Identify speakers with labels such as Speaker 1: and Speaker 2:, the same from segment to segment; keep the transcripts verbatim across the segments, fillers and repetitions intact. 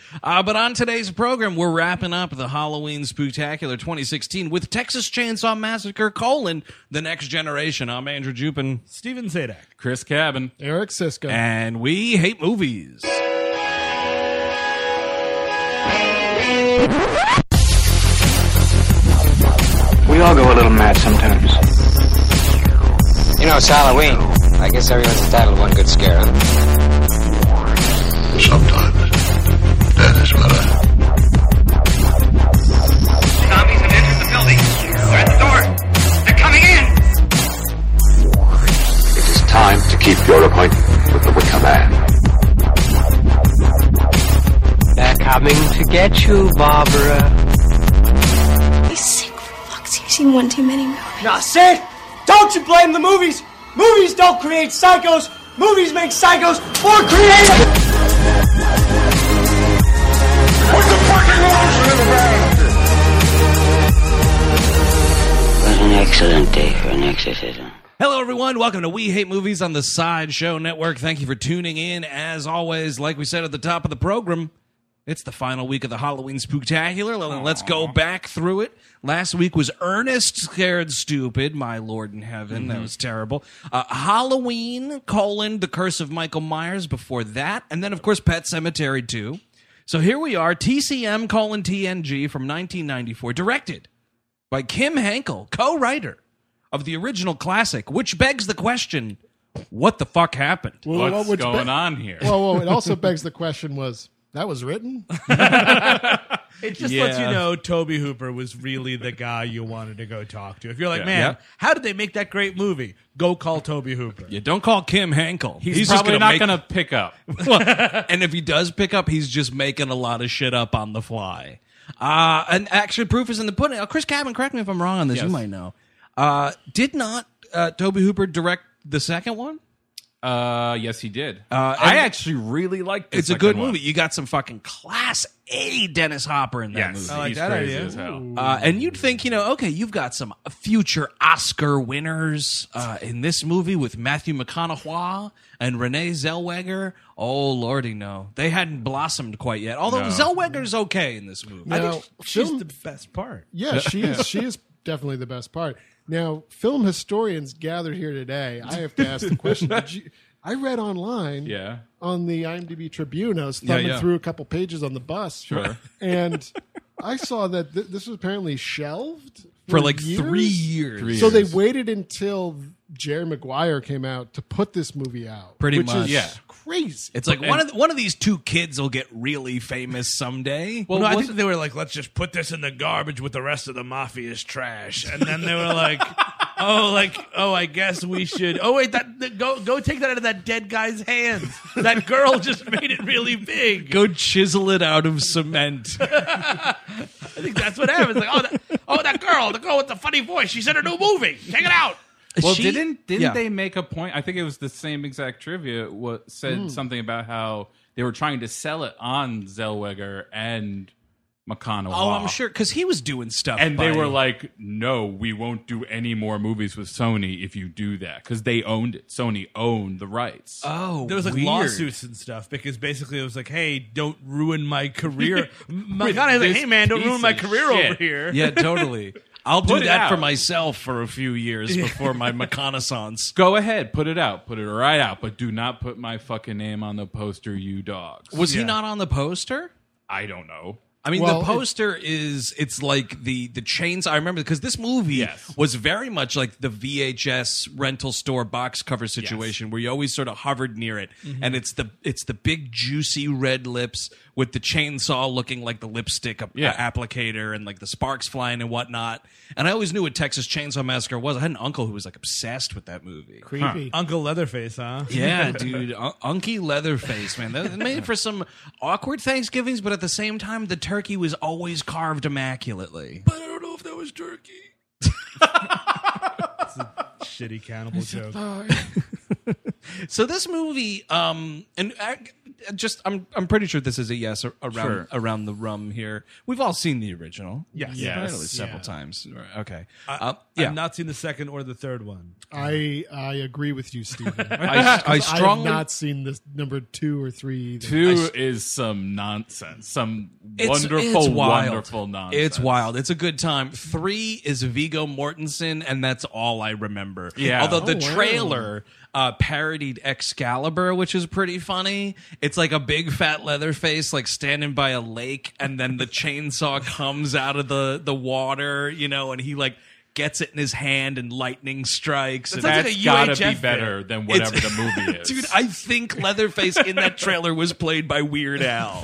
Speaker 1: Uh, but on today's program, we're wrapping up the Halloween Spooktacular twenty sixteen with Texas Chainsaw Massacre, colon, The Next Generation. I'm Andrew Jupin.
Speaker 2: Steven Zadak.
Speaker 3: Chris Cabin.
Speaker 4: Eric Sisko.
Speaker 1: And we hate movies.
Speaker 5: We all go a little mad sometimes.
Speaker 6: You know, it's Halloween. I guess everyone's entitled to one good scare, huh?
Speaker 7: Sometimes that is murder.
Speaker 8: Zombies have entered the building. They're at the door. They're coming in.
Speaker 7: It is time to keep your appointment with the Wicker Man.
Speaker 6: They're coming to get you, Barbara.
Speaker 9: He's sick fucks. You've seen one too many movies.
Speaker 10: Now, Sid, don't you blame the movies. Movies don't create psychos. Movies make psychos more creative.
Speaker 7: What the fucking
Speaker 11: What an excellent day for an exorcism.
Speaker 1: Hello, everyone. Welcome to We Hate Movies on the Sideshow Network. Thank you for tuning in. As always, like we said at the top of the program, it's the final week of the Halloween Spooktacular. Let's go back through it. Last week was Ernest Scared Stupid, my Lord in heaven. Mm-hmm. That was terrible. Uh, Halloween, colon, The Curse of Michael Myers before that. And then, of course, Pet Sematary two. So here we are, T C M, colon, T N G from nineteen ninety-four, directed by Kim Henkel, co-writer of the original classic, which begs the question, what the fuck happened?
Speaker 3: Well, What's
Speaker 4: which
Speaker 3: going
Speaker 4: be-
Speaker 3: on here?
Speaker 4: Well, well, it also begs the question was, that was written?
Speaker 2: It just
Speaker 1: Yeah.
Speaker 2: lets you know Tobe Hooper was really the guy you wanted to go talk to. If you're like,
Speaker 3: Yeah.
Speaker 2: man,
Speaker 1: Yeah.
Speaker 2: how did they make that great movie? Go call Tobe Hooper.
Speaker 1: You don't call Kim Henkel.
Speaker 3: He's,
Speaker 1: just
Speaker 3: probably
Speaker 1: gonna
Speaker 3: not
Speaker 1: make-
Speaker 3: going to pick up.
Speaker 1: And if he does pick up, he's just making a lot of shit up on the fly. Uh, and actually, proof is in the pudding. Uh, Chris Cabin, correct me if I'm wrong on this.
Speaker 3: Yes.
Speaker 1: You might know. Uh, did not uh, Tobe Hooper direct the second one?
Speaker 3: Uh, yes, he did.
Speaker 1: Uh,
Speaker 3: I
Speaker 1: and-
Speaker 3: actually really liked the
Speaker 1: It's a
Speaker 3: second
Speaker 1: good
Speaker 3: one.
Speaker 1: movie. You got some fucking class A Dennis Hopper in that
Speaker 3: Yes,
Speaker 1: movie.
Speaker 2: I like
Speaker 3: he's
Speaker 2: that
Speaker 3: crazy
Speaker 2: idea.
Speaker 3: as hell.
Speaker 1: Uh, and you'd think, you know, okay, you've got some future Oscar winners uh, in this movie with Matthew McConaughey and Renee Zellweger. Oh, lordy, no. They hadn't blossomed quite yet. Although
Speaker 3: No.
Speaker 1: Zellweger's okay in this movie.
Speaker 2: I
Speaker 4: Now,
Speaker 2: think she's
Speaker 4: film-
Speaker 2: the best part.
Speaker 4: Yeah, she is. She is definitely the best part. Now, film historians gathered here today. I have to ask the question. Did you, I read online
Speaker 3: Yeah.
Speaker 4: on the IMDb Tribune. I was thumbing
Speaker 1: yeah.
Speaker 4: through a couple pages on the bus.
Speaker 3: Sure.
Speaker 4: And I saw that th- this was apparently shelved
Speaker 1: For like
Speaker 4: years.
Speaker 1: three years.
Speaker 3: Three
Speaker 4: So they
Speaker 3: years.
Speaker 4: waited until Jerry Maguire came out to put this movie out.
Speaker 1: Pretty
Speaker 4: which
Speaker 1: much.
Speaker 4: Is
Speaker 3: Yeah.
Speaker 4: crazy.
Speaker 1: It's like one of the, one of these two kids will get really famous someday.
Speaker 2: Well, no, I
Speaker 3: was
Speaker 2: think they were like, let's just put this in the garbage with the rest of the mafia's trash. And then they were like, oh, like, oh, I guess we should. Oh, wait, that, that go go take that out of that dead guy's hands. That girl just made it really big.
Speaker 1: Go chisel it out of cement.
Speaker 2: I think that's what happens. Like, oh, that, oh, that girl, the girl with the funny voice. She's in a new movie. Take it out.
Speaker 3: Well,
Speaker 1: She-
Speaker 3: didn't didn't
Speaker 1: yeah.
Speaker 3: they make a point? I think it was the same exact trivia. What said something about how they were trying to sell it on Zellweger and McConaughey.
Speaker 1: Oh, I'm sure, because he was doing stuff.
Speaker 3: And they
Speaker 1: by-
Speaker 3: were like, "No, we won't do any more movies with Sony if you do that," because they owned it. Sony owned the rights.
Speaker 1: oh,
Speaker 2: There was like
Speaker 1: weird.
Speaker 2: lawsuits and stuff because basically it was like, hey, don't ruin my career. My
Speaker 3: With
Speaker 2: God, I was like,
Speaker 3: this
Speaker 2: hey, man, don't
Speaker 3: piece
Speaker 2: ruin my
Speaker 3: of
Speaker 2: career
Speaker 3: shit.
Speaker 2: over here.
Speaker 1: Yeah, totally. I'll do
Speaker 3: Put it
Speaker 1: that for
Speaker 3: out.
Speaker 1: myself for a few years before my reconnaissance.
Speaker 3: Go ahead, put it out, put it right out, but do not put my fucking name on the poster, you dogs.
Speaker 1: Was he
Speaker 2: Yeah.
Speaker 1: not on the poster?
Speaker 3: I don't know.
Speaker 1: I mean,
Speaker 4: Well,
Speaker 1: the poster is, it's like the, the chains. I remember because this movie
Speaker 3: Yes.
Speaker 1: was very much like the V H S rental store box cover situation where you always sort of hovered near it. And it's the, it's the big juicy red lips with the chainsaw looking like the lipstick ap-
Speaker 3: Yeah.
Speaker 1: applicator and like the sparks flying and whatnot. And I always knew what Texas Chainsaw Massacre was. I had an uncle who was like obsessed with that movie.
Speaker 4: Creepy.
Speaker 2: Uncle Leatherface, huh?
Speaker 1: Yeah, dude. Un- Unky Leatherface, man. That made for some awkward Thanksgivings, but at the same time, the turkey was always carved immaculately.
Speaker 2: But I don't know if that was turkey. It's a shitty cannibal joke.
Speaker 1: So this movie, um, and uh, just I'm I'm pretty sure this is a yes ar- around
Speaker 3: Sure.
Speaker 1: around the rum here. We've all seen the original.
Speaker 2: Yes.
Speaker 3: Yes.
Speaker 1: Right, at least several
Speaker 4: Yeah.
Speaker 1: times. Okay.
Speaker 2: I,
Speaker 1: Uh, yeah.
Speaker 2: I've not seen the second or the third one.
Speaker 4: I I agree with you, Stephen.
Speaker 1: I, I strongly
Speaker 4: have not seen this number two or three either.
Speaker 3: Two is some nonsense. Some
Speaker 1: It's,
Speaker 3: wonderful,
Speaker 1: it's wild.
Speaker 3: wonderful nonsense.
Speaker 1: It's wild. It's a good time. Three is Viggo Mortensen, and that's all I remember.
Speaker 3: Yeah.
Speaker 1: Although the
Speaker 4: Oh, wow.
Speaker 1: trailer uh, parodied Excalibur, which is pretty funny. It's like a big fat Leatherface like standing by a lake, and then the chainsaw comes out of the the water, you know, and he like gets it in his hand, and lightning strikes. And
Speaker 2: sounds like
Speaker 3: That's
Speaker 2: a
Speaker 3: gotta
Speaker 2: U H
Speaker 3: be
Speaker 2: F
Speaker 3: better than whatever
Speaker 1: It's-
Speaker 3: the movie is.
Speaker 1: Dude, I think Leatherface in that trailer was played by Weird Al.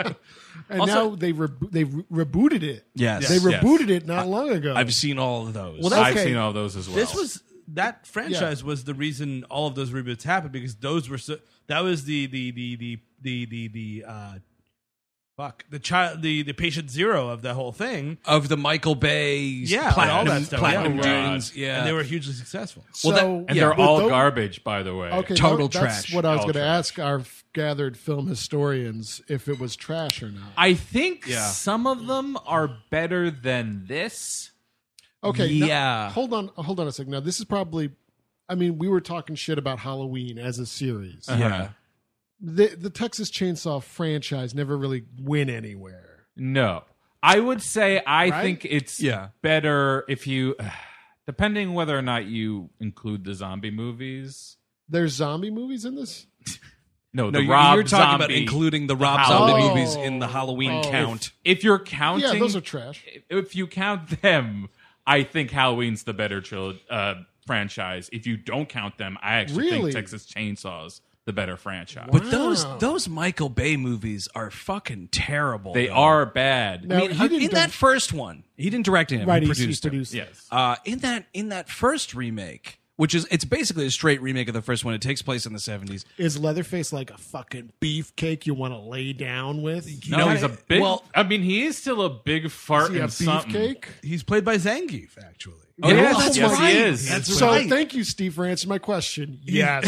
Speaker 4: And
Speaker 2: Also-
Speaker 4: now they re- they re- rebooted it.
Speaker 1: Yes.
Speaker 4: they
Speaker 1: Yes.
Speaker 4: rebooted it not long ago.
Speaker 1: I've seen all of those.
Speaker 2: Well, that's-
Speaker 3: I've
Speaker 4: okay.
Speaker 3: seen all those as well.
Speaker 2: This was that franchise was the reason all of those reboots happened because those were so that was the the the the the the, the uh fuck the child the the patient zero of the whole thing.
Speaker 1: of the Michael Bay,
Speaker 2: Yeah,
Speaker 1: platinum,
Speaker 2: and all that stuff.
Speaker 1: platinum
Speaker 2: yeah.
Speaker 1: dunes, yeah,
Speaker 2: And they were hugely successful.
Speaker 4: so,
Speaker 1: well, that-
Speaker 3: and
Speaker 1: yeah,
Speaker 3: they're
Speaker 4: but
Speaker 3: all
Speaker 4: tho-
Speaker 3: garbage, by the way.
Speaker 4: Okay,
Speaker 1: Total
Speaker 4: tho- that's
Speaker 1: trash.
Speaker 4: what I was
Speaker 3: All
Speaker 4: going to
Speaker 3: trash.
Speaker 4: ask our f- gathered film historians if it was trash or not.
Speaker 3: I think
Speaker 1: Yeah.
Speaker 3: some of them are better than this.
Speaker 4: Okay, now-
Speaker 1: Yeah.
Speaker 4: hold on, hold on a second. Now this is probably. I mean, we were talking shit about Halloween as a series.
Speaker 1: yeah.
Speaker 4: The the Texas Chainsaw franchise never really went anywhere.
Speaker 3: No. I would say I
Speaker 4: Right?
Speaker 3: think it's
Speaker 1: Yeah.
Speaker 3: better if you, depending whether or not you include the zombie movies.
Speaker 4: There's zombie movies in this.
Speaker 3: No,
Speaker 1: No,
Speaker 3: the
Speaker 1: you're,
Speaker 3: Rob
Speaker 1: you're talking
Speaker 3: Zombie,
Speaker 1: about including the Rob
Speaker 3: Halloween.
Speaker 1: Zombie
Speaker 4: Oh.
Speaker 1: movies in the Halloween
Speaker 4: Oh.
Speaker 1: count.
Speaker 3: If you're counting,
Speaker 4: Yeah, those are trash.
Speaker 3: if you count them, I think Halloween's the better tril- uh, franchise. If you don't count them, I actually
Speaker 4: Really?
Speaker 3: think Texas Chainsaw's the better franchise.
Speaker 1: But those
Speaker 4: Wow.
Speaker 1: those Michael Bay movies are fucking terrible.
Speaker 3: They
Speaker 1: though.
Speaker 3: are bad.
Speaker 4: No,
Speaker 1: I mean,
Speaker 4: he didn't
Speaker 1: in
Speaker 4: do-
Speaker 1: that first one, he didn't direct him.
Speaker 4: Right,
Speaker 1: he
Speaker 4: he's- he
Speaker 1: produced, him.
Speaker 4: produced it.
Speaker 3: Yes.
Speaker 1: Uh, in that in that first remake, which is it's basically a straight remake of the first one. It takes place in the seventies.
Speaker 4: Is Leatherface like a fucking beefcake you want to lay down with?
Speaker 3: No,
Speaker 1: know,
Speaker 3: he's a big.
Speaker 1: well-
Speaker 3: I mean, he is still a big fart
Speaker 4: Is he a
Speaker 3: in something.
Speaker 4: beefcake?
Speaker 2: He's played by Zangief, actually.
Speaker 3: Oh,
Speaker 1: Yeah,
Speaker 3: yes,
Speaker 1: that's
Speaker 3: yes,
Speaker 1: right.
Speaker 3: he is.
Speaker 1: That's
Speaker 4: So
Speaker 1: right.
Speaker 4: thank you, Steve, for answering my question.
Speaker 2: Yes.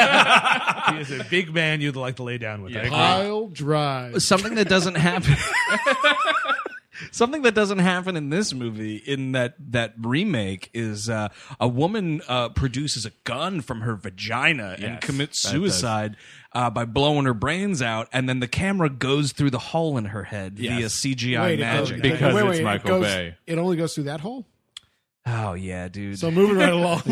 Speaker 2: He is a big man you'd like to lay down with. I agree.
Speaker 4: Pile drive.
Speaker 1: Something that doesn't happen. Something that doesn't happen in this movie, in that that remake, is uh, a woman uh, produces a gun from her vagina and
Speaker 3: Yes,
Speaker 1: commits
Speaker 3: that
Speaker 1: suicide uh, by blowing her brains out, and then the camera goes through the hole in her head
Speaker 3: Yes.
Speaker 1: via C G I
Speaker 4: Wait, it
Speaker 1: magic.
Speaker 4: goes-
Speaker 3: Because
Speaker 4: wait,
Speaker 3: it's
Speaker 4: wait, it
Speaker 3: Michael
Speaker 4: goes-
Speaker 3: Bay.
Speaker 4: It only goes through that hole.
Speaker 1: Oh yeah, dude.
Speaker 4: So moving right along.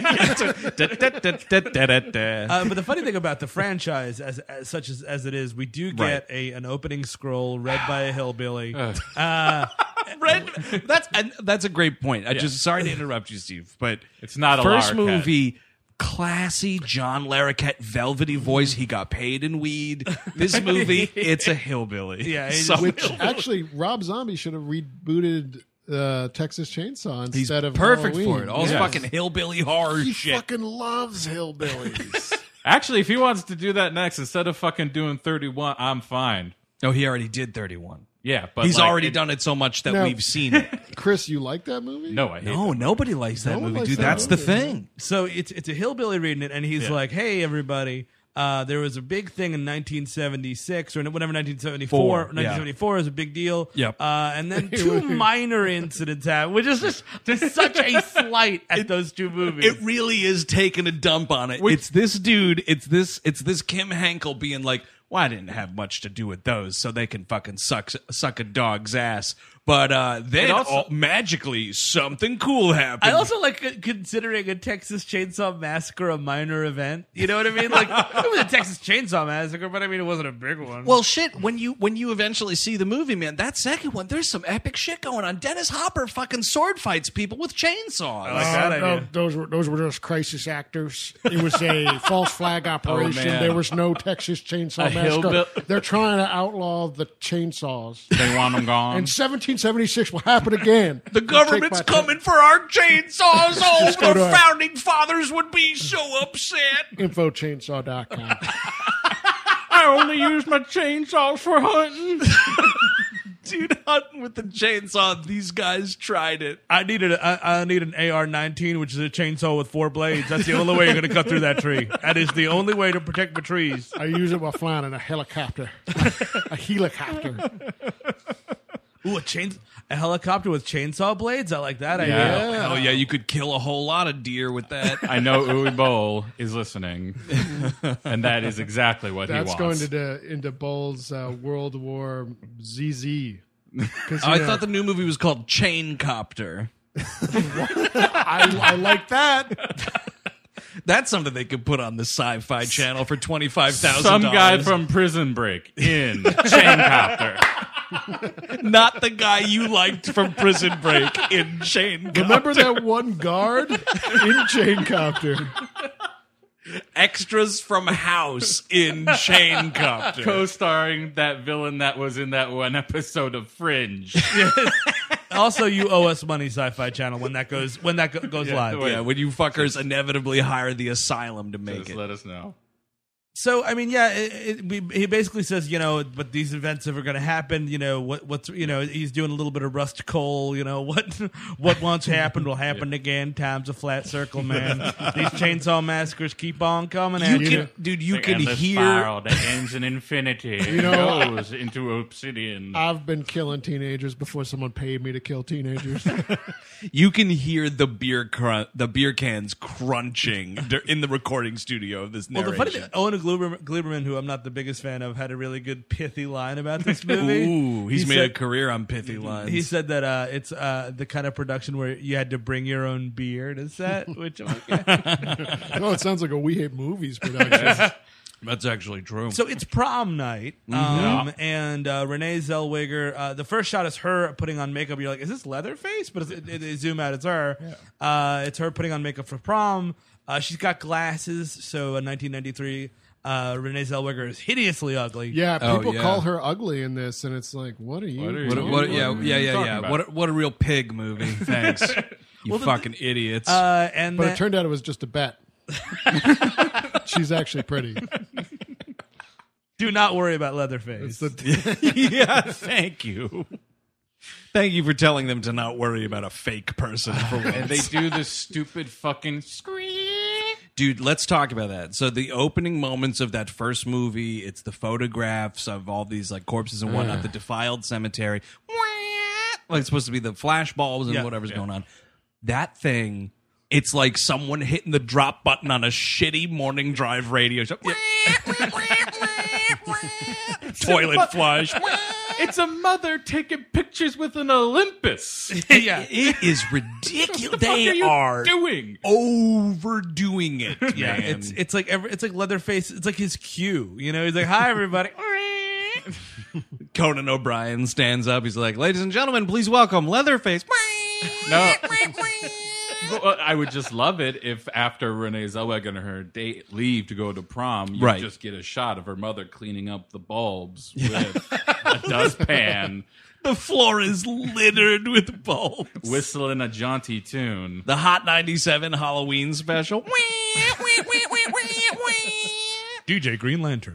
Speaker 1: Da-da-da-da-da-da.
Speaker 2: Uh, but the funny thing about the franchise, as, as such as, as it is, we do get
Speaker 1: Right.
Speaker 2: a an opening scroll read by a hillbilly. Uh,
Speaker 1: Red, that's and that's a great point. I just sorry to interrupt you, Steve, but
Speaker 3: It's not a
Speaker 1: first
Speaker 3: Larroquette.
Speaker 1: movie. Classy John Larroquette, velvety voice. He got paid in weed. This movie, it's a hillbilly.
Speaker 2: Yeah, he
Speaker 1: Some
Speaker 4: Which
Speaker 1: hillbilly.
Speaker 4: actually, Rob Zombie should have rebooted uh, Texas Chainsaw instead
Speaker 1: He's
Speaker 4: of
Speaker 1: perfect
Speaker 4: Halloween.
Speaker 1: for it. All
Speaker 4: Yeah.
Speaker 1: this fucking hillbilly horror
Speaker 4: He
Speaker 1: shit.
Speaker 4: fucking loves hillbillies.
Speaker 3: Actually, if he wants to do that next, instead of fucking doing thirty-one, I'm fine.
Speaker 1: No, he already did thirty-one.
Speaker 3: Yeah, but
Speaker 1: He's
Speaker 3: like,
Speaker 1: already
Speaker 3: it-
Speaker 1: done it so much that
Speaker 4: Now-
Speaker 1: we've seen it.
Speaker 4: Chris, you like that movie?
Speaker 3: No, I hate
Speaker 1: No,
Speaker 3: that.
Speaker 1: nobody likes that
Speaker 4: No one
Speaker 1: movie,
Speaker 4: likes
Speaker 1: dude.
Speaker 4: that
Speaker 1: That's the
Speaker 4: movie.
Speaker 1: thing.
Speaker 2: so it's it's a hillbilly reading it, and he's
Speaker 3: Yeah.
Speaker 2: like, "Hey, everybody." Uh, there was a big thing in nineteen seventy-six or whatever nineteen seventy-four.
Speaker 1: Four,
Speaker 2: nineteen seventy-four is a big deal.
Speaker 1: Yep.
Speaker 2: Uh, and then two minor incidents happened, which is just, just such a slight at those two movies.
Speaker 1: It really is taking a dump on it. it's this dude. It's this. It's this Kim Henkel being like, "Well, I didn't have much to do with those, so they can fucking suck suck a dog's ass." But uh, then
Speaker 3: also-
Speaker 1: all- magically something cool happened.
Speaker 2: I also like uh, considering a Texas Chainsaw Massacre a minor event. You know what I mean? Like it was a Texas Chainsaw Massacre, but I mean it wasn't a big one.
Speaker 1: well, shit. When you when you eventually see the movie, man, that second one, there's some epic shit going on. Dennis Hopper fucking sword fights people with chainsaws.
Speaker 2: I like that
Speaker 4: Uh, no,
Speaker 2: idea.
Speaker 4: those were those were just crisis actors. It was a false flag operation.
Speaker 3: man.
Speaker 4: There was no Texas Chainsaw
Speaker 3: A
Speaker 4: Massacre.
Speaker 3: hillbill-
Speaker 4: They're trying to outlaw the chainsaws.
Speaker 3: They want them gone.
Speaker 4: In seventeen seventy-six, will happen again.
Speaker 1: The government's
Speaker 4: Take my-
Speaker 1: coming for our chainsaws. Oh,
Speaker 4: Just go
Speaker 1: the
Speaker 4: to a-
Speaker 1: founding fathers would be so upset.
Speaker 4: info chainsaw dot com.
Speaker 3: I only use my chainsaws for hunting.
Speaker 1: Dude, hunting with the chainsaw. These guys tried it.
Speaker 2: I needed a, I, I need an A R nineteen, which is a chainsaw with four blades. That's the only way you're going to cut through that tree. That is the only way to protect the trees.
Speaker 4: I use it while flying in a helicopter. A helicopter.
Speaker 2: Ooh, a chain, a helicopter with chainsaw blades. I like that idea.
Speaker 1: Yeah. Oh yeah, you could kill a whole lot of deer with that.
Speaker 3: I know Uwe Boll is listening, and that is exactly what
Speaker 4: That's
Speaker 3: he wants.
Speaker 4: going into into Bowles' uh, World War Z Z.
Speaker 1: Oh, I thought the new movie was called Chain Copter.
Speaker 4: I, I like that.
Speaker 1: That's something they could put on the Sci-Fi Channel for twenty-five thousand
Speaker 3: Some
Speaker 1: dollars.
Speaker 3: guy from Prison Break in Chain Copter.
Speaker 1: Not the guy you liked from Prison Break in Chain Copter.
Speaker 4: Remember that one guard in Chain Copter?
Speaker 1: Extras from House in Chain Copter.
Speaker 3: Co-starring that villain that was in that one episode of Fringe.
Speaker 2: Also, you owe us money, Sci-Fi Channel, when that goes when that go- goes
Speaker 3: Yeah,
Speaker 2: live.
Speaker 3: wait.
Speaker 1: Yeah, when you fuckers inevitably hire the Asylum to make
Speaker 3: Just
Speaker 1: it.
Speaker 3: let us know.
Speaker 2: So, I mean, yeah, it, it, we, he basically says, you know, but these events are going to happen. You know, what, what's, you know, he's doing a little bit of Rust Cole. You know, what, what once happened will happen again. Time's a flat circle, man. These chainsaw massacres keep on coming
Speaker 1: You
Speaker 2: at
Speaker 1: can,
Speaker 2: you.
Speaker 1: dude, you
Speaker 3: The
Speaker 1: can
Speaker 3: endless
Speaker 1: hear.
Speaker 3: spiral that ends in infinity
Speaker 4: You know,
Speaker 3: and goes into obsidian.
Speaker 4: I've been killing teenagers before someone paid me to kill teenagers.
Speaker 1: You can hear the beer cr- the beer cans crunching dur- in the recording studio of this
Speaker 2: Well,
Speaker 1: narration.
Speaker 2: the funny thing, Owen Gluberman, Gluberman, who I'm not the biggest fan of, had a really good pithy line about this movie.
Speaker 1: Ooh, he's
Speaker 2: He
Speaker 1: made
Speaker 2: said-
Speaker 1: a career on pithy lines.
Speaker 2: He said that uh, it's uh, the kind of production where you had to bring your own beer to set, which I'm like, yeah.
Speaker 4: Oh, it sounds like a We Hate Movies production.
Speaker 1: That's actually true.
Speaker 2: So it's prom night, um, and uh, Renee Zellweger. Uh, the first shot is her putting on makeup. You're like, is this Leatherface? But it, it, it zoom out, it's her. Uh, it's her putting on makeup for prom. Uh, she's got glasses. So in nineteen ninety-three, uh, Renee Zellweger is hideously ugly.
Speaker 4: Yeah,
Speaker 1: Oh,
Speaker 4: people
Speaker 1: yeah.
Speaker 4: call her ugly in this, and it's like, what are you?
Speaker 3: What are you
Speaker 1: what, a-
Speaker 4: doing?
Speaker 1: what,
Speaker 3: What
Speaker 1: yeah,
Speaker 3: are
Speaker 1: yeah,
Speaker 3: you
Speaker 1: yeah,
Speaker 3: talking
Speaker 1: yeah.
Speaker 3: about?
Speaker 1: What, a, what a real pig movie. Thanks, you
Speaker 2: Well, the-
Speaker 1: fucking idiots.
Speaker 2: Uh, and
Speaker 4: But
Speaker 2: then-
Speaker 4: it turned out it was just a bet. She's actually pretty.
Speaker 2: do not worry about Leatherface.
Speaker 4: It's the,
Speaker 1: yeah, thank you. Thank you for telling them to not worry about a fake person for once.
Speaker 3: And they do this stupid fucking scream.
Speaker 1: Dude, let's talk about that. So the opening moments of that first movie, it's the photographs of all these like corpses and whatnot, the defiled cemetery. Like it's supposed to be the flash bulbs and
Speaker 2: Yeah,
Speaker 1: whatever's
Speaker 2: yeah.
Speaker 1: going on. That thing, it's like someone hitting the drop button on a shitty morning drive radio show. Toilet flush.
Speaker 3: It's a mother taking pictures with an Olympus.
Speaker 2: yeah.
Speaker 1: It is ridiculous.
Speaker 3: What
Speaker 1: They
Speaker 3: are you
Speaker 1: are
Speaker 3: doing?
Speaker 1: overdoing it.
Speaker 2: Yeah,
Speaker 1: man.
Speaker 2: it's it's like every, it's like Leatherface. It's like his cue. You know, he's like, "Hi, everybody."
Speaker 1: Conan O'Brien stands up. He's like, "Ladies and gentlemen, please welcome Leatherface."
Speaker 3: No. Well, I would just love it if after Renee Zellweger and her date leave to go to prom, you
Speaker 1: Right.
Speaker 3: just get a shot of her mother cleaning up the bulbs with a dustpan,
Speaker 1: The floor is littered with bulbs.
Speaker 3: whistling a jaunty tune.
Speaker 1: The Hot ninety-seven Halloween special.
Speaker 2: D J Green Lantern.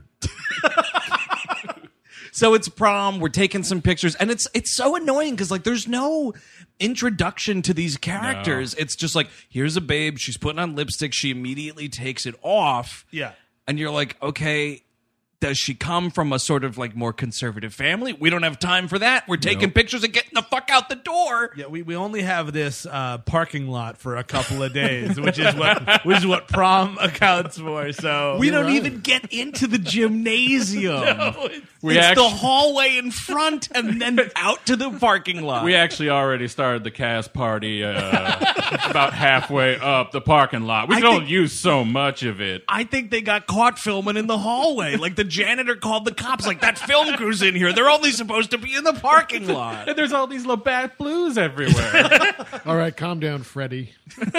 Speaker 1: So it's prom. We're taking some pictures, and it's it's so annoying because like there's no introduction to these characters. It's just like here's a babe. She's putting on lipstick. She immediately takes it off.
Speaker 2: Yeah.
Speaker 1: And you're like, okay, does she come from a sort of like more conservative family? We don't have time for that. We're taking pictures and getting the fuck out the door.
Speaker 2: Yeah, we, we only have this uh, parking lot for a couple of days, which is what which is what prom accounts for. So
Speaker 1: We don't
Speaker 4: right.
Speaker 1: even get into the gymnasium.
Speaker 2: it's-
Speaker 3: We
Speaker 1: it's
Speaker 3: actu-
Speaker 1: the hallway in front and then out to the parking lot.
Speaker 3: We actually already started the cast party uh, about halfway up the parking lot. We
Speaker 1: I
Speaker 3: don't
Speaker 1: think-
Speaker 3: use so much of it.
Speaker 1: I think they got caught filming in the hallway. Like the janitor called the cops, like that film crew's in here. They're only supposed to be in the parking lot.
Speaker 3: And there's all these Labatt Blues everywhere.
Speaker 4: all right, calm down, Freddie.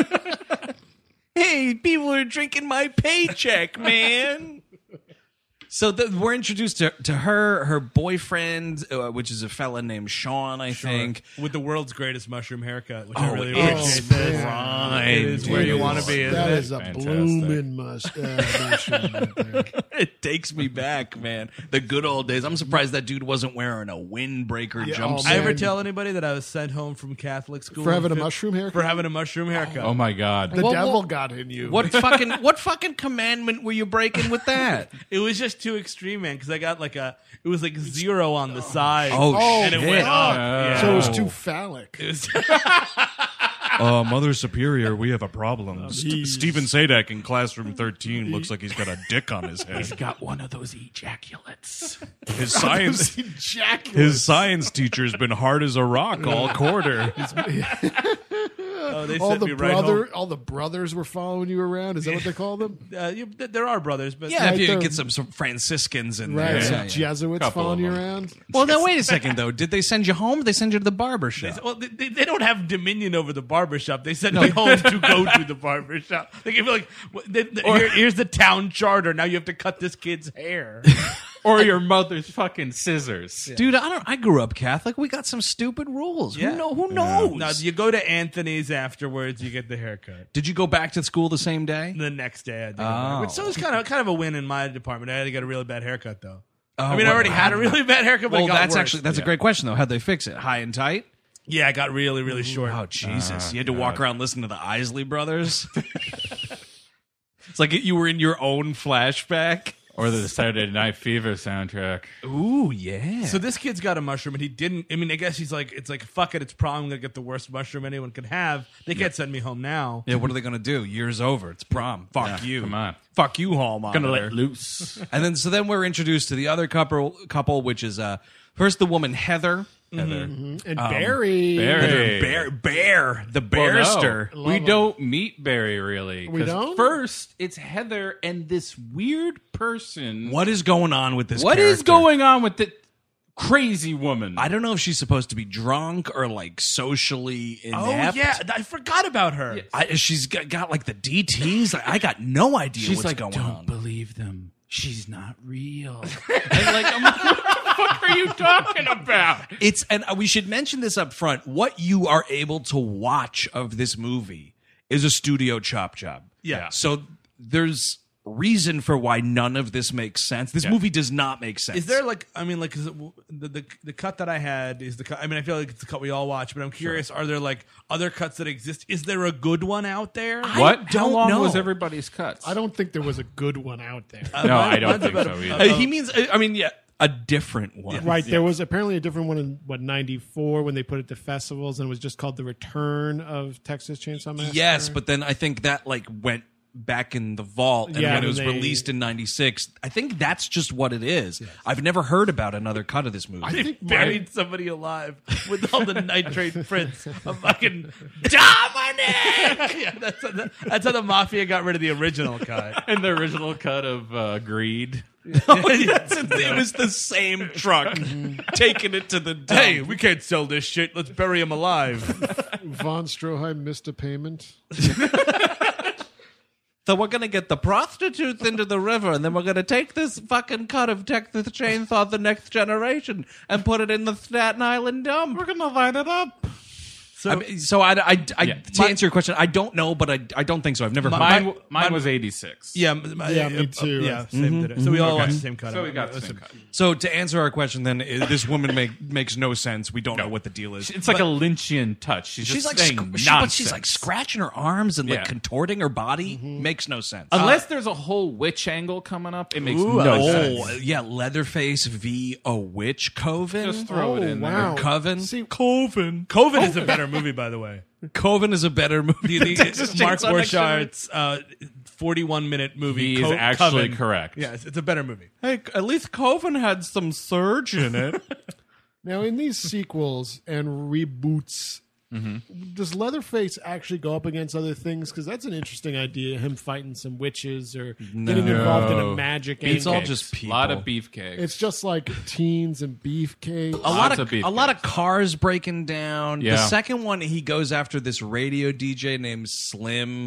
Speaker 1: Hey, people are drinking my paycheck, man. So the, we're introduced to, to her, her boyfriend, uh, which is a fella named Sean, I think.
Speaker 2: With the world's greatest mushroom haircut, which
Speaker 1: Oh,
Speaker 2: I really
Speaker 1: it's
Speaker 2: appreciate. This.
Speaker 1: right.
Speaker 2: It is where
Speaker 4: It
Speaker 2: you
Speaker 4: is-
Speaker 2: want to be. Isn't
Speaker 4: That
Speaker 2: it?
Speaker 4: is a
Speaker 3: Fantastic.
Speaker 4: blooming must. Uh, mushroom right there.
Speaker 1: It takes me back, man. The good old days. I'm surprised that dude wasn't wearing a windbreaker
Speaker 4: Yeah,
Speaker 1: jumpsuit.
Speaker 4: oh,
Speaker 2: I ever
Speaker 4: man.
Speaker 2: tell anybody that I was sent home from Catholic school
Speaker 4: For having a
Speaker 2: in fifth-
Speaker 4: mushroom haircut?
Speaker 2: For having a mushroom haircut.
Speaker 3: Oh my god.
Speaker 4: The
Speaker 1: Well,
Speaker 4: devil
Speaker 1: well,
Speaker 4: got in you.
Speaker 1: What fucking what fucking commandment were you breaking with that?
Speaker 2: It was just too extreme, man. Because I got like a, it was like zero on the side.
Speaker 1: Oh,
Speaker 2: and it
Speaker 1: shit.
Speaker 2: went up.
Speaker 3: Oh.
Speaker 2: Yeah.
Speaker 4: So it was too phallic.
Speaker 2: It was-
Speaker 1: Uh, Mother Superior, we have a problem.
Speaker 4: He's-
Speaker 1: Stephen Sadak in classroom thirteen looks like he's got a dick on his head.
Speaker 3: got one of those ejaculates.
Speaker 1: His science
Speaker 4: Ejaculate.
Speaker 1: his science teacher's been hard as a rock all quarter.
Speaker 2: oh, they
Speaker 4: all
Speaker 2: sent
Speaker 4: the
Speaker 2: me right
Speaker 4: brother,
Speaker 2: home.
Speaker 4: all the brothers were following you around. Is that what they call them?
Speaker 2: Uh, you, th- there are brothers, but
Speaker 1: Yeah, if
Speaker 4: Right
Speaker 1: you
Speaker 4: there.
Speaker 1: get some, some Franciscans in
Speaker 4: Right,
Speaker 1: there.
Speaker 4: some
Speaker 1: Yeah, yeah.
Speaker 4: Jesuits
Speaker 3: Couple
Speaker 4: following you
Speaker 3: of them.
Speaker 4: around.
Speaker 1: Well, now wait a second though. Did they send you home? Or they send you to the barber shop.
Speaker 2: Well, they, they, they don't have dominion over the barbershop. They sent me home to go to the barbershop. They give me like, what- they, they- here- here's the town charter. Now you have to cut this kid's hair.
Speaker 3: Or your mother's fucking scissors.
Speaker 1: Dude, I don't. I grew up Catholic. We got some stupid rules.
Speaker 2: Yeah.
Speaker 1: Who know? Who knows?
Speaker 2: Now you go to Anthony's afterwards. You get the haircut.
Speaker 1: Did you go back to school the same day?
Speaker 2: The next day, I had to go
Speaker 1: Oh.
Speaker 2: back. Which so it's kind of kind of a win in my department. I had to get a really bad haircut though.
Speaker 1: Oh,
Speaker 2: I mean, I
Speaker 1: what-
Speaker 2: already had a really bad haircut, but
Speaker 1: Well,
Speaker 2: it got
Speaker 1: that's
Speaker 2: worse.
Speaker 1: actually that's a great question though. How'd they fix it? High and tight?
Speaker 2: Yeah, I got really really short.
Speaker 1: Oh Jesus!
Speaker 3: Ah,
Speaker 1: you had to walk
Speaker 3: God.
Speaker 1: around listening to the Isley Brothers. It's like you were in your own flashback.
Speaker 3: Or the Saturday Night Fever soundtrack.
Speaker 1: Ooh, yeah.
Speaker 2: So this kid's got a mushroom, and he didn't. I mean, I guess he's like, it's like, fuck it, it's prom. I'm gonna get the worst mushroom anyone could have. They can't send me home now.
Speaker 1: yeah, what are they going to do? Year's over. It's prom. Fuck
Speaker 3: Yeah,
Speaker 1: you.
Speaker 3: come on.
Speaker 1: Fuck you, hall monitor.
Speaker 3: Gonna let loose.
Speaker 1: And then, so then we're introduced to the other couple, couple which is uh, first the woman Heather.
Speaker 3: Heather.
Speaker 4: And Barry.
Speaker 3: Barry.
Speaker 1: Bear, Bear, the
Speaker 3: Well, no.
Speaker 1: barrister.
Speaker 3: We
Speaker 4: Love 'em.
Speaker 3: don't meet Barry really.
Speaker 4: We
Speaker 3: 'cause
Speaker 4: don't?
Speaker 3: First, it's Heather and this weird person.
Speaker 1: What is going on with this
Speaker 3: What is
Speaker 1: character?
Speaker 3: going on with the crazy woman?
Speaker 1: I don't know if she's supposed to be drunk or like socially
Speaker 2: Oh
Speaker 1: inept.
Speaker 2: yeah, I forgot about her.
Speaker 1: I, she's got, got like the D Ts. Like, I got no idea
Speaker 3: She's
Speaker 1: what's
Speaker 3: like,
Speaker 1: going
Speaker 3: don't
Speaker 1: on.
Speaker 3: believe them. She's not real. and like, I'm like, what the fuck are you talking about?
Speaker 1: It's and we should mention this up front. What you are able to watch of this movie is a studio chop job.
Speaker 2: Yeah.
Speaker 1: So there's reason for why none of this makes sense. This
Speaker 3: Yeah.
Speaker 1: movie does not make sense.
Speaker 2: Is there like, I mean, like, is it, the, the the cut that I had is the cut. I mean, I feel like it's the cut we all watch, but I'm curious: are there like other cuts that exist? Is there a good one out there?
Speaker 3: What? How
Speaker 1: don't
Speaker 3: long
Speaker 1: know.
Speaker 3: was everybody's cuts?
Speaker 4: I don't think there was a good one out there.
Speaker 2: Uh,
Speaker 3: No,
Speaker 2: mine-
Speaker 3: I don't
Speaker 2: mine's
Speaker 3: think
Speaker 2: about
Speaker 3: so
Speaker 2: a-
Speaker 3: either.
Speaker 1: Uh, he means. I mean, yeah, a different one.
Speaker 4: Right, there was apparently a different one in what ninety-four when they put it to festivals, and it was just called "The Return of Texas Chainsaw Massacre."
Speaker 1: Yes, but then I think that like went back in the vault, and
Speaker 4: Yeah,
Speaker 1: when it was
Speaker 4: they-
Speaker 1: released in ninety-six, I think that's just what it is. I've never heard about another cut of this movie.
Speaker 4: I think my,
Speaker 2: Buried somebody alive with all the nitrate prints of fucking Dominic. Yeah, that's, how the, that's how the mafia got rid of the original cut.
Speaker 3: and the original cut of uh, Greed.
Speaker 1: That's a- it was the same truck taking it to the dump.
Speaker 2: Hey, we can't sell this shit. Let's bury him alive.
Speaker 4: Von Stroheim missed a payment.
Speaker 1: So we're gonna get the prostitutes into the river, and then we're gonna take this fucking cut of Texas Chainsaw: The Next Generation and put it in the Staten Island dump. We're gonna line it up. So, I mean, so I, I, I
Speaker 3: Yeah.
Speaker 1: to answer your question, I don't know, but I, I don't think so. I've never. heard
Speaker 3: Mine,
Speaker 1: of
Speaker 3: mine,
Speaker 2: mine-
Speaker 3: was eighty-six.
Speaker 2: Yeah, m-
Speaker 4: Yeah,
Speaker 2: uh,
Speaker 4: me
Speaker 2: uh,
Speaker 4: too.
Speaker 2: Yeah, same did it. So we all watched the same cut.
Speaker 3: So
Speaker 2: of
Speaker 3: we
Speaker 2: it.
Speaker 3: got the
Speaker 2: Listen,
Speaker 3: same cut.
Speaker 1: So to answer our question, then i- this woman make, makes no sense. We don't know what the deal is.
Speaker 3: It's like a Lynchian touch. She's,
Speaker 1: She's
Speaker 3: just
Speaker 1: like,
Speaker 3: saying
Speaker 1: sc- she-
Speaker 3: nonsense.
Speaker 1: but she's like scratching her arms and like
Speaker 3: Yeah.
Speaker 1: contorting her body. Makes no sense.
Speaker 3: Unless there's a whole witch angle coming up, it makes
Speaker 2: Ooh, I
Speaker 3: no
Speaker 2: like that.
Speaker 1: oh
Speaker 3: sense.
Speaker 1: yeah, Leatherface v a witch coven.
Speaker 3: Just throw it
Speaker 4: Oh,
Speaker 3: in
Speaker 4: wow.
Speaker 3: there.
Speaker 1: Coven.
Speaker 4: See,
Speaker 1: Coven.
Speaker 2: Coven is a better movie, by the way.
Speaker 1: Coven is a better movie.
Speaker 2: The,
Speaker 1: than
Speaker 2: the,
Speaker 1: Texas
Speaker 2: Mark
Speaker 1: Chainsaw Next Generation.
Speaker 2: Borchart's uh, forty-one minute movie.
Speaker 3: He is
Speaker 2: Co-
Speaker 3: actually
Speaker 2: Coven.
Speaker 3: correct.
Speaker 2: Yes, it's a better movie.
Speaker 1: Hey, at least Coven had some surge in it.
Speaker 4: now in these sequels and reboots,
Speaker 3: Mm-hmm.
Speaker 4: does Leatherface actually go up against other things? Because that's an interesting idea. Him fighting some witches or getting involved in a magic.
Speaker 1: It's all
Speaker 4: angle.
Speaker 1: just people.
Speaker 3: A lot of beefcakes.
Speaker 4: It's just like teens and beefcake.
Speaker 1: a lot
Speaker 3: Lots
Speaker 1: of,
Speaker 3: of
Speaker 1: a lot of
Speaker 3: beefcakes.
Speaker 1: cars breaking down. The
Speaker 3: Yeah.
Speaker 1: second one, he goes after this radio D J named Slim.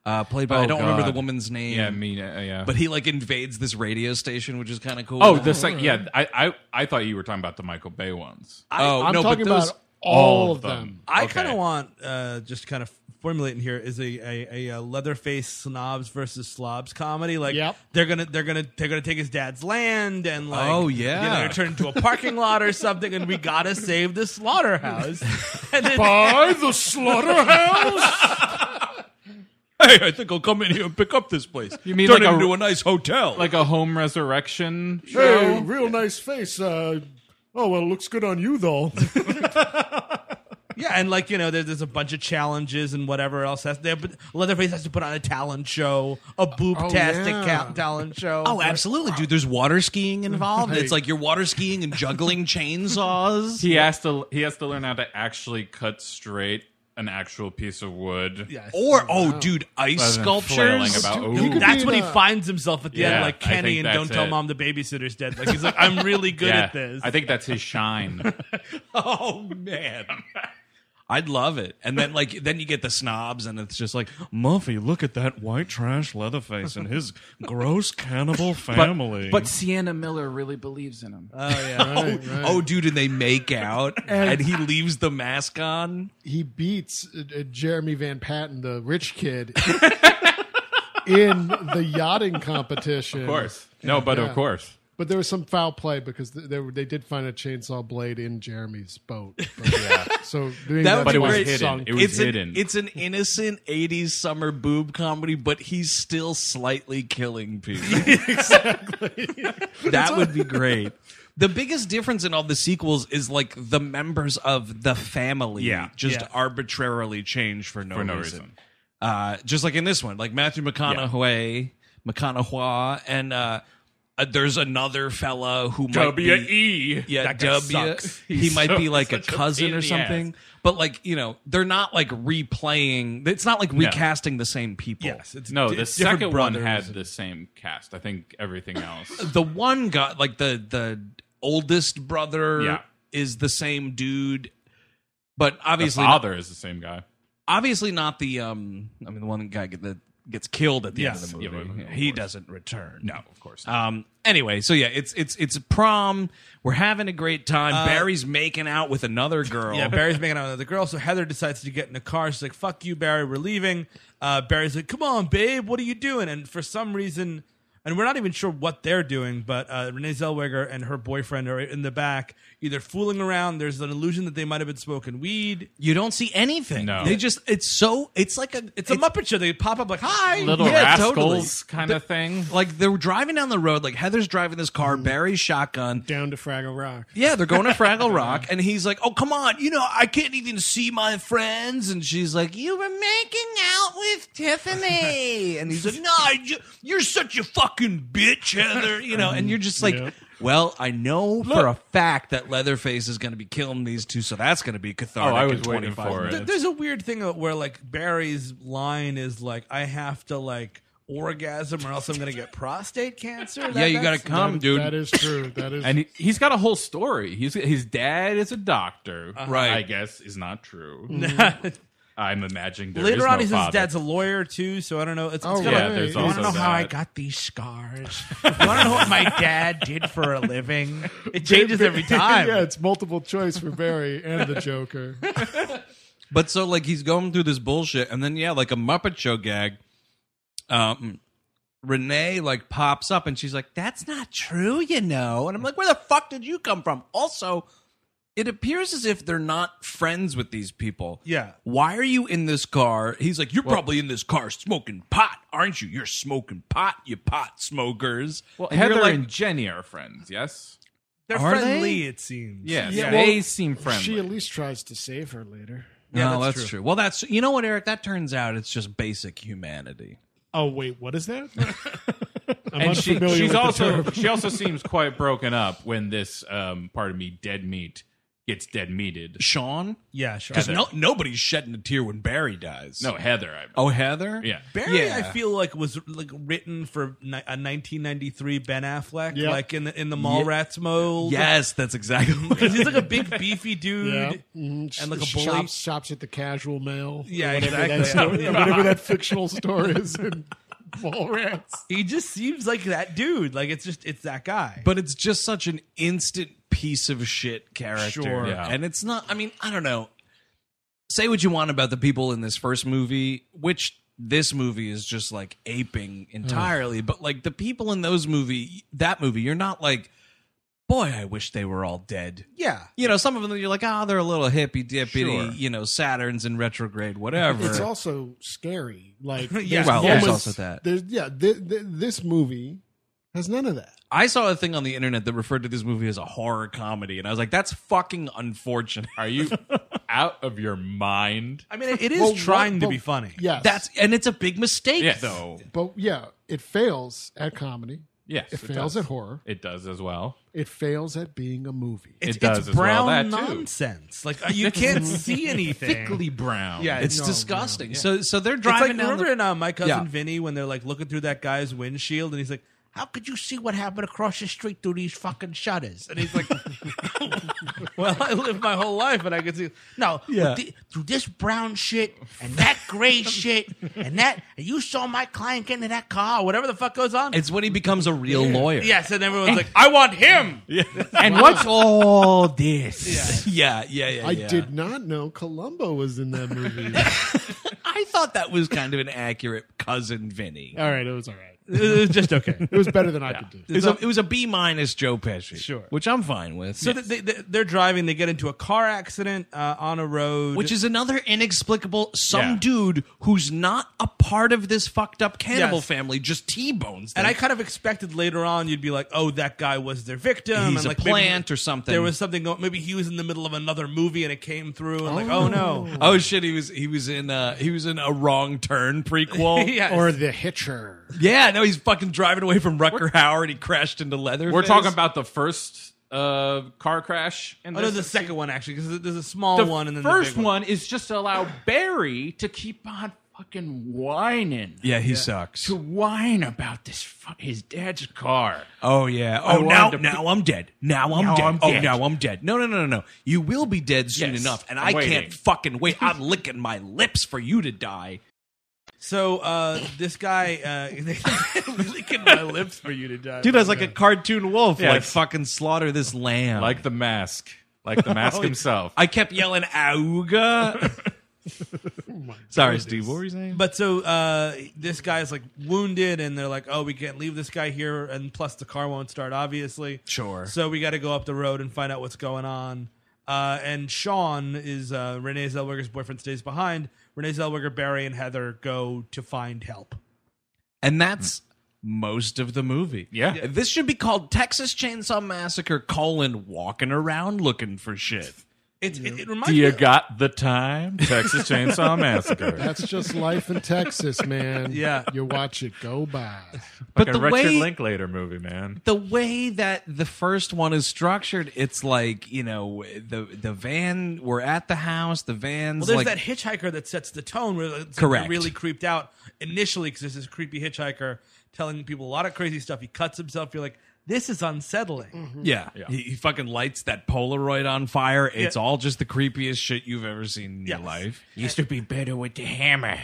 Speaker 1: uh, played by
Speaker 3: Oh,
Speaker 1: I don't remember
Speaker 3: God.
Speaker 1: the woman's name.
Speaker 3: Yeah, me. Uh, yeah.
Speaker 1: But he like invades this radio station, which is kind of cool.
Speaker 3: oh, the sec- yeah. I, I I thought you were talking about the Michael Bay ones.
Speaker 1: oh
Speaker 4: I'm
Speaker 1: no,
Speaker 4: talking
Speaker 1: but those,
Speaker 4: about all,
Speaker 3: all
Speaker 4: of
Speaker 3: of
Speaker 4: them.
Speaker 3: them.
Speaker 2: I
Speaker 3: Okay.
Speaker 2: kind of want uh, just kind of formulating here is a, a, a, a Leatherface snobs versus slobs comedy. Like
Speaker 4: Yep.
Speaker 2: they're gonna they're gonna they're gonna take his dad's land and like
Speaker 1: Oh, yeah.
Speaker 2: you know turn into a parking lot or something, and we gotta save the slaughterhouse. And then,
Speaker 4: By the slaughterhouse.
Speaker 1: hey, I think I'll come in here and pick up this place.
Speaker 3: You mean
Speaker 1: Turn
Speaker 3: like
Speaker 1: it
Speaker 3: a-
Speaker 1: into a nice hotel?
Speaker 3: Like a home resurrection show.
Speaker 4: Hey, real nice face. Uh, oh well, it looks good on you though.
Speaker 2: yeah, and like you know, there's, there's a bunch of challenges and whatever else has there. But Leatherface has to put on a talent show, a boobtastic
Speaker 4: Oh, yeah.
Speaker 2: ca- talent show.
Speaker 1: Oh, absolutely, dude. There's water skiing involved. It's like you're water skiing and juggling chainsaws.
Speaker 3: He has to he has to learn how to actually cut straight an actual piece of wood.
Speaker 2: Yes.
Speaker 1: Or, oh, dude, ice
Speaker 3: Rather than flailing
Speaker 1: sculptures.
Speaker 3: about,
Speaker 4: Dude, he
Speaker 3: ooh.
Speaker 4: could
Speaker 2: That's
Speaker 4: be
Speaker 2: when he
Speaker 4: the-
Speaker 2: finds himself at the
Speaker 3: Yeah,
Speaker 2: end, like
Speaker 3: I
Speaker 2: Kenny
Speaker 3: think
Speaker 2: and Don't
Speaker 3: that's
Speaker 2: Tell
Speaker 3: it.
Speaker 2: Mom the babysitter's dead. Like he's like, I'm really good
Speaker 3: Yeah,
Speaker 2: at this.
Speaker 3: I think that's his shine.
Speaker 1: Oh man, I'd love it. And then like then you get the snobs, and it's just like Muffy, look at that white trash Leatherface and his gross cannibal family.
Speaker 3: But Sienna Miller really believes in him.
Speaker 2: oh yeah.
Speaker 1: oh,
Speaker 4: Right, right.
Speaker 1: oh, dude, and they make out, and he leaves the mask on.
Speaker 4: He beats uh, uh, Jeremy Van Patten, the rich kid, in the yachting competition.
Speaker 3: Of course. No, but
Speaker 4: Yeah.
Speaker 3: of course.
Speaker 4: But there was some foul play because th- they, were, they did find a chainsaw blade in Jeremy's boat. But, yeah. So maybe
Speaker 1: That
Speaker 4: that's
Speaker 1: would
Speaker 3: But
Speaker 1: be
Speaker 3: it was
Speaker 4: why
Speaker 1: great.
Speaker 3: hidden.
Speaker 4: sunk.
Speaker 3: It was
Speaker 1: it's
Speaker 3: hidden.
Speaker 1: An, it's an innocent eighties summer boob comedy, but he's still slightly killing people. Exactly. That would be great. The biggest difference in all the sequels is like the members of the family
Speaker 3: Yeah.
Speaker 1: just
Speaker 2: Yeah.
Speaker 1: arbitrarily change for no
Speaker 3: For no
Speaker 1: reason.
Speaker 3: reason.
Speaker 1: Uh, just like in this one, like Matthew McConaughey, McConaughey, and uh, uh, there's another fella who might be,
Speaker 3: W E.
Speaker 1: yeah,
Speaker 2: That guy
Speaker 1: W.
Speaker 2: sucks.
Speaker 1: He
Speaker 3: He's
Speaker 1: might
Speaker 3: so-
Speaker 1: be like a
Speaker 3: such a
Speaker 1: cousin
Speaker 3: pain
Speaker 1: or
Speaker 3: in the
Speaker 1: something.
Speaker 3: ass.
Speaker 1: But like you know, they're not like replaying. It's not like recasting the same people.
Speaker 2: Yes. It's
Speaker 3: No,
Speaker 2: di-
Speaker 3: the
Speaker 2: it's different
Speaker 3: second one
Speaker 2: brothers.
Speaker 3: had the same cast. I think everything else.
Speaker 1: The one got like the the oldest brother
Speaker 3: Yeah.
Speaker 1: is the same dude, but
Speaker 3: The
Speaker 1: obviously
Speaker 3: father is the same guy.
Speaker 1: obviously not the um. I mean, the one guy get- that gets killed at the
Speaker 2: Yes.
Speaker 1: end of the
Speaker 3: Yeah,
Speaker 1: movie.
Speaker 3: but- of
Speaker 1: he
Speaker 3: course.
Speaker 1: doesn't return.
Speaker 3: No, of course.
Speaker 1: Um. Anyway, so yeah, it's it's it's prom. We're having a great time.
Speaker 2: Uh,
Speaker 1: Barry's making out with another girl.
Speaker 2: Yeah, Barry's making out with another girl, so Heather decides to get in the car. She's like, fuck you, Barry, we're leaving. Uh, Barry's like, come on, babe, what are you doing? And for some reason, and we're not even sure what they're doing, but uh, Renee Zellweger and her boyfriend are in the back, either fooling around. There's an illusion that they might have been smoking weed.
Speaker 1: You don't see anything.
Speaker 3: No.
Speaker 1: They just it's so it's like a
Speaker 2: It's a Muppet Show. They pop up like, hi.
Speaker 3: Little
Speaker 1: yeah,
Speaker 3: rascals
Speaker 1: totally.
Speaker 3: kind of thing.
Speaker 1: like they're driving down the road. Like Heather's driving this
Speaker 3: Mm.
Speaker 1: car, Barry's shotgun.
Speaker 4: Down to Fraggle Rock.
Speaker 1: Yeah, they're going to Fraggle Rock, and he's like, "Oh, come on, you know, I can't even see my friends." And she's like, "You were making out with Tiffany," and he's like, "No, you- you're such a fucking bitch, Heather." You know, and you're just like,
Speaker 4: Yep.
Speaker 1: "Well, I know for a fact that Leatherface is going to be killing these two, so that's going to be cathartic."
Speaker 3: Oh, I was
Speaker 1: in
Speaker 3: waiting
Speaker 1: twenty-five
Speaker 3: for it.
Speaker 1: minutes.
Speaker 2: Th- There's a weird thing where like Barry's line is like, I have to like orgasm or else I'm going to get prostate cancer. That-
Speaker 1: Yeah, you got to
Speaker 2: that's-
Speaker 1: come,
Speaker 4: That-
Speaker 1: dude.
Speaker 4: That is true. That is.
Speaker 3: And he, he's got a whole story. He's his dad is a doctor,
Speaker 1: Right.
Speaker 3: I guess is not true. I'm imagining there
Speaker 2: Later
Speaker 3: is
Speaker 2: on,
Speaker 3: no
Speaker 2: he says his
Speaker 3: father.
Speaker 2: dad's a lawyer too, so I don't know. It's, it's
Speaker 4: Oh,
Speaker 2: kinda-
Speaker 3: yeah,
Speaker 4: right.
Speaker 3: there's
Speaker 4: You
Speaker 2: You
Speaker 3: also
Speaker 2: want to know how I
Speaker 3: that.
Speaker 2: got these scars? You want to know what my dad did for a living? It changes every time.
Speaker 4: yeah, it's multiple choice for Barry and the Joker.
Speaker 1: But so like he's going through this bullshit, and then yeah, like a Muppet Show gag. Um, Renee like pops up, and she's like, "That's not true, you know." And I'm like, "Where the fuck did you come from?" Also, it appears as if they're not friends with these people.
Speaker 2: Yeah.
Speaker 1: Why are you in this car? He's like, "You're probably in this car smoking pot, aren't you? You're smoking pot, you pot smokers."
Speaker 3: Well,
Speaker 1: And you're
Speaker 3: Heather
Speaker 1: like,
Speaker 3: and Jenny are friends. Yes.
Speaker 2: They're
Speaker 1: Are
Speaker 2: friendly,
Speaker 1: they?
Speaker 2: it seems.
Speaker 3: Yes.
Speaker 4: Yeah,
Speaker 3: they
Speaker 4: well,
Speaker 3: seem friendly.
Speaker 4: She at least tries to save her later.
Speaker 2: Yeah,
Speaker 1: no,
Speaker 2: that's
Speaker 1: that's
Speaker 2: true.
Speaker 1: true. Well, that's you know what, Eric. That turns out it's just basic humanity.
Speaker 4: Oh wait, what is that? I'm
Speaker 3: and she,
Speaker 4: unfamiliar
Speaker 3: she's
Speaker 4: with the
Speaker 3: also
Speaker 4: term.
Speaker 3: she also seems quite broken up when this um, pardon me dead meat gets dead meated.
Speaker 1: Sean?
Speaker 2: Yeah, sure.
Speaker 1: Because no, nobody's shedding a tear when Barry dies.
Speaker 3: No, Heather. I
Speaker 1: Oh, Heather?
Speaker 3: Yeah.
Speaker 2: Barry,
Speaker 1: Yeah.
Speaker 2: I feel like was like written for ni- a nineteen ninety-three Ben Affleck,
Speaker 4: Yep.
Speaker 2: like in the in the Mallrats mold.
Speaker 1: Yes, that's exactly what
Speaker 2: because he's like a big beefy dude
Speaker 4: Yeah. Mhm.
Speaker 2: and like a bully.
Speaker 4: shops, shops at the casual mail.
Speaker 2: Yeah,
Speaker 4: or whatever
Speaker 2: exactly.
Speaker 4: That story, whatever that fictional store is in Mallrats.
Speaker 2: He just seems like that dude. Like it's just it's that guy.
Speaker 1: But it's just such an instant piece of shit character.
Speaker 2: Sure.
Speaker 3: Yeah.
Speaker 1: And it's not, I mean, I don't know. Say what you want about the people in this first movie, which this movie is just like aping entirely. But like the people in those movie, that movie, you're not like, boy, I wish they were all dead.
Speaker 2: yeah.
Speaker 1: You know, some of them you're like, oh, they're a little hippy dippity,
Speaker 3: Sure.
Speaker 1: you know, Saturn's in retrograde, whatever.
Speaker 4: It's also scary. Like,
Speaker 2: Yeah.
Speaker 4: there's
Speaker 1: Well, there's
Speaker 4: moments-
Speaker 1: also that.
Speaker 4: There's, yeah, th- th- this movie has none of that.
Speaker 1: I saw a thing on the internet that referred to this movie as a horror comedy, and I was like, that's fucking unfortunate.
Speaker 3: Are you out of your mind?
Speaker 2: I mean, it, it is
Speaker 4: Well,
Speaker 2: trying
Speaker 4: what-
Speaker 2: to
Speaker 4: but-
Speaker 2: be funny.
Speaker 4: Yes,
Speaker 1: That's and it's a big mistake,
Speaker 3: Yes.
Speaker 1: though.
Speaker 4: but yeah, it fails at comedy.
Speaker 3: Yes.
Speaker 4: It fails
Speaker 3: does.
Speaker 4: at horror.
Speaker 3: It does as well.
Speaker 4: It fails at being a movie.
Speaker 2: It's,
Speaker 3: It does
Speaker 2: it's
Speaker 3: as well,
Speaker 2: brown
Speaker 3: that too.
Speaker 2: nonsense. Like uh, you can't see anything.
Speaker 3: Thickly brown.
Speaker 2: Yeah,
Speaker 1: It's
Speaker 2: no,
Speaker 1: disgusting. So, so they're
Speaker 2: It's
Speaker 1: driving
Speaker 2: like
Speaker 1: down.
Speaker 2: remember
Speaker 1: the-
Speaker 2: in uh, My Cousin
Speaker 1: Yeah.
Speaker 2: Vinny when they're like looking through that guy's windshield and he's like, "How could you see what happened across the street through these fucking shutters?" And he's like, "Well, I lived my whole life and I could see no
Speaker 1: Yeah.
Speaker 2: with the- through this brown shit and that gray shit and that and you saw my client get into that car, or whatever the fuck goes on."
Speaker 1: It's when he becomes a real lawyer.
Speaker 2: Yes, and everyone's like, "I want him."
Speaker 3: And what's all this?
Speaker 1: yeah, yeah, yeah.
Speaker 4: I
Speaker 1: yeah.
Speaker 4: did not know Columbo was in that movie.
Speaker 1: I thought that was kind of an accurate cousin Vinny.
Speaker 4: All right, it was all right.
Speaker 2: It was just okay.
Speaker 4: It was better than I could do.
Speaker 1: It was, a, it was a B minus Joe Pesci,
Speaker 2: Sure.
Speaker 1: which I'm fine with.
Speaker 2: So they, they, they're driving. They get into a car accident uh, on a road,
Speaker 1: which is another inexplicable. Some
Speaker 3: Yeah.
Speaker 1: dude who's not a part of this fucked up cannibal
Speaker 2: Yes.
Speaker 1: family just T-bones them.
Speaker 2: And I kind of expected later on you'd be like, oh, that guy was their victim.
Speaker 1: He's
Speaker 2: and
Speaker 1: a
Speaker 2: like maybe
Speaker 1: plant or something.
Speaker 2: There was something going. Maybe he was in the middle of another movie and it came through. And like, oh no.
Speaker 1: Oh shit! He was he was in uh he was in a Wrong Turn prequel.
Speaker 2: Yes.
Speaker 4: Or The Hitcher.
Speaker 1: Yeah, no, he's fucking driving away from Rucker Howard. He crashed into Leatherface.
Speaker 3: We're talking about the first uh, car crash. In
Speaker 2: Oh no,
Speaker 3: this.
Speaker 2: the second one actually, because there's a small
Speaker 3: The
Speaker 2: one and then
Speaker 3: first
Speaker 2: the big
Speaker 3: one is just to allow Barry to keep on fucking whining.
Speaker 1: Yeah, he sucks.
Speaker 3: To whine about this fu- his dad's car.
Speaker 1: Oh yeah.
Speaker 3: I
Speaker 1: Oh now
Speaker 3: wanted to
Speaker 1: now I'm dead. Now I'm
Speaker 3: Now
Speaker 1: dead.
Speaker 3: I'm
Speaker 1: oh
Speaker 3: dead.
Speaker 1: now I'm dead. No no no no no. You will be dead soon
Speaker 3: Yes,
Speaker 1: enough, and
Speaker 3: I'm
Speaker 1: I
Speaker 3: waiting.
Speaker 1: can't fucking wait. I'm licking my lips for you to die.
Speaker 2: So uh, this guy, uh, licking my lips for you to die.
Speaker 1: Dude, I was like a cartoon wolf.
Speaker 3: Yes.
Speaker 1: Like fucking slaughter this lamb.
Speaker 3: Like the mask. Like the mask himself.
Speaker 1: I kept yelling "Auga." Sorry, Steve. What were you saying?
Speaker 2: But so uh, this guy's like wounded, and they're like, "Oh, we can't leave this guy here," and plus the car won't start, obviously.
Speaker 1: Sure.
Speaker 2: So we got to go up the road and find out what's going on. Uh, and Sean is uh, Renee Zellweger's boyfriend, stays behind. Renee Zellweger, Barry, and Heather go to find help.
Speaker 1: And that's most of the movie.
Speaker 3: Yeah.
Speaker 1: This should be called Texas Chainsaw Massacre: colon walking around looking for shit.
Speaker 2: It, it, it reminds
Speaker 3: Do
Speaker 2: me.
Speaker 3: you
Speaker 2: Of,
Speaker 3: got the time? Texas Chainsaw Massacre.
Speaker 4: That's just life in Texas, man.
Speaker 2: Yeah.
Speaker 4: You watch it go by.
Speaker 1: But
Speaker 3: Like
Speaker 1: the
Speaker 3: a Richard
Speaker 1: way
Speaker 3: Linklater movie, man.
Speaker 1: the way that the first one is structured, it's like, you know, the the van. We're at the house. The van's
Speaker 2: well, there's
Speaker 1: like
Speaker 2: that hitchhiker that sets the tone. Where it's
Speaker 1: Correct.
Speaker 2: really creeped out initially because this is a creepy hitchhiker telling people a lot of crazy stuff. He cuts himself. You're like, this is unsettling.
Speaker 1: yeah.
Speaker 3: Yeah.
Speaker 1: He, he fucking lights that Polaroid on fire. It's
Speaker 2: Yeah.
Speaker 1: all just the creepiest shit you've ever seen in
Speaker 2: Yes.
Speaker 1: your life.
Speaker 3: Used to be better with the hammer.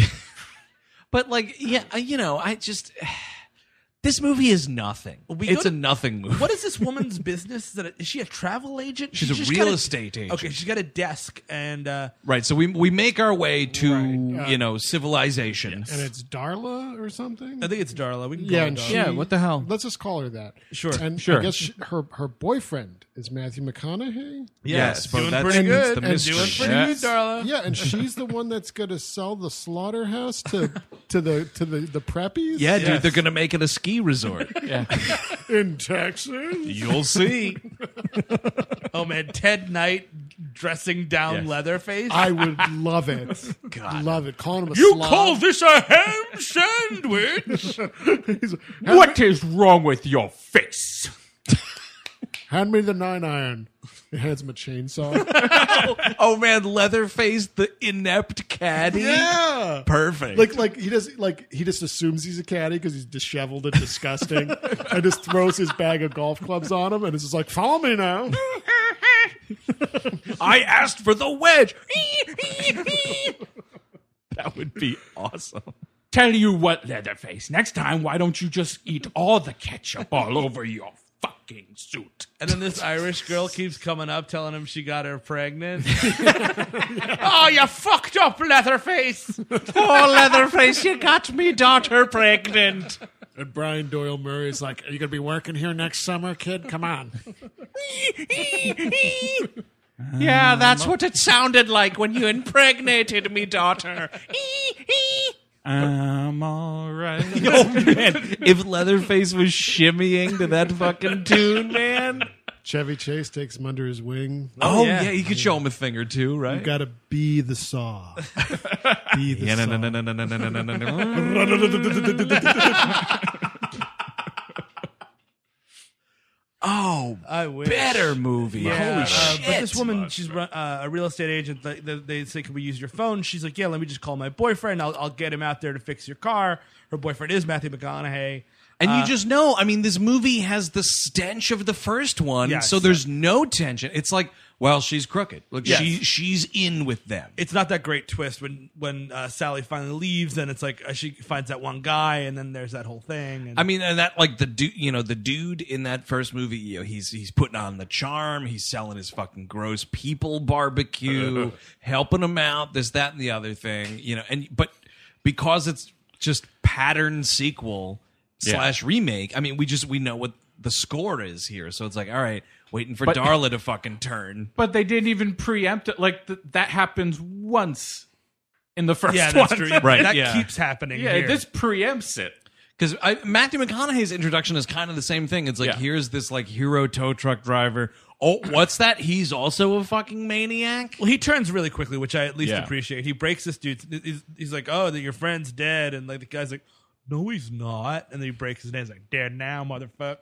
Speaker 1: But like, yeah, uh, you know, I just this movie is nothing.
Speaker 2: We
Speaker 1: It's
Speaker 2: go
Speaker 1: a
Speaker 2: to-
Speaker 1: nothing movie.
Speaker 2: What is this woman's business? That is she a travel agent?
Speaker 1: She's a
Speaker 2: just
Speaker 1: real
Speaker 2: got
Speaker 1: estate agent.
Speaker 2: Okay, she's got a desk and uh,
Speaker 1: Right, so we we make our way to
Speaker 4: Right. Uh,
Speaker 1: you know civilization.
Speaker 4: And it's Darla or something?
Speaker 2: I think it's Darla. We can call
Speaker 4: Yeah,
Speaker 2: her
Speaker 4: and
Speaker 2: Darla.
Speaker 4: she,
Speaker 1: Yeah, what the hell?
Speaker 4: Let's just call her that.
Speaker 2: Sure.
Speaker 4: And
Speaker 3: Sure.
Speaker 4: I guess she, her her boyfriend is Matthew McConaughey.
Speaker 1: Yes, but
Speaker 2: doing
Speaker 1: that's
Speaker 2: pretty
Speaker 1: that's
Speaker 2: good.
Speaker 1: the
Speaker 2: and
Speaker 1: mystery.
Speaker 2: doing pretty
Speaker 3: Yes.
Speaker 2: good, Darla.
Speaker 4: Yeah, and she's the one that's going to sell the slaughterhouse to to the to the the preppies.
Speaker 1: Yeah, dude,
Speaker 3: Yes.
Speaker 1: they're gonna make it a ski resort.
Speaker 3: Yeah.
Speaker 4: in Texas.
Speaker 1: You'll see.
Speaker 2: Oh man, Ted Knight dressing down
Speaker 3: Yes.
Speaker 2: Leatherface.
Speaker 4: I would love it. God, love it. Calling him a
Speaker 2: you
Speaker 4: slob.
Speaker 2: call this a ham sandwich?
Speaker 4: He's-
Speaker 3: What is wrong with your face?
Speaker 4: Hand me the nine iron. He hands him a chainsaw.
Speaker 1: Oh man, Leatherface, the inept caddy.
Speaker 4: Yeah,
Speaker 1: perfect.
Speaker 4: Like, like he does, like he just assumes he's a caddy because he's disheveled and disgusting, and just throws his bag of golf clubs on him, and it's just like, follow me now.
Speaker 1: I asked for the wedge. That would be awesome.
Speaker 3: Tell you what, Leatherface, next time, why don't you just eat all the ketchup all over your fucking suit?
Speaker 2: And then this Irish girl keeps coming up telling him she got her pregnant. Oh, you fucked up, Leatherface.
Speaker 1: Oh, Leatherface, you got me daughter pregnant.
Speaker 4: And Brian Doyle Murray is like, are you going to be working here next summer, kid? Come on.
Speaker 1: Yeah, that's what it sounded like when you impregnated me, daughter.
Speaker 3: I'm all right.
Speaker 1: Oh, man. If Leatherface was shimmying to that fucking tune, man.
Speaker 4: Chevy Chase takes him under his wing.
Speaker 1: Oh, yeah. yeah. You could show him a thing or two, right?
Speaker 4: You got to be the saw. Be the
Speaker 1: Yeah,
Speaker 4: saw.
Speaker 1: no, no, no, no, no, no, no, no, no. Oh,
Speaker 2: I wish.
Speaker 1: better movie.
Speaker 2: Yeah,
Speaker 1: Holy
Speaker 2: uh,
Speaker 1: shit.
Speaker 2: But this woman, she's run- uh, a real estate agent. They, they, they say, can we use your phone? She's like, yeah, let me just call my boyfriend. I'll, I'll get him out there to fix your car. Her boyfriend is Matthew McConaughey.
Speaker 1: And
Speaker 2: Uh,
Speaker 1: you just know, I mean, this movie has the stench of the first one,
Speaker 2: Yes.
Speaker 1: so there's no tension. It's like, well, she's crooked. Look,
Speaker 2: Yes.
Speaker 1: she she's in with them.
Speaker 2: It's not that great twist when when uh, Sally finally leaves, and it's like uh, she finds that one guy, and then there's that whole thing. And
Speaker 1: I mean, and that like the dude, you know, the dude in that first movie, you know, he's he's putting on the charm, he's selling his fucking gross people barbecue, helping them out, this, that, and the other thing, you know, and but because it's just pattern sequel
Speaker 3: Yeah.
Speaker 1: slash remake, I mean, we just we know what the score is here, so it's like, all right, waiting for
Speaker 3: But-
Speaker 1: Darla to fucking turn.
Speaker 3: But they didn't even preempt it. Like, th- that happens once in the first
Speaker 2: yeah, that's
Speaker 3: one.
Speaker 2: true.
Speaker 1: Right,
Speaker 2: That
Speaker 1: yeah.
Speaker 2: keeps happening.
Speaker 3: Yeah,
Speaker 2: here.
Speaker 3: this preempts it.
Speaker 1: Because Matthew McConaughey's introduction is kind of the same thing. It's like,
Speaker 3: Yeah.
Speaker 1: here's this like hero tow truck driver. Oh, what's that? He's also a fucking maniac?
Speaker 2: Well, he turns really quickly, which I at least
Speaker 3: Yeah.
Speaker 2: appreciate. He breaks this dude. He's, he's like, "Oh, that your friend's dead," and like the guy's like, "No, he's not." And then he breaks his name. He's like, "Dead now, motherfucker."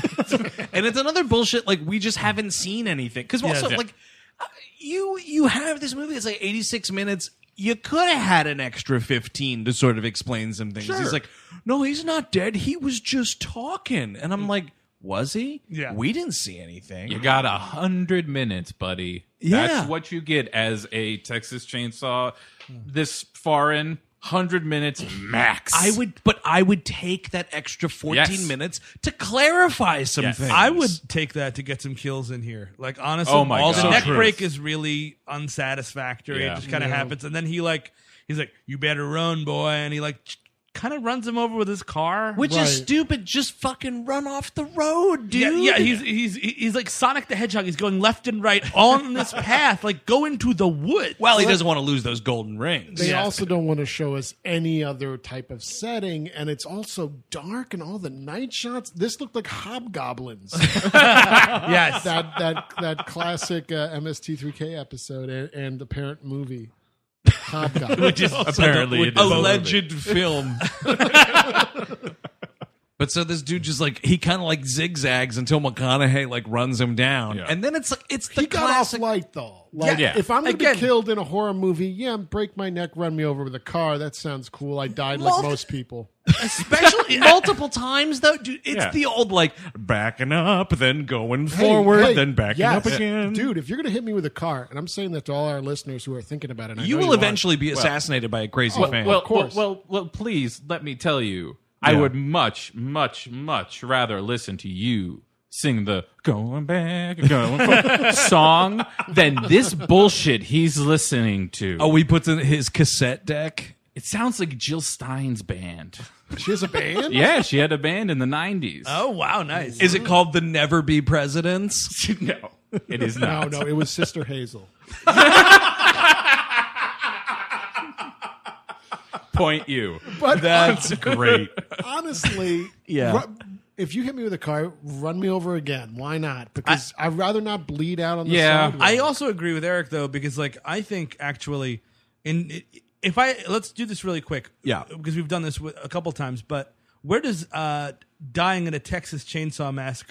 Speaker 1: And it's another bullshit, like, we just haven't seen anything. Because
Speaker 2: Yeah,
Speaker 1: also,
Speaker 2: yeah.
Speaker 1: like, uh, you you have this movie, it's like eighty-six minutes. You could have had an extra fifteen to sort of explain some things.
Speaker 4: Sure.
Speaker 1: He's like, no, he's not dead. He was just talking. And I'm like, was he?
Speaker 2: Yeah.
Speaker 1: We didn't see anything.
Speaker 3: You got a hundred minutes, buddy.
Speaker 1: Yeah.
Speaker 3: That's what you get as a Texas Chainsaw this far in. Hundred minutes max.
Speaker 1: I would, but I would take that extra fourteen
Speaker 3: Yes.
Speaker 1: minutes to clarify some
Speaker 3: Yes.
Speaker 1: things.
Speaker 2: I would take that to get some kills in here. Like honestly,
Speaker 3: Oh my
Speaker 2: all the
Speaker 3: God.
Speaker 2: neck
Speaker 1: True.
Speaker 2: break is really unsatisfactory.
Speaker 3: Yeah.
Speaker 2: It just kind of
Speaker 4: Yeah.
Speaker 2: happens, and then he like he's like, "You better run, boy," and he like kind of runs him over with his car.
Speaker 1: Which
Speaker 4: Right.
Speaker 1: is stupid. Just fucking run off the road, dude.
Speaker 2: Yeah, yeah, he's he's he's like Sonic the Hedgehog. He's going left and right on this path. Like, go into the woods.
Speaker 1: well, he doesn't want to lose those golden rings.
Speaker 4: They
Speaker 2: Yeah.
Speaker 4: also don't want to show us any other type of setting, and it's also dark and all the night shots. This looked like hobgoblins.
Speaker 2: yes,
Speaker 4: that that that classic uh, M S T three K episode and, and the parent movie. Hobgoblins.
Speaker 1: Which is
Speaker 3: Apparently it is
Speaker 1: alleged film. But so this dude just like he kind of like zigzags until McConaughey like runs him down,
Speaker 3: Yeah.
Speaker 1: and then it's like it's the
Speaker 4: he got
Speaker 1: classic.
Speaker 4: off light though. Like
Speaker 3: Yeah.
Speaker 4: if I'm going to
Speaker 2: Again-
Speaker 4: be killed in a horror movie, yeah, break my neck, run me over with a car. That sounds cool. I died like
Speaker 1: Multi-
Speaker 4: most people.
Speaker 1: Especially multiple times though, dude. It's
Speaker 3: Yeah.
Speaker 1: the old like backing up, then going
Speaker 4: Hey,
Speaker 1: forward,
Speaker 4: hey,
Speaker 1: then backing
Speaker 4: yes.
Speaker 1: up again.
Speaker 4: Dude, if you're going to hit me with a car, and I'm saying that to all our listeners who are thinking about it, and I
Speaker 1: you
Speaker 4: know
Speaker 1: will
Speaker 4: are.
Speaker 1: eventually be assassinated by a crazy
Speaker 3: well,
Speaker 1: fan.
Speaker 3: well,
Speaker 4: course.
Speaker 3: well, well, well, please let me tell you, I
Speaker 1: Yeah.
Speaker 3: would much, much, much rather listen to you sing the "Going Back, Going Forward" song than this bullshit he's listening to.
Speaker 1: oh, he puts in his cassette deck.
Speaker 3: It sounds like Jill Stein's band.
Speaker 4: She has a band?
Speaker 3: Yeah, she had a band in the nineties.
Speaker 2: Oh wow, nice.
Speaker 1: Is it called the Never Be Presidents?
Speaker 3: no, it is
Speaker 4: No,
Speaker 3: not.
Speaker 4: no, it was Sister Hazel.
Speaker 3: Point you.
Speaker 4: But
Speaker 1: That's great.
Speaker 4: honestly,
Speaker 1: Yeah.
Speaker 4: ru- if you hit me with a car, run me over again. Why not? Because I, would rather not bleed out on the
Speaker 3: Yeah.
Speaker 4: sidewalk.
Speaker 2: I also agree with Eric though, because like I think actually, in if I let's do this really quick,
Speaker 1: Yeah.
Speaker 2: because we've done this with, a couple times. But where does uh, dying in a Texas Chainsaw Massacre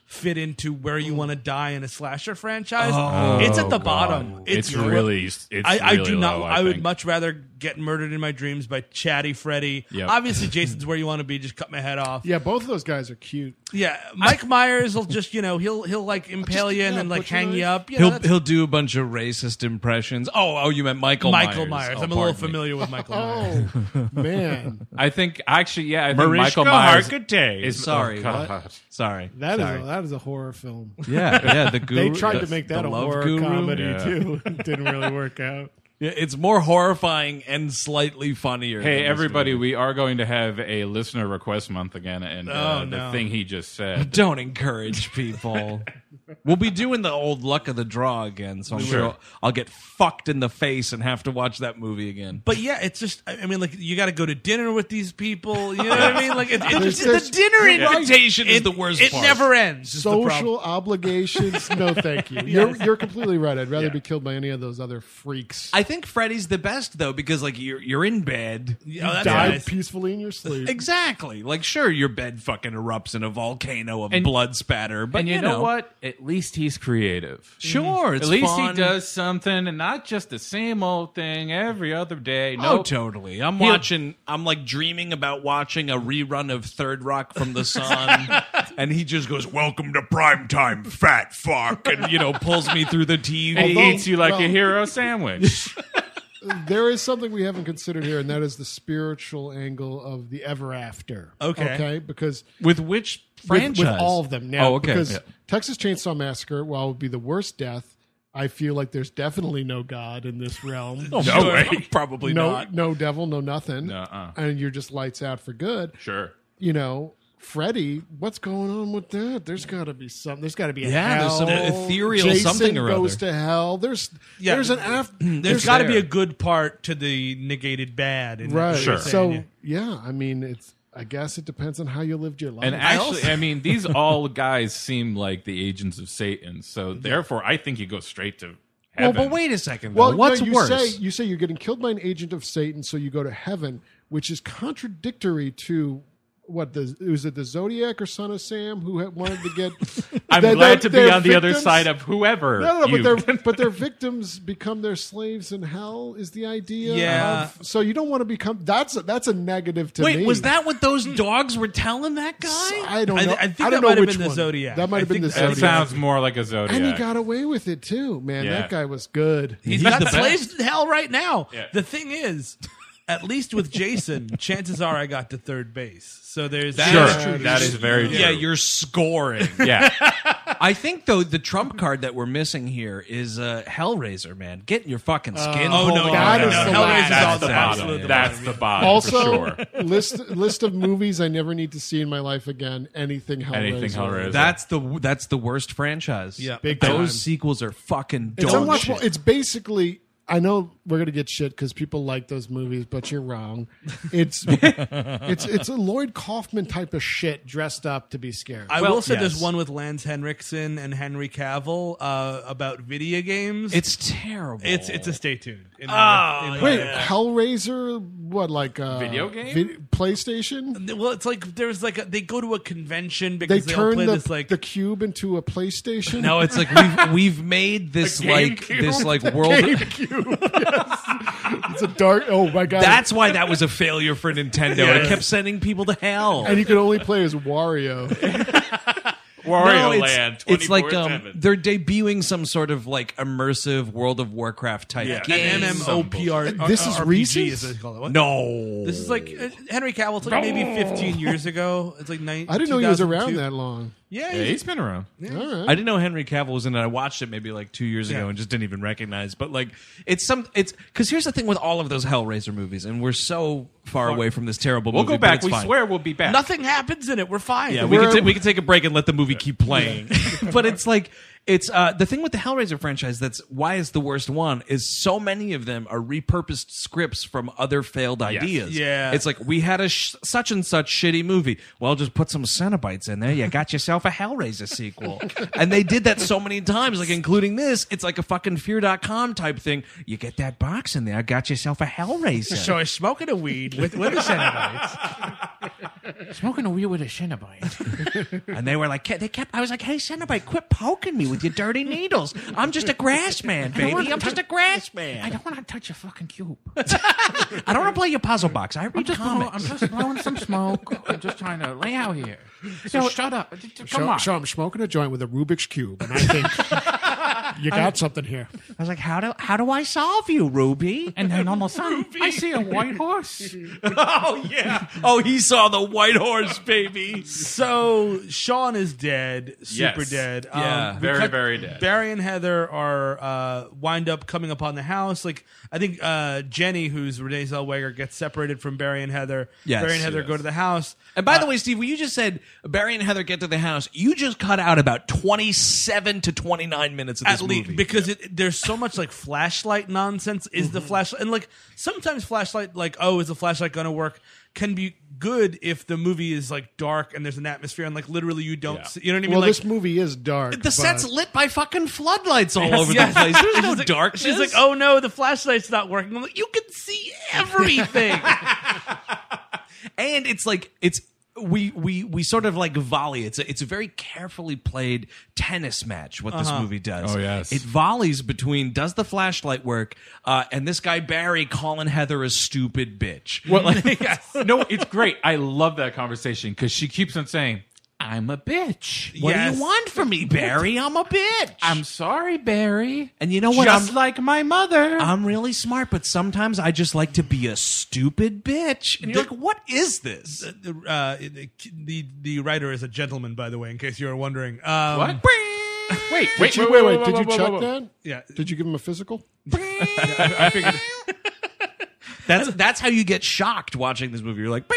Speaker 2: fit into where you want to die in a slasher franchise.
Speaker 3: Oh,
Speaker 2: it's at the
Speaker 3: God.
Speaker 2: bottom.
Speaker 3: It's really- it's
Speaker 2: I, I
Speaker 3: really
Speaker 2: do not.
Speaker 3: low, I
Speaker 2: I would
Speaker 3: think.
Speaker 2: much rather get murdered in my dreams by Chatty Freddy.
Speaker 3: Yep.
Speaker 2: Obviously, Jason's where you want to be. Just cut my head off.
Speaker 4: Yeah, both of those guys are cute.
Speaker 2: Yeah, Mike Myers will just you know he'll he'll like impale you and
Speaker 4: yeah,
Speaker 2: then like
Speaker 4: butcher
Speaker 2: hang you
Speaker 4: knife.
Speaker 2: up. Yeah,
Speaker 1: he'll
Speaker 2: that's-
Speaker 1: he'll do a bunch of racist impressions. Oh, oh, you meant Michael
Speaker 2: Michael
Speaker 1: Myers.
Speaker 2: Myers.
Speaker 1: Oh,
Speaker 2: I'm a little
Speaker 1: pardon me.
Speaker 2: familiar with Michael Myers.
Speaker 4: Oh man,
Speaker 3: I think actually, yeah, I think
Speaker 1: Mariska
Speaker 3: Michael Myers
Speaker 1: Hargitay.
Speaker 3: is
Speaker 1: Sorry,
Speaker 3: oh,
Speaker 1: what?
Speaker 3: God.
Speaker 1: Sorry,
Speaker 4: that is
Speaker 1: Sorry.
Speaker 4: a, that is a horror film.
Speaker 1: yeah, yeah. The guru,
Speaker 4: They tried
Speaker 1: the-
Speaker 4: to make
Speaker 1: the
Speaker 4: that a
Speaker 1: love
Speaker 4: horror
Speaker 1: guru.
Speaker 4: comedy
Speaker 3: Yeah.
Speaker 4: too. It didn't really work out.
Speaker 1: Yeah, it's more horrifying and slightly funnier.
Speaker 3: Hey,
Speaker 1: than this
Speaker 3: everybody,
Speaker 1: movie.
Speaker 3: we are going to have a listener request month again, and uh,
Speaker 2: Oh,
Speaker 3: the
Speaker 2: no.
Speaker 3: thing he just said.
Speaker 1: Don't encourage people. We'll be doing the old luck of the draw again, so I'm
Speaker 3: Sure.
Speaker 1: sure I'll get fucked in the face and have to watch that movie again.
Speaker 2: But yeah, it's just, I I mean, like, you got to go to dinner with these people. You know what I mean? Like, it, it
Speaker 4: There's-
Speaker 2: just,
Speaker 4: there's-
Speaker 2: the dinner
Speaker 1: Invitation is
Speaker 2: it-
Speaker 1: the worst
Speaker 2: It
Speaker 1: part.
Speaker 2: never ends. is the problem.
Speaker 4: Social obligations, no thank you. You're you're completely right. I'd rather be killed by any of those other freaks.
Speaker 1: I think Freddy's the best though because like you're you're in bed.
Speaker 2: Oh, that's
Speaker 4: Die
Speaker 2: nice.
Speaker 4: peacefully in your sleep.
Speaker 1: Exactly. Like sure, your bed fucking erupts in a volcano of
Speaker 3: And-
Speaker 1: blood spatter, but
Speaker 3: and you, know, what? At least he's creative.
Speaker 1: Sure, it's
Speaker 3: At least
Speaker 1: fun.
Speaker 3: he does something, and not just the same old thing every other day.
Speaker 1: Oh,
Speaker 3: No,
Speaker 1: totally. I'm
Speaker 3: He'll-
Speaker 1: watching. I'm like dreaming about watching a rerun of Third Rock from the Sun, and he just goes, "Welcome to primetime, fat fuck," and you know pulls me through the T V.
Speaker 3: and he
Speaker 4: Although-
Speaker 3: eats you like
Speaker 4: well-
Speaker 3: a hero sandwich.
Speaker 4: There is something we haven't considered here, and that is the spiritual angle of the ever after.
Speaker 2: Okay.
Speaker 4: Okay, because
Speaker 1: With which
Speaker 4: with,
Speaker 1: franchise?
Speaker 4: with all of them now,
Speaker 1: Oh, okay.
Speaker 4: because
Speaker 1: Yeah.
Speaker 4: Texas Chainsaw Massacre, while it would be the worst death, I feel like there's definitely no God in this realm.
Speaker 1: Oh,
Speaker 2: No
Speaker 1: sure.
Speaker 2: way.
Speaker 1: Probably
Speaker 4: no,
Speaker 1: not.
Speaker 4: no devil, no nothing,
Speaker 3: Nuh-uh.
Speaker 4: and you're just lights out for good.
Speaker 3: Sure.
Speaker 4: You know, Freddy, what's going on with that? There's got to be something. There's got to be a
Speaker 1: Yeah, there's
Speaker 4: hell.
Speaker 1: some ethereal
Speaker 4: Jason
Speaker 1: something or
Speaker 4: goes
Speaker 1: other.
Speaker 4: to hell. There's
Speaker 2: Yeah.
Speaker 4: there's an after.
Speaker 2: There's got to be a good part to the negated bad. In
Speaker 4: right.
Speaker 2: what you're
Speaker 3: Sure.
Speaker 2: saying,
Speaker 4: So yeah, I mean, it's. I guess it depends on how you lived your life.
Speaker 3: And
Speaker 2: I
Speaker 3: actually,
Speaker 2: also-
Speaker 3: I mean, these all guys seem like the agents of Satan. So therefore, I think you go straight to
Speaker 1: Well,
Speaker 3: heaven.
Speaker 1: but wait a second. Though.
Speaker 4: well, no,
Speaker 1: What's
Speaker 4: you
Speaker 1: worse?
Speaker 4: say you say you're getting killed by an agent of Satan, so you go to heaven, which is contradictory to what the was it the Zodiac or Son of Sam who had wanted to get.
Speaker 3: I'm
Speaker 4: their-
Speaker 3: glad to
Speaker 4: their
Speaker 3: be on the other
Speaker 4: victims-
Speaker 3: side of whoever.
Speaker 4: No, no,
Speaker 3: you-
Speaker 4: but their but their victims become their slaves in hell is the idea.
Speaker 2: Yeah.
Speaker 4: of- so you don't want to become. That's a, that's a negative to
Speaker 1: Wait,
Speaker 4: me.
Speaker 1: was that what those dogs were telling that guy?
Speaker 4: I don't
Speaker 2: I
Speaker 4: know.
Speaker 2: th- I think
Speaker 4: don't
Speaker 2: that
Speaker 4: know
Speaker 2: might have
Speaker 4: which
Speaker 2: been the
Speaker 4: one.
Speaker 2: Zodiac.
Speaker 4: That might
Speaker 2: I
Speaker 4: have been the
Speaker 2: think that
Speaker 3: that
Speaker 4: Zodiac.
Speaker 3: sounds more like a Zodiac.
Speaker 4: And he got away with it too, man.
Speaker 3: Yeah.
Speaker 4: That guy was good.
Speaker 2: He's
Speaker 1: He's
Speaker 2: got
Speaker 1: the
Speaker 2: slaves
Speaker 1: best.
Speaker 2: in hell right now.
Speaker 3: Yeah.
Speaker 2: The thing is, at least with Jason, chances are I got to third base. So there's
Speaker 1: That
Speaker 3: Sure,
Speaker 1: is true.
Speaker 3: that is very true.
Speaker 1: Yeah, you're scoring.
Speaker 3: Yeah,
Speaker 1: I think though the trump card that we're missing here is uh, Hellraiser, man. Get in your fucking skin.
Speaker 2: oh,
Speaker 1: pulled
Speaker 2: no,
Speaker 1: off.
Speaker 4: that
Speaker 2: no,
Speaker 4: is
Speaker 2: no,
Speaker 4: the
Speaker 2: Hellraiser's
Speaker 4: last-
Speaker 2: all
Speaker 3: that's
Speaker 2: the
Speaker 3: the
Speaker 2: bottom.
Speaker 3: bottom.
Speaker 2: the
Speaker 3: That's
Speaker 2: bottom,
Speaker 3: the
Speaker 2: yeah.
Speaker 3: bottom
Speaker 4: Also,
Speaker 3: for sure.
Speaker 4: list list of movies I never need to see in my life again. Anything Hellraiser.
Speaker 3: Anything Hellraiser.
Speaker 1: That's the that's the worst franchise.
Speaker 2: Yeah.
Speaker 4: Big
Speaker 1: those
Speaker 4: time.
Speaker 1: sequels are fucking
Speaker 4: It's
Speaker 1: dog
Speaker 4: unwatchable.
Speaker 1: shit.
Speaker 4: It's basically. I know we're gonna get shit because people like those movies, but you're wrong. It's it's it's a Lloyd Kaufman type of shit dressed up to be scary.
Speaker 2: I
Speaker 1: Well,
Speaker 2: will say
Speaker 1: yes.
Speaker 2: there's one with Lance Henriksen and Henry Cavill uh, about video games.
Speaker 1: It's terrible.
Speaker 2: it's it's a stay tuned. In
Speaker 1: Oh,
Speaker 2: my- in my-
Speaker 4: Wait, Hellraiser? What like uh,
Speaker 3: Video game?
Speaker 4: vid- PlayStation?
Speaker 2: Well, it's like there's like a, they go to a convention
Speaker 4: They
Speaker 2: because they, all
Speaker 4: turn
Speaker 2: play
Speaker 4: the,
Speaker 2: this like
Speaker 4: the cube into a PlayStation.
Speaker 1: no, it's like we've we've made this
Speaker 3: The
Speaker 1: like
Speaker 3: GameCube?
Speaker 1: this like world.
Speaker 4: GameCube. Yes. It's a dark. Oh my god!
Speaker 1: That's why that was a failure for Nintendo. It kept sending people to hell.
Speaker 4: and you can only play as Wario.
Speaker 3: Wario
Speaker 1: No, it's,
Speaker 3: Land.
Speaker 1: it's like um,
Speaker 3: twenty-four seven.
Speaker 1: they're debuting some sort of like immersive World of Warcraft type
Speaker 3: Yeah.
Speaker 1: game.
Speaker 2: an M M O P R.
Speaker 4: This is
Speaker 2: R P G,
Speaker 4: recent?
Speaker 2: as they call it. What?
Speaker 1: No,
Speaker 2: This is like uh, Henry Cavill. It's like maybe fifteen years ago. It's like nine.
Speaker 4: I didn't know he was
Speaker 2: two thousand two.
Speaker 4: around that long.
Speaker 2: Yeah,
Speaker 3: Yeah,
Speaker 2: he's-
Speaker 3: he's been around.
Speaker 4: All right.
Speaker 1: I didn't know Henry Cavill was in it. I watched it maybe like two years ago
Speaker 2: Yeah.
Speaker 1: and just didn't even recognize. But like, it's some. It's because here's the thing with all of those Hellraiser movies, and we're so far away from this terrible.
Speaker 3: We'll
Speaker 1: movie,
Speaker 3: go
Speaker 1: but
Speaker 3: back.
Speaker 1: it's
Speaker 3: We
Speaker 1: fine.
Speaker 3: swear we'll be back.
Speaker 2: nothing happens in it. We're fine.
Speaker 1: Yeah, we
Speaker 4: We're-
Speaker 1: can, ta- we can take a break and let the movie keep playing. But it's like it's uh, the thing with the Hellraiser franchise. That's why it's the worst one. Is so many of them are repurposed scripts from other failed ideas.
Speaker 2: Yeah.
Speaker 1: it's like we had a sh- such and such shitty movie. Well, just put some Cenobites in there. You got yourself a Hellraiser sequel. And they did that so many times, like including this. It's like a fucking Fear dot com type thing. You get that box in there. Got yourself a Hellraiser.
Speaker 2: So I was smoking a weed with with the Cenobites.
Speaker 3: Smoking a weed with a Cenobite.
Speaker 1: And they were like, they kept, I was like, hey, Cenobite, quit poking me with your dirty needles. I'm just a grass man, baby. I'm just a grass man.
Speaker 3: I don't want to touch your fucking cube.
Speaker 1: I don't want to play your puzzle box. I read
Speaker 3: I'm just, blowing,
Speaker 1: comics.
Speaker 3: I'm just blowing some smoke. I'm just trying to lay out here. So shut up. Come
Speaker 4: So,
Speaker 3: on.
Speaker 4: so I'm smoking a joint with a Rubik's Cube, and I think you got something here.
Speaker 1: I was like, how do how do I solve you, Ruby?
Speaker 3: And then all of a sudden, I see a white horse.
Speaker 1: Oh, yeah. Oh, he saw the white horse, baby.
Speaker 2: So Sean is dead, super
Speaker 3: Yes.
Speaker 2: dead.
Speaker 1: Yeah.
Speaker 2: we
Speaker 3: Very,
Speaker 2: cut-
Speaker 3: very dead.
Speaker 2: Barry and Heather are uh, wind up coming upon the house. Like I think uh, Jenny, who's Renee Zellweger, gets separated from Barry and Heather.
Speaker 1: Yes,
Speaker 2: Barry and Heather
Speaker 1: yes.
Speaker 2: go to the house.
Speaker 1: And by
Speaker 2: Uh,
Speaker 1: the way, Steve, when you just said Barry and Heather get to the house, you just cut out about twenty-seven to twenty-nine minutes of this
Speaker 2: at least
Speaker 1: movie.
Speaker 2: because it, there's so much like flashlight nonsense. Is the flashlight and like sometimes flashlight like oh is the flashlight gonna work can be good if the movie is like dark and there's an atmosphere and like literally you don't
Speaker 3: Yeah.
Speaker 2: see, you know what I mean
Speaker 4: Well,
Speaker 2: like
Speaker 4: this movie is dark.
Speaker 1: the set's
Speaker 4: but-
Speaker 1: lit by fucking floodlights all
Speaker 2: Yes,
Speaker 1: over
Speaker 2: yes.
Speaker 1: the place. There's no
Speaker 2: She's like-
Speaker 1: darkness.
Speaker 2: She's like, oh no, the flashlight's not working. I'm like, you can see everything.
Speaker 1: And it's like it's we we we sort of like volley. It's a, it's a very carefully played tennis match. What this movie does.
Speaker 3: Oh, yes.
Speaker 1: It volleys between does the flashlight work uh, and this guy Barry calling Heather a stupid bitch.
Speaker 3: Well, like, no, it's great. I love that conversation because she keeps on saying, I'm a bitch.
Speaker 1: What
Speaker 2: Yes.
Speaker 1: do you want from me, Barry? I'm a bitch.
Speaker 3: I'm sorry, Barry.
Speaker 1: and you know what?
Speaker 3: Just
Speaker 1: I'm,
Speaker 3: like my mother.
Speaker 1: I'm really smart, but sometimes I just like to be a stupid bitch. And you're like, what is this?
Speaker 2: the, uh, the the the writer is a gentleman, by the way, in case you were wondering. Um,
Speaker 3: what? Wait, wait,
Speaker 4: Did you,
Speaker 3: wait,
Speaker 4: wait, wait,
Speaker 3: wait,
Speaker 4: did
Speaker 3: whoa,
Speaker 4: you
Speaker 3: whoa,
Speaker 4: check
Speaker 3: whoa, whoa.
Speaker 4: that?
Speaker 2: Yeah,
Speaker 4: Did you give him a physical?
Speaker 2: I figured.
Speaker 1: That's that's how you get shocked watching this movie. You're like,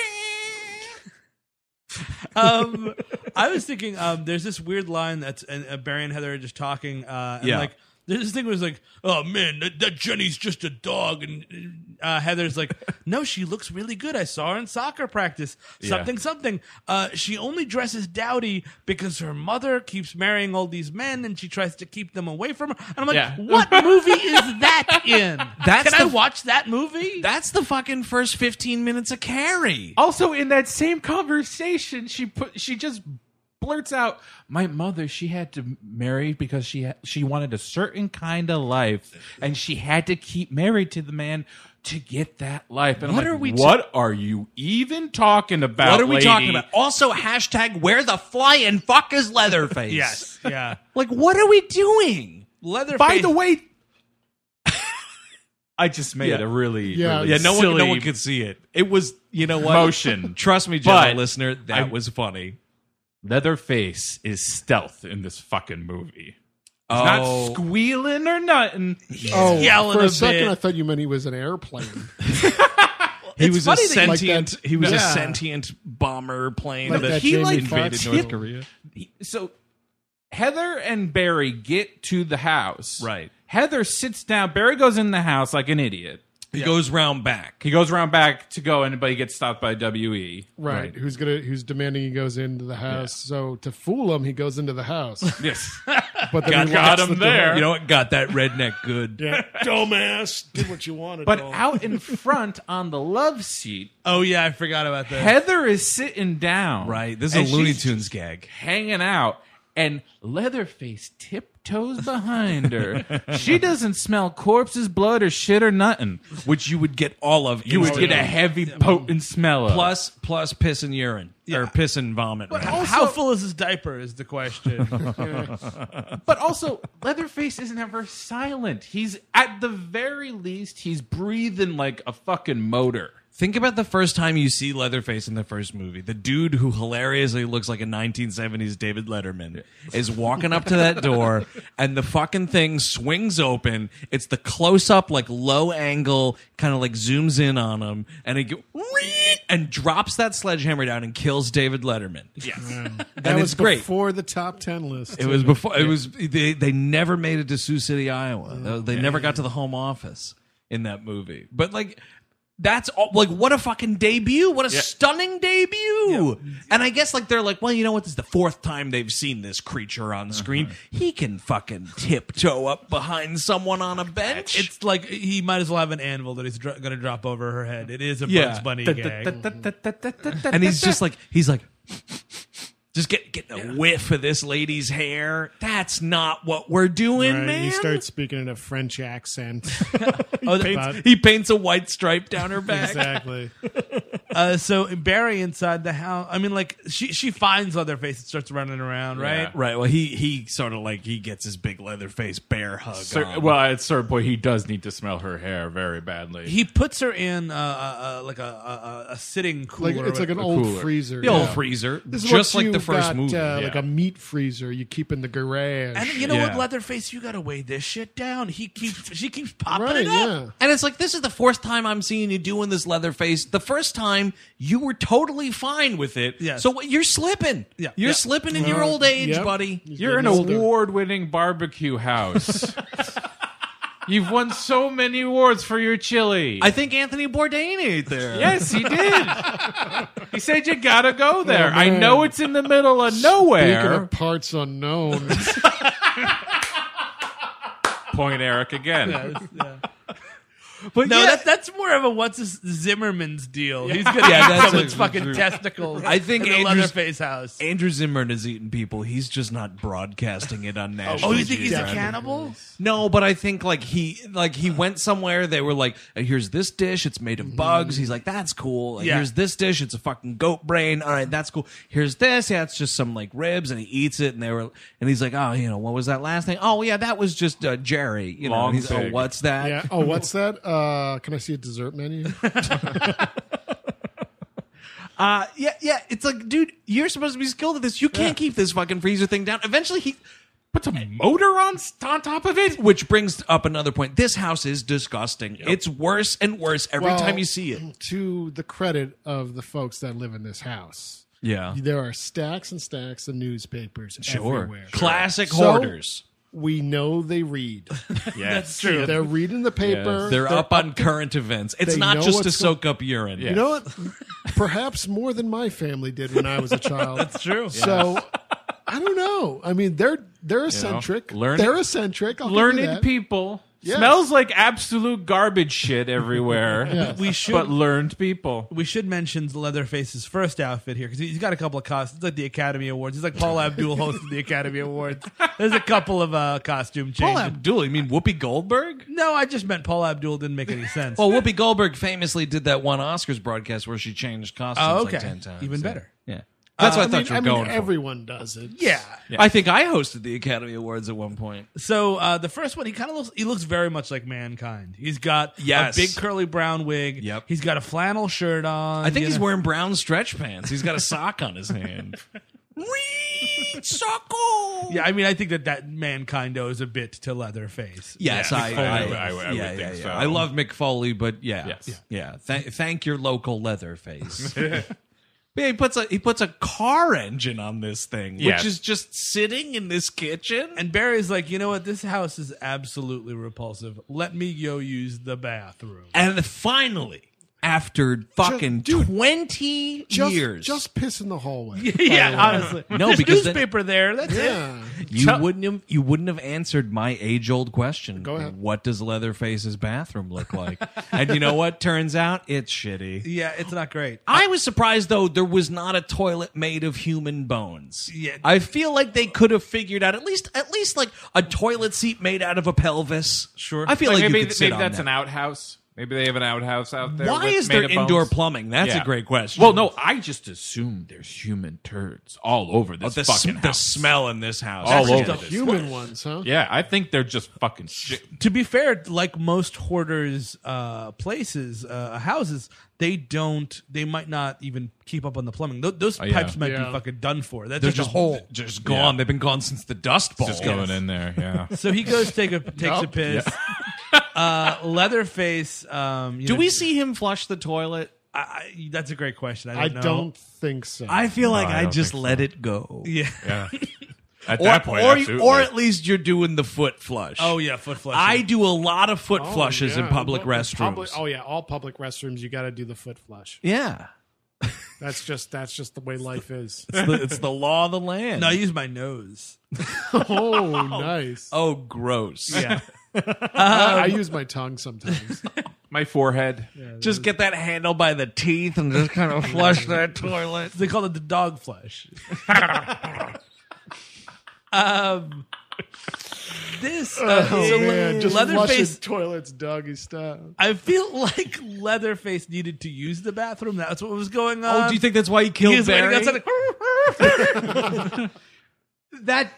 Speaker 2: um, I was thinking, um, there's this weird line that's and, uh, Barry and Heather are just talking, uh, and
Speaker 1: Yeah.
Speaker 2: like there's this thing where it's like, oh man, that, that Jenny's just a dog, and uh, Heather's like, no, she looks really good. I saw her in soccer practice. Something, something. Uh, she only dresses dowdy because her mother keeps marrying all these men, and she tries to keep them away from her. And I'm like,
Speaker 3: Yeah.
Speaker 2: what movie is that in?
Speaker 1: That's
Speaker 2: Can I
Speaker 1: the-
Speaker 2: watch that movie?
Speaker 1: that's the fucking first fifteen minutes of Carrie.
Speaker 3: Also, in that same conversation, she put she just blurts out, "My mother, she had to marry because she ha- she wanted a certain kind of life, and she had to keep married to the man to get that life." And
Speaker 1: What
Speaker 3: I'm like,
Speaker 1: are we t-
Speaker 3: What are you even talking about?
Speaker 1: What are we
Speaker 3: lady?
Speaker 1: talking about? Also, hashtag where the flying fuck is Leatherface?
Speaker 2: Yes, yeah.
Speaker 1: Like, what are we doing?
Speaker 2: Leatherface.
Speaker 3: By the way, I just made
Speaker 1: Yeah.
Speaker 3: a really,
Speaker 4: Yeah.
Speaker 3: really
Speaker 1: Yeah, no one,
Speaker 3: silly
Speaker 1: no one could see it. It was, you know what?
Speaker 3: motion.
Speaker 1: Trust me, general
Speaker 3: But
Speaker 1: listener, that
Speaker 3: I-
Speaker 1: was funny.
Speaker 3: Leatherface is stealth in this fucking movie. He's
Speaker 1: Oh.
Speaker 3: not squealing or nothing.
Speaker 4: Oh,
Speaker 2: yelling
Speaker 4: for a,
Speaker 2: a
Speaker 4: second,
Speaker 2: bit.
Speaker 4: I thought you meant he was an airplane.
Speaker 1: He
Speaker 2: It's
Speaker 1: was a
Speaker 2: funny that you-
Speaker 4: Like
Speaker 1: sentient.
Speaker 4: that-
Speaker 1: he was a
Speaker 4: yeah.
Speaker 1: sentient bomber plane
Speaker 4: Like
Speaker 1: that
Speaker 4: that
Speaker 1: he
Speaker 4: Jamie
Speaker 1: like
Speaker 4: Foxx
Speaker 1: invaded
Speaker 4: film.
Speaker 1: North Korea.
Speaker 3: So Heather and Barry get to the house.
Speaker 1: Right.
Speaker 3: Heather sits down. Barry goes in the house like an idiot.
Speaker 1: He goes round back.
Speaker 3: He goes around back to go in, but he gets stopped by W E.
Speaker 4: Right. Who's gonna who's demanding he goes into the house. So to fool him, he goes into the house.
Speaker 3: Yes.
Speaker 4: But then
Speaker 1: Got,
Speaker 4: he
Speaker 3: got
Speaker 4: locks
Speaker 3: him
Speaker 4: the door.
Speaker 3: there.
Speaker 1: You know what? Got that redneck good.
Speaker 4: Yeah. Dumbass. Did what you wanted.
Speaker 3: But
Speaker 4: dog.
Speaker 3: out in front on the love seat,
Speaker 2: Oh yeah, I forgot about that.
Speaker 3: Heather is sitting down.
Speaker 1: Right. This is
Speaker 3: and
Speaker 1: a Looney
Speaker 3: she's
Speaker 1: Tunes gag.
Speaker 3: hanging out, and Leatherface tiptoes behind her. She doesn't smell corpses, blood, or shit or nothing.
Speaker 1: Which you would get all of.
Speaker 3: You would get a
Speaker 1: instantly.
Speaker 3: heavy, potent smell of.
Speaker 1: plus plus piss and urine or piss and vomit.
Speaker 2: But
Speaker 1: rather.
Speaker 2: how full is his diaper is the question.
Speaker 3: But also, Leatherface is never silent. He's, at the very least, he's breathing like a fucking motor.
Speaker 1: Think about the first time you see Leatherface in the first movie. The dude who hilariously looks like a nineteen seventies David Letterman is walking up to that door, and the fucking thing swings open. It's the close-up, like low angle, kind of like zooms in on him, and it go, and drops that sledgehammer down and kills David Letterman.
Speaker 3: Yes.
Speaker 4: that
Speaker 1: and
Speaker 4: was
Speaker 1: it's great.
Speaker 4: before the top ten list.
Speaker 1: It was before. It was they. They never made it to Sioux City, Iowa. They never got to the home office in that movie. But like, That's all, like, what a fucking debut. What a
Speaker 3: Yeah.
Speaker 1: stunning debut. And I guess, like, they're like, well, you know what? This is the fourth time they've seen this creature on screen.
Speaker 3: Uh-huh.
Speaker 1: He can fucking tiptoe up behind someone on a bench.
Speaker 2: It's like he might as well have an anvil that he's dr- going to drop over her head. It is a
Speaker 1: Yeah.
Speaker 2: Bugs Bunny gag.
Speaker 1: And he's just like, he's like, just get getting a whiff of this lady's hair. That's not what we're doing,
Speaker 4: Right,
Speaker 1: man.
Speaker 4: he starts speaking in a French accent.
Speaker 1: Oh, he, paints, he paints a white stripe down her back.
Speaker 4: Exactly.
Speaker 2: Uh, so Barry inside the house. I mean, like she she finds Leatherface and starts running around, right?
Speaker 1: Right. Well, he he sort of like he gets his big Leatherface bear hug.
Speaker 3: Cer-
Speaker 1: on.
Speaker 3: well, at a certain point, he does need to smell her hair very badly.
Speaker 2: He puts her in uh, uh, uh, like a, a, a sitting cooler.
Speaker 4: Like it's like an
Speaker 2: with-
Speaker 4: old
Speaker 3: cooler.
Speaker 4: freezer.
Speaker 1: the old
Speaker 4: yeah.
Speaker 1: freezer,
Speaker 4: This is
Speaker 1: just
Speaker 4: what
Speaker 1: like the
Speaker 4: you
Speaker 1: first
Speaker 4: got,
Speaker 1: movie.
Speaker 4: uh, Like
Speaker 3: Yeah.
Speaker 4: a meat freezer you keep in the garage.
Speaker 2: And you know
Speaker 1: Yeah.
Speaker 2: what, Leatherface, you got to weigh this shit down. He keeps she keeps popping
Speaker 4: right,
Speaker 2: it up.
Speaker 4: yeah.
Speaker 1: And it's like, this is the fourth time I'm seeing you doing this, Leatherface. The first time, you were totally fine with it.
Speaker 2: Yes.
Speaker 1: So what- you're slipping.
Speaker 2: Yeah.
Speaker 1: You're
Speaker 2: Yeah.
Speaker 1: slipping in your
Speaker 4: Well,
Speaker 1: old age,
Speaker 4: yep.
Speaker 1: buddy.
Speaker 4: He's
Speaker 3: You're an
Speaker 4: getting older.
Speaker 3: award-winning barbecue house. You've won so many awards for your chili.
Speaker 1: I think Anthony Bourdain ate there.
Speaker 3: yes, he did. He said you gotta go there.
Speaker 4: Oh,
Speaker 3: I
Speaker 4: man.
Speaker 3: know it's in the middle of
Speaker 4: Speaking
Speaker 3: nowhere.
Speaker 4: of parts unknown.
Speaker 3: Point Eric again.
Speaker 2: Yeah.
Speaker 1: But
Speaker 2: No,
Speaker 1: yeah,
Speaker 2: that's that's more of a what's his Zimmerman's deal. He's gonna
Speaker 1: Yeah,
Speaker 2: eat
Speaker 1: that's
Speaker 2: someone's
Speaker 1: a-
Speaker 2: fucking testicles.
Speaker 1: I think
Speaker 2: in the
Speaker 1: Andrew's-
Speaker 2: Leatherface house.
Speaker 1: Andrew Zimmern is eating people. He's just not broadcasting it on national.
Speaker 2: Oh, you think he's a
Speaker 1: Geographic.
Speaker 2: cannibal?
Speaker 1: No, but I think like he like he went somewhere. They were like, "Here's this dish. It's made of bugs." He's like, "That's cool." Like,
Speaker 2: Yeah.
Speaker 1: Here's this dish. It's a fucking goat brain. All right, that's cool. Here's this. Yeah, it's just some like ribs, and he eats it. And they were, and he's like, "Oh, you know, what was that last thing? Oh, yeah, that was just uh, Jerry. You know,
Speaker 3: Long
Speaker 1: and he's, oh,
Speaker 3: pig.
Speaker 1: what's that?
Speaker 4: Yeah. Oh, what's that? Uh, can I see a dessert menu?
Speaker 1: Uh, yeah, yeah. It's like, dude, you're supposed to be skilled at this. You can't keep this fucking freezer thing down. Eventually, he
Speaker 3: Puts a motor on on top of it.
Speaker 1: Which brings up another point. This house is disgusting. It's worse and worse every
Speaker 4: Well,
Speaker 1: time you see it.
Speaker 4: To the credit of the folks that live in this house,
Speaker 1: Yeah.
Speaker 4: there are stacks and stacks of newspapers everywhere.
Speaker 1: Classic
Speaker 4: So-
Speaker 1: hoarders.
Speaker 4: We know they read.
Speaker 3: Yes.
Speaker 2: true.
Speaker 4: They're reading the paper.
Speaker 3: Yes.
Speaker 1: They're up on current events. It's
Speaker 4: they
Speaker 1: not
Speaker 4: know
Speaker 1: just to
Speaker 4: what's
Speaker 1: soak up urine.
Speaker 3: Yeah.
Speaker 4: You know what? Perhaps more than my family did when I was a child. That's
Speaker 2: true.
Speaker 4: So I don't know. I mean, they're they're eccentric.
Speaker 3: learned-
Speaker 4: they're eccentric. I'll give you
Speaker 3: Learned
Speaker 4: that.
Speaker 3: people.
Speaker 4: Yes.
Speaker 3: Smells like absolute garbage shit everywhere.
Speaker 4: Yes.
Speaker 2: We should
Speaker 3: But learned people.
Speaker 2: we should mention Leatherface's first outfit here because he's got a couple of costumes. It's like the Academy Awards. He's like Paul Abdul hosting the Academy Awards. There's a couple of uh, costume
Speaker 1: Paul
Speaker 2: changes.
Speaker 1: Abdul, you mean Whoopi Goldberg?
Speaker 2: no, I just meant Paul Abdul didn't make any sense.
Speaker 1: Well, Whoopi Goldberg famously did that one Oscars broadcast where she changed costumes
Speaker 2: Oh,
Speaker 1: like
Speaker 2: okay.
Speaker 1: ten times.
Speaker 2: Even
Speaker 1: Yeah.
Speaker 2: better.
Speaker 1: Yeah. That's what I
Speaker 4: I
Speaker 1: thought
Speaker 4: mean,
Speaker 1: you were
Speaker 4: I mean,
Speaker 1: going for.
Speaker 4: everyone does it.
Speaker 2: yeah.
Speaker 1: I think I hosted the Academy Awards at one point.
Speaker 2: So uh, the first one, he kind of looks. He looks very much like Mankind. He's got
Speaker 1: Yes.
Speaker 2: a big curly brown wig.
Speaker 1: Yep.
Speaker 2: He's got a flannel shirt on.
Speaker 1: I think
Speaker 2: you
Speaker 1: he's
Speaker 2: know.
Speaker 1: wearing brown stretch pants. He's got a sock on his hand. Reed Socko!
Speaker 2: Yeah, I mean, I think that that Mankind owes a bit to Leatherface.
Speaker 1: Yes,
Speaker 3: Yeah,
Speaker 1: I,
Speaker 3: Mick
Speaker 1: I,
Speaker 3: Foley,
Speaker 1: I,
Speaker 3: I- I would
Speaker 1: yeah,
Speaker 3: think
Speaker 1: yeah, yeah.
Speaker 3: so.
Speaker 1: I love Mick Foley, but yeah,
Speaker 3: Yes.
Speaker 1: yeah. Th- thank your local Leatherface. But yeah, he puts a he puts a car engine on this thing,
Speaker 3: Yes.
Speaker 1: which is just sitting in this kitchen.
Speaker 2: And Barry's like, you know what? This house is absolutely repulsive. Let me go use the bathroom.
Speaker 1: And finally, after fucking
Speaker 4: dude,
Speaker 1: twenty
Speaker 4: Just,
Speaker 1: years,
Speaker 4: just piss in the hallway.
Speaker 2: yeah, honestly.
Speaker 1: No,
Speaker 2: There's
Speaker 1: because then-
Speaker 2: newspaper there. That's it.
Speaker 4: Yeah.
Speaker 1: you wouldn't have you wouldn't have answered my age old question.
Speaker 4: Go ahead.
Speaker 1: What does Leatherface's bathroom look like? And you know what? Turns out it's shitty.
Speaker 2: Yeah, it's not great.
Speaker 1: I was surprised though there was not a toilet made of human bones.
Speaker 2: Yeah.
Speaker 1: I feel like they could have figured out at least at least like a toilet seat made out of a pelvis.
Speaker 2: Sure.
Speaker 1: I feel like,
Speaker 3: maybe
Speaker 1: you could sit
Speaker 3: maybe
Speaker 1: on
Speaker 3: that's
Speaker 1: that.
Speaker 3: an outhouse. Maybe they have an outhouse out there.
Speaker 1: Why
Speaker 3: with-
Speaker 1: is
Speaker 3: made
Speaker 1: there
Speaker 3: of
Speaker 1: indoor
Speaker 3: bones.
Speaker 1: plumbing? That's
Speaker 3: Yeah.
Speaker 1: a great question.
Speaker 3: Well, no, I just assume there's human turds all over
Speaker 1: Oh,
Speaker 3: this
Speaker 1: the,
Speaker 3: fucking
Speaker 1: sm- the
Speaker 3: house.
Speaker 1: smell in this house.
Speaker 3: all
Speaker 2: That's
Speaker 3: over
Speaker 2: just
Speaker 3: this.
Speaker 4: Human ones, huh?
Speaker 3: Yeah, I think they're just fucking shit.
Speaker 2: To be fair, like most hoarders' uh, places, uh, houses, they don't. They might not even keep up on the plumbing. Th- those
Speaker 3: Oh, yeah.
Speaker 2: pipes might
Speaker 4: Yeah.
Speaker 2: be fucking done for. That's
Speaker 1: They're
Speaker 2: just,
Speaker 1: just
Speaker 2: a hole.
Speaker 1: just gone. They've been gone since the Dust Bowl.
Speaker 3: Just going in there, yeah.
Speaker 2: So he goes take a takes a piss. Uh, Leatherface. Um, you
Speaker 1: Do
Speaker 2: know,
Speaker 1: we see him flush the toilet?
Speaker 2: I, I, that's a great question. I
Speaker 4: I
Speaker 2: don't know.
Speaker 4: don't think so.
Speaker 1: I feel like
Speaker 3: I
Speaker 1: I,
Speaker 3: don't
Speaker 1: just
Speaker 3: think
Speaker 1: let
Speaker 3: so.
Speaker 1: it go.
Speaker 2: Yeah.
Speaker 3: Yeah. At
Speaker 1: or,
Speaker 3: that point,
Speaker 1: or,
Speaker 3: absolutely.
Speaker 1: or at least you're doing the foot flush.
Speaker 2: Oh yeah, foot flush.
Speaker 1: I do a lot of foot
Speaker 4: Oh,
Speaker 1: flushes
Speaker 4: yeah.
Speaker 1: in public
Speaker 4: Well,
Speaker 1: restrooms.
Speaker 4: public- oh yeah, all public restrooms. You got to do the foot flush.
Speaker 1: Yeah.
Speaker 4: That's just that's just the way life is.
Speaker 1: It's the, it's the law of the land.
Speaker 2: No, I use my nose.
Speaker 4: Oh, nice.
Speaker 1: Oh, gross.
Speaker 2: Yeah.
Speaker 4: I use my tongue sometimes.
Speaker 3: My forehead.
Speaker 1: Just get that handle by the teeth and just kind of flush that toilet.
Speaker 2: They call it the dog flush. um, this uh,
Speaker 4: Oh
Speaker 2: so
Speaker 4: man, just flushing
Speaker 2: Leatherface.
Speaker 4: toilets, doggy style.
Speaker 2: I feel like Leatherface needed to use the bathroom. That's what was going on.
Speaker 1: Oh, do you think that's why he killed
Speaker 2: He was waiting
Speaker 1: Barry?
Speaker 2: outside.
Speaker 1: That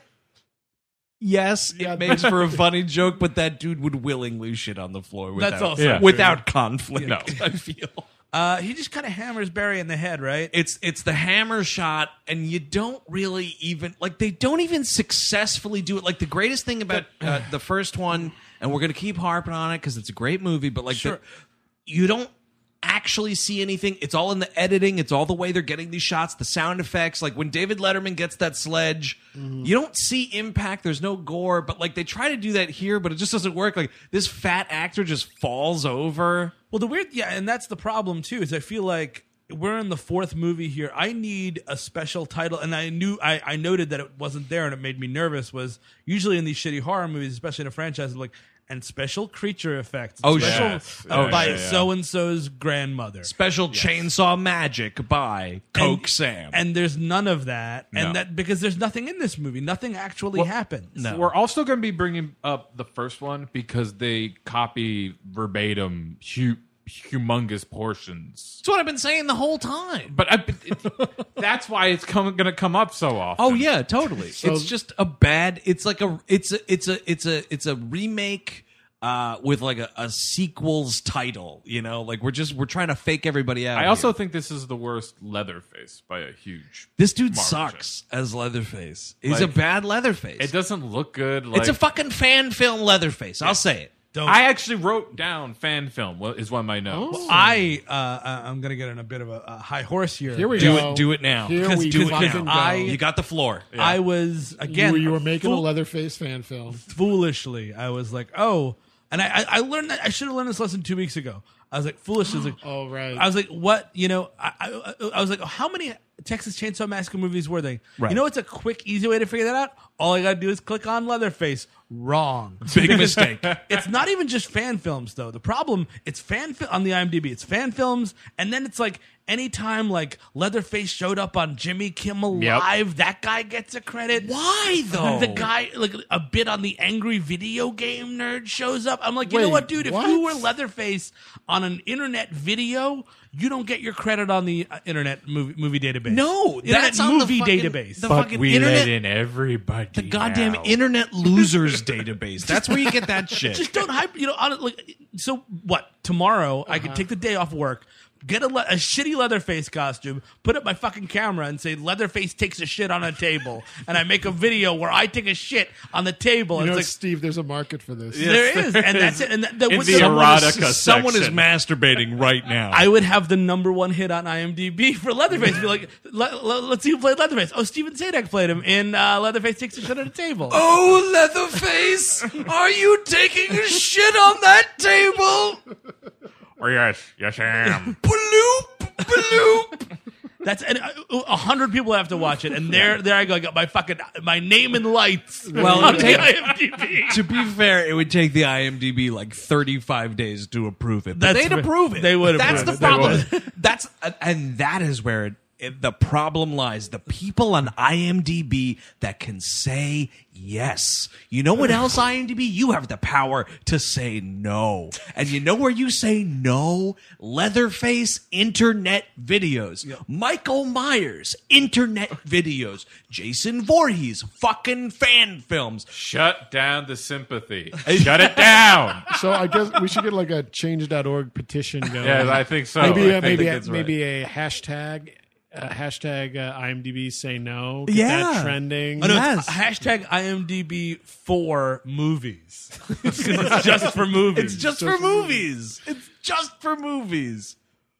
Speaker 1: yes,
Speaker 4: Yeah,
Speaker 1: it makes for a funny joke, but that dude would willingly shit on the floor without,
Speaker 2: That's also
Speaker 3: Yeah.
Speaker 2: true.
Speaker 1: without conflict.
Speaker 3: No.
Speaker 1: I feel
Speaker 2: Uh, he just kind of hammers Barry in the head, right?
Speaker 1: it's it's the hammer shot, and you don't really even like they don't even successfully do it. Like the greatest thing about uh, the first one, and we're gonna keep harping on it because it's a great movie, but like
Speaker 2: Sure.
Speaker 1: the, you don't actually see anything. It's all in the editing. It's all the way they're getting these shots, the sound effects. Like when David Letterman gets that sledge, you don't see impact. There's no gore, but like they try to do that here, but it just doesn't work. Like this fat actor just falls over.
Speaker 2: Well, the weird, yeah, and that's the problem too. Is I feel like we're in the fourth movie here. I need a special title, and I knew I, I noted that it wasn't there, and it made me nervous. Was usually in these shitty horror movies, especially in a franchise, like and special creature effects.
Speaker 1: Oh,
Speaker 2: special,
Speaker 3: yes.
Speaker 2: uh,
Speaker 3: Oh,
Speaker 2: by
Speaker 3: yeah, yeah.
Speaker 2: so and so's grandmother.
Speaker 1: Special chainsaw magic by Coke
Speaker 2: And-
Speaker 1: Sam.
Speaker 2: And there's none of that, and
Speaker 3: No.
Speaker 2: that because there's nothing in this movie, nothing actually happens.
Speaker 1: No.
Speaker 3: We're also going to be bringing up the first one because they copy verbatim hu- humongous portions.
Speaker 1: That's what I've been saying the whole time.
Speaker 3: But I, it, that's why it's going to come up so often.
Speaker 1: Oh yeah, totally. it's just a bad. It's like a. It's a. It's a. It's a. It's a remake uh, with like a, a sequel's title. You know, like we're just we're trying to fake everybody out.
Speaker 3: I also
Speaker 1: here.
Speaker 3: think this is the worst Leatherface by a huge.
Speaker 1: this dude
Speaker 3: margin.
Speaker 1: sucks as Leatherface. He's
Speaker 3: Like,
Speaker 1: a bad Leatherface.
Speaker 3: It doesn't look good. Like,
Speaker 1: it's a fucking fan film Leatherface. I'll say it.
Speaker 2: Don't.
Speaker 3: I actually wrote down fan film. Well, is one of my notes.
Speaker 2: I uh, I'm gonna get on a bit of a, a high horse here.
Speaker 4: Here we
Speaker 1: Do
Speaker 4: go.
Speaker 1: it. Do it now.
Speaker 4: Here
Speaker 2: Because-
Speaker 4: we
Speaker 2: because
Speaker 4: fucking go.
Speaker 2: I-
Speaker 1: You got the floor.
Speaker 2: I was again.
Speaker 4: you, you were making
Speaker 2: fool-
Speaker 4: a Leatherface fan film.
Speaker 2: foolishly. I was like, oh, and I I, I learned that I should have learned this lesson two weeks ago. I was like, foolishly. I was like,
Speaker 4: Oh right.
Speaker 2: I was like, what? You know, I, I, I was like, how many Texas Chainsaw Massacre movies were they?
Speaker 1: Right.
Speaker 2: You know, what's a quick, easy way to figure that out? All I got to do is click on Leatherface. Wrong.
Speaker 1: Big mistake.
Speaker 2: It's not even just fan films, though. The problem, it's fan fi- on the IMDb. It's fan films, and then it's like anytime like Leatherface showed up on Jimmy Kimmel
Speaker 3: Yep.
Speaker 2: Live, that guy gets a credit.
Speaker 1: Why though?
Speaker 2: The guy, like a bit on the Angry Video Game Nerd shows up. I'm like, you know
Speaker 4: Wait,
Speaker 2: what, dude? If
Speaker 4: what?
Speaker 2: you were Leatherface on an internet video, you don't get your credit on the uh, internet movie, movie database.
Speaker 1: No,
Speaker 2: internet
Speaker 1: that's on the
Speaker 2: movie
Speaker 1: fucking-
Speaker 2: database.
Speaker 1: the
Speaker 3: but
Speaker 1: fucking
Speaker 3: we
Speaker 1: internet-
Speaker 3: let in everybody.
Speaker 1: the goddamn
Speaker 3: now.
Speaker 1: internet losers database. That's where you get that shit.
Speaker 2: Just don't hype. You know, on it, like so. What tomorrow? I could take the day off work. Get a, le- a shitty Leatherface costume, put up my fucking camera, and say Leatherface takes a shit on a table, and I make a video where I take a shit on the table.
Speaker 4: you
Speaker 2: And
Speaker 4: know,
Speaker 2: it's like
Speaker 4: Steve, there's a market for this.
Speaker 2: there is, and that's it. And that, that
Speaker 3: In
Speaker 2: would-
Speaker 3: the
Speaker 2: someone is-
Speaker 3: erotica
Speaker 1: Someone is
Speaker 3: section.
Speaker 1: masturbating right now.
Speaker 2: I would have the number one hit on IMDb for Leatherface. Be like, let, let, let's see who played Leatherface. Oh, Steven Sadek played him in uh, Leatherface Takes a Shit on a Table.
Speaker 1: Oh, Leatherface, are you taking a shit on that table?
Speaker 3: Oh, yes, yes, I am.
Speaker 1: Bloop, bloop.
Speaker 2: That's and uh, a hundred people have to watch it, and there, there I go. I got my fucking my name in lights.
Speaker 1: Well,
Speaker 2: on
Speaker 1: it
Speaker 2: the
Speaker 1: take-
Speaker 2: IMDb.
Speaker 1: To be fair, it would take the IMDb like thirty-five days to approve it. But
Speaker 2: That's
Speaker 1: they'd
Speaker 2: fa-
Speaker 1: approve it.
Speaker 2: they would
Speaker 1: That's
Speaker 2: approve
Speaker 1: the
Speaker 2: it. They
Speaker 1: problem. That's and that is where it, it, the problem lies. The people on IMDb that can say yes. You know what else, IMDb? You have the power to say no. And you know where you say no? Leatherface internet videos. Michael Myers internet videos. Jason Voorhees fucking fan films.
Speaker 3: Shut down the sympathy. Shut it down.
Speaker 4: So I guess we should get like a change dot org petition going.
Speaker 3: Yeah, I think so.
Speaker 4: Maybe
Speaker 3: I
Speaker 4: uh,
Speaker 3: think
Speaker 4: maybe a,
Speaker 3: that's right.
Speaker 4: maybe a hashtag uh, hashtag uh, IMDb say no. Get
Speaker 1: Yeah.
Speaker 4: that trending.
Speaker 2: Oh, no,
Speaker 1: Yes.
Speaker 2: it's hashtag IMDb for movies. It's just for movies.
Speaker 1: It's just for movies. It's just for movies.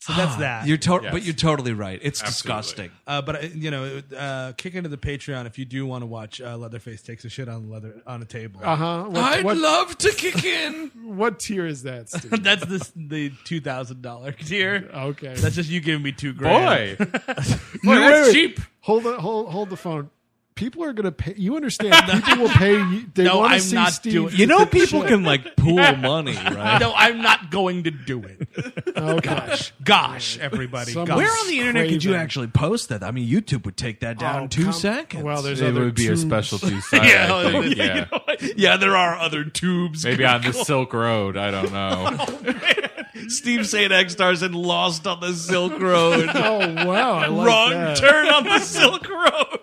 Speaker 2: So that's that.
Speaker 1: You're to-
Speaker 3: Yes.
Speaker 1: But you're totally right. It's
Speaker 3: Absolutely.
Speaker 1: disgusting.
Speaker 2: Uh, but uh, you know, uh, kick into the Patreon if you do want to watch uh, Leatherface takes a shit on leather on a table.
Speaker 4: Uh huh. What,
Speaker 1: I'd
Speaker 4: what,
Speaker 1: love to kick in.
Speaker 4: what tier is that, Steve?
Speaker 2: That's the the two thousand dollar tier.
Speaker 4: Okay.
Speaker 2: That's just you giving me two grand.
Speaker 3: Boy,
Speaker 4: You-
Speaker 3: Boy, that's
Speaker 4: wait, wait.
Speaker 3: cheap.
Speaker 4: Hold the hold hold the phone. People are gonna pay. You understand? People will pay. You, they
Speaker 2: No,
Speaker 4: want to
Speaker 2: I'm
Speaker 4: see
Speaker 2: not
Speaker 4: Steve.
Speaker 2: doing-
Speaker 1: You know,
Speaker 4: take a
Speaker 1: people
Speaker 4: shit.
Speaker 1: can like pool money, right?
Speaker 2: No, I'm not going to do it.
Speaker 4: Oh gosh.
Speaker 2: Gosh, everybody.
Speaker 4: Some-
Speaker 2: gosh.
Speaker 1: Where on the internet could you
Speaker 4: Craven.
Speaker 1: actually post that? I mean, YouTube would take that down
Speaker 4: Oh,
Speaker 1: in two
Speaker 4: come-
Speaker 1: seconds.
Speaker 4: Well, there's
Speaker 3: It
Speaker 4: other
Speaker 3: would be a
Speaker 4: tubes.
Speaker 3: special two sided.
Speaker 2: Yeah,
Speaker 3: I
Speaker 2: oh,
Speaker 3: think,
Speaker 2: yeah,
Speaker 3: yeah.
Speaker 1: yeah, there are other tubes.
Speaker 3: Maybe on the Silk Road. I don't know.
Speaker 1: Steve Saint Extars and Lost on the Silk Road.
Speaker 4: Oh wow! I like
Speaker 1: Wrong
Speaker 4: that.
Speaker 1: turn on the Silk Road.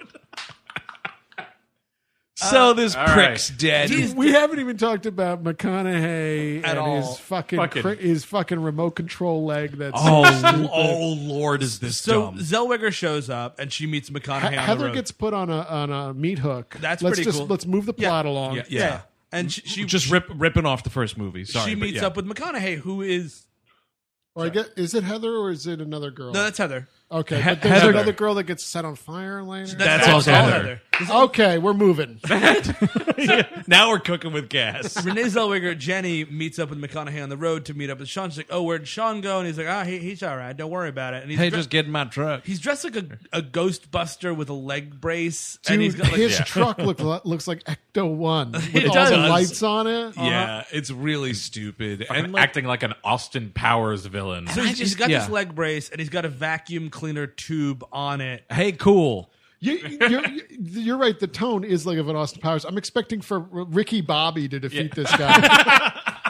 Speaker 1: So this
Speaker 3: all
Speaker 1: prick's
Speaker 3: right.
Speaker 1: dead.
Speaker 4: We haven't even talked about McConaughey
Speaker 2: At
Speaker 4: and
Speaker 2: all.
Speaker 4: his fucking,
Speaker 3: Fucking-
Speaker 4: cri- his fucking remote control leg. That's
Speaker 1: Oh,
Speaker 4: so stupid.
Speaker 1: oh Lord, is this
Speaker 2: So
Speaker 1: dumb?
Speaker 2: Zellweger shows up and she meets McConaughey
Speaker 4: He-
Speaker 2: on the
Speaker 4: Heather
Speaker 2: road.
Speaker 4: gets put on a on a meat hook.
Speaker 2: That's
Speaker 4: let's
Speaker 2: pretty
Speaker 4: just,
Speaker 2: cool.
Speaker 4: Let's move the
Speaker 2: Yeah.
Speaker 4: plot along.
Speaker 1: Yeah,
Speaker 2: yeah.
Speaker 1: yeah.
Speaker 2: And she, she
Speaker 1: Just rip, ripping off the first movie. Sorry,
Speaker 2: she
Speaker 1: but
Speaker 2: meets
Speaker 1: yeah.
Speaker 2: up with McConaughey, who is
Speaker 4: Or I get, is it Heather or is it another girl?
Speaker 2: no, that's Heather.
Speaker 4: okay,
Speaker 1: He-
Speaker 4: but there's
Speaker 1: Heather.
Speaker 4: another girl that gets set on fire later.
Speaker 1: That's also
Speaker 2: all
Speaker 1: Heather.
Speaker 4: Okay, we're moving.
Speaker 1: Now we're cooking with gas.
Speaker 2: Renee Zellweger, Jenny meets up with McConaughey on the road to meet up with Sean. She's like, "Oh, where'd Sean go?" And he's like, "Ah, he, he's all right. Don't worry about it." And he's
Speaker 1: Hey,
Speaker 2: dre-
Speaker 1: just get in my truck.
Speaker 2: he's dressed like a, a Ghostbuster with a leg brace,
Speaker 4: Dude,
Speaker 2: and he's got like
Speaker 4: his truck look, looks like Ecto One with
Speaker 2: It
Speaker 4: all
Speaker 2: does.
Speaker 4: the lights on it.
Speaker 1: Yeah, it's really stupid.
Speaker 3: And
Speaker 1: And like,
Speaker 3: acting like an Austin Powers villain.
Speaker 2: So he's, he's got
Speaker 1: yeah.
Speaker 2: this leg brace, and he's got a vacuum cleaner tube on it.
Speaker 1: hey, cool.
Speaker 4: You, you're, you're right. The tone is like of an Austin Powers. I'm expecting for R- Ricky Bobby to defeat this guy.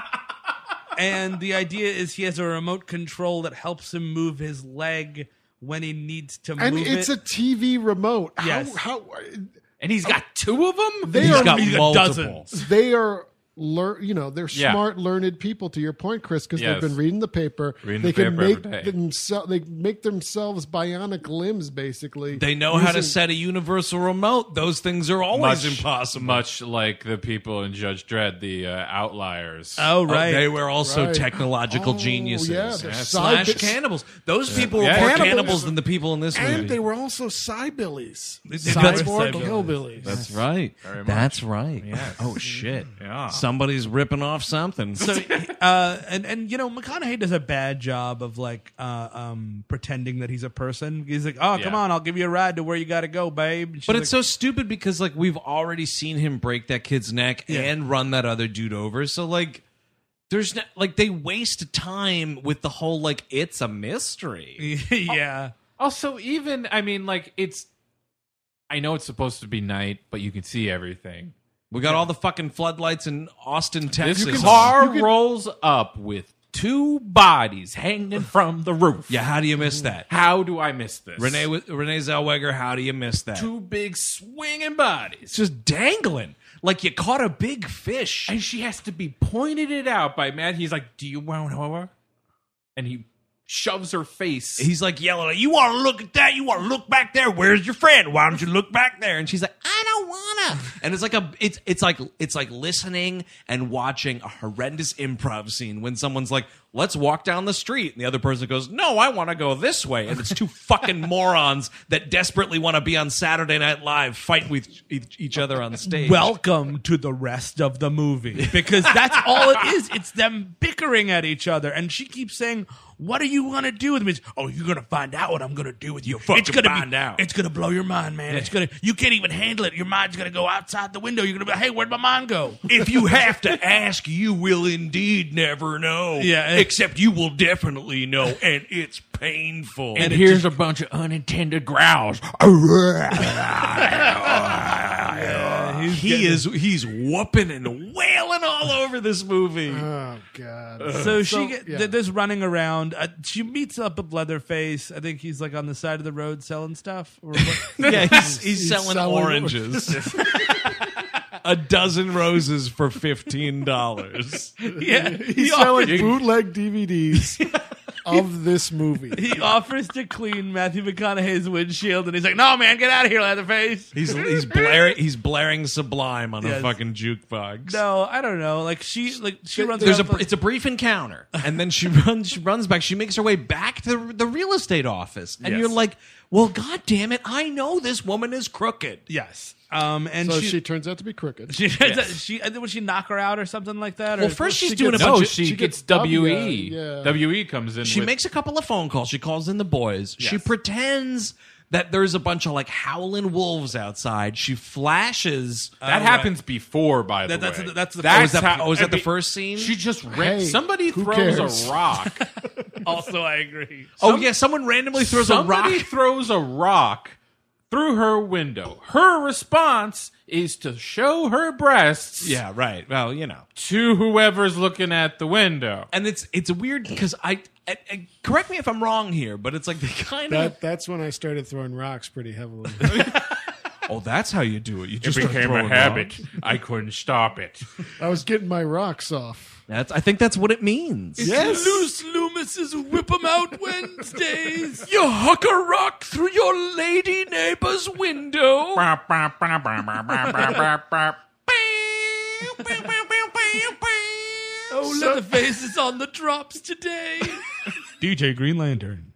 Speaker 2: And the idea is he has a remote control that helps him move his leg when he needs to
Speaker 4: And
Speaker 2: move
Speaker 4: it's
Speaker 2: it.
Speaker 4: a T V remote. How,
Speaker 2: Yes.
Speaker 4: how
Speaker 3: And he's got two of them?
Speaker 4: they
Speaker 1: He's
Speaker 4: are
Speaker 1: got
Speaker 2: he's got
Speaker 1: multiple.
Speaker 2: dozens.
Speaker 4: they are lear- you know they're
Speaker 3: Yeah.
Speaker 4: smart, learned people. To your point, Chris, because
Speaker 3: Yes.
Speaker 4: they've been reading the paper.
Speaker 3: Reading
Speaker 4: they
Speaker 3: the
Speaker 4: can
Speaker 3: paper
Speaker 4: make
Speaker 3: every day.
Speaker 4: themselves. They make themselves bionic limbs, basically.
Speaker 1: They know how to
Speaker 4: using-
Speaker 1: set a universal remote. Those things are always impossible.
Speaker 3: Much like the people in Judge Dredd, the uh, outliers.
Speaker 2: Oh,
Speaker 1: Oh,
Speaker 2: right.
Speaker 1: they were also
Speaker 4: Right.
Speaker 1: technological
Speaker 4: Oh,
Speaker 1: geniuses.
Speaker 4: yeah, they're
Speaker 1: Slash
Speaker 4: side-
Speaker 1: cannibals. Those people
Speaker 3: Yeah.
Speaker 1: were more
Speaker 4: Cannibals.
Speaker 1: cannibals than the people in this movie.
Speaker 4: And they were also cybillies.
Speaker 1: That's-
Speaker 4: Cyborg
Speaker 2: Cybillies.
Speaker 4: hillbillies.
Speaker 1: That's right.
Speaker 3: much.
Speaker 1: That's right.
Speaker 3: Yes.
Speaker 1: Oh shit.
Speaker 3: Yeah.
Speaker 1: Somebody's ripping off something.
Speaker 2: So, uh, and and you know, McConaughey does a bad job of like uh, um, pretending that he's a person. He's like, "Oh, come
Speaker 3: Yeah.
Speaker 2: on, I'll give you a ride to where you got to go, babe." And she's
Speaker 1: But
Speaker 2: like,
Speaker 1: it's so stupid because like we've already seen him break that kid's neck
Speaker 2: Yeah.
Speaker 1: and run that other dude over. So like there's no, like they waste time with the whole like it's a mystery.
Speaker 2: yeah.
Speaker 3: Also, even, I mean, like, it's. I know it's supposed to be night, but you can see everything.
Speaker 1: We got all the fucking floodlights in Austin, Texas.
Speaker 3: This
Speaker 1: on.
Speaker 3: car rolls up with two bodies hanging from the roof.
Speaker 1: Yeah, how do you miss that?
Speaker 3: How do I miss this?
Speaker 1: Renee Renee Zellweger, how do you miss that?
Speaker 3: Two big swinging bodies.
Speaker 1: It's just dangling like you caught a big fish.
Speaker 3: And she has to be pointed it out by Matt. He's like, "Do you want her?" And he shoves her face.
Speaker 1: He's like yelling, "You want to look at that? You want to look back there? Where's your friend? Why don't you look back there?" And she's like, "I don't wanna." And it's like a, it's it's like it's like listening and watching a horrendous improv scene when someone's like, "Let's walk down the street," and the other person goes, "No, I want to go this way." And it's two fucking morons that desperately want to be on Saturday Night Live, fight with each each other on stage.
Speaker 2: Welcome to the rest of the movie because that's all it is. It's them bickering at each other, and she keeps saying, "What are you gonna do with me?" It's, "Oh, you're gonna find out what I'm gonna do with you.
Speaker 1: fucking
Speaker 2: it's gonna
Speaker 1: find
Speaker 2: be,
Speaker 1: out."
Speaker 2: It's gonna blow your mind, man. It's gonna. You can't even handle it. Your mind's gonna go outside the window. You're gonna be, like, "Hey, where'd my mind go?"
Speaker 1: If you have to ask, you will indeed never know.
Speaker 2: Yeah.
Speaker 1: Except you will definitely know, and it's painful.
Speaker 3: and here's a bunch of unintended growls.
Speaker 2: He's
Speaker 1: he
Speaker 2: getting-
Speaker 1: is he's whooping and wailing all over this movie.
Speaker 4: Oh God.
Speaker 2: So she
Speaker 4: So,
Speaker 2: get,
Speaker 4: yeah.
Speaker 2: th- there's running around. Uh, she meets up with Leatherface. I think he's like on the side of the road selling stuff. Or what?
Speaker 1: yeah, he's, he's,
Speaker 4: He's
Speaker 1: selling,
Speaker 4: selling
Speaker 1: oranges. A dozen roses for fifteen dollars.
Speaker 2: yeah,
Speaker 4: He's selling bootleg D V Ds. of this movie.
Speaker 2: He offers to clean Matthew McConaughey's windshield, and he's like, "No, man, get out of here, Leatherface."
Speaker 1: He's he's blaring he's blaring Sublime on
Speaker 2: Yes.
Speaker 1: a fucking jukebox.
Speaker 2: No, I don't know. Like she, like she runs.
Speaker 1: There's a
Speaker 2: around-
Speaker 1: it's a brief encounter, and then she runs she runs back. She makes her way back to the real estate office, and
Speaker 2: Yes.
Speaker 1: you're like, "Well, god damn it, I know this woman is crooked."
Speaker 2: yes. Um, and
Speaker 4: So
Speaker 2: she,
Speaker 4: she turns out to be crooked.
Speaker 2: she, she, uh, would she knock her out or something like that?
Speaker 1: Well,
Speaker 2: or,
Speaker 1: first she's
Speaker 4: she
Speaker 1: doing
Speaker 4: gets-
Speaker 1: a
Speaker 3: No,
Speaker 1: bunch of,
Speaker 3: she,
Speaker 4: she
Speaker 3: gets
Speaker 4: gets
Speaker 3: W E.
Speaker 4: W, yeah.
Speaker 3: W E comes in.
Speaker 1: she
Speaker 3: with,
Speaker 1: makes a couple of phone calls. She calls in the boys. She
Speaker 3: Yes.
Speaker 1: pretends that there's a bunch of like howling wolves outside. She flashes.
Speaker 3: that
Speaker 2: Oh,
Speaker 3: happens before, by the
Speaker 2: That- that's
Speaker 3: way.
Speaker 2: the- that's the-
Speaker 1: Oh, is
Speaker 3: That's
Speaker 1: that,
Speaker 3: how-
Speaker 1: oh, is that the
Speaker 3: I mean,
Speaker 1: first scene?
Speaker 3: She just
Speaker 4: Hey,
Speaker 3: ran. Somebody
Speaker 4: who
Speaker 3: throws
Speaker 4: cares?
Speaker 3: a rock.
Speaker 2: also, I agree.
Speaker 1: oh yeah, someone randomly throws
Speaker 3: Somebody
Speaker 1: a rock.
Speaker 3: throws a rock through her window. Her response is to show her breasts
Speaker 1: Yeah, right. Well, you know.
Speaker 3: to whoever's looking at the window.
Speaker 1: And it's it's weird because I, I, I correct me if I'm wrong here, but it's like they kind of
Speaker 4: That that's when I started throwing rocks pretty heavily.
Speaker 1: oh that's how you do it. You
Speaker 3: It
Speaker 1: just start
Speaker 3: became a
Speaker 1: throwing
Speaker 3: habit.
Speaker 1: rocks.
Speaker 3: I couldn't stop it.
Speaker 4: I was getting my rocks off.
Speaker 1: That's I think that's what it means.
Speaker 4: Yes.
Speaker 2: Loose Loomis's Whip 'em Out Wednesdays.
Speaker 1: You huck a rock through your lady neighbor's window.
Speaker 2: Oh, Leatherface is on the drops today. D J Green Lantern.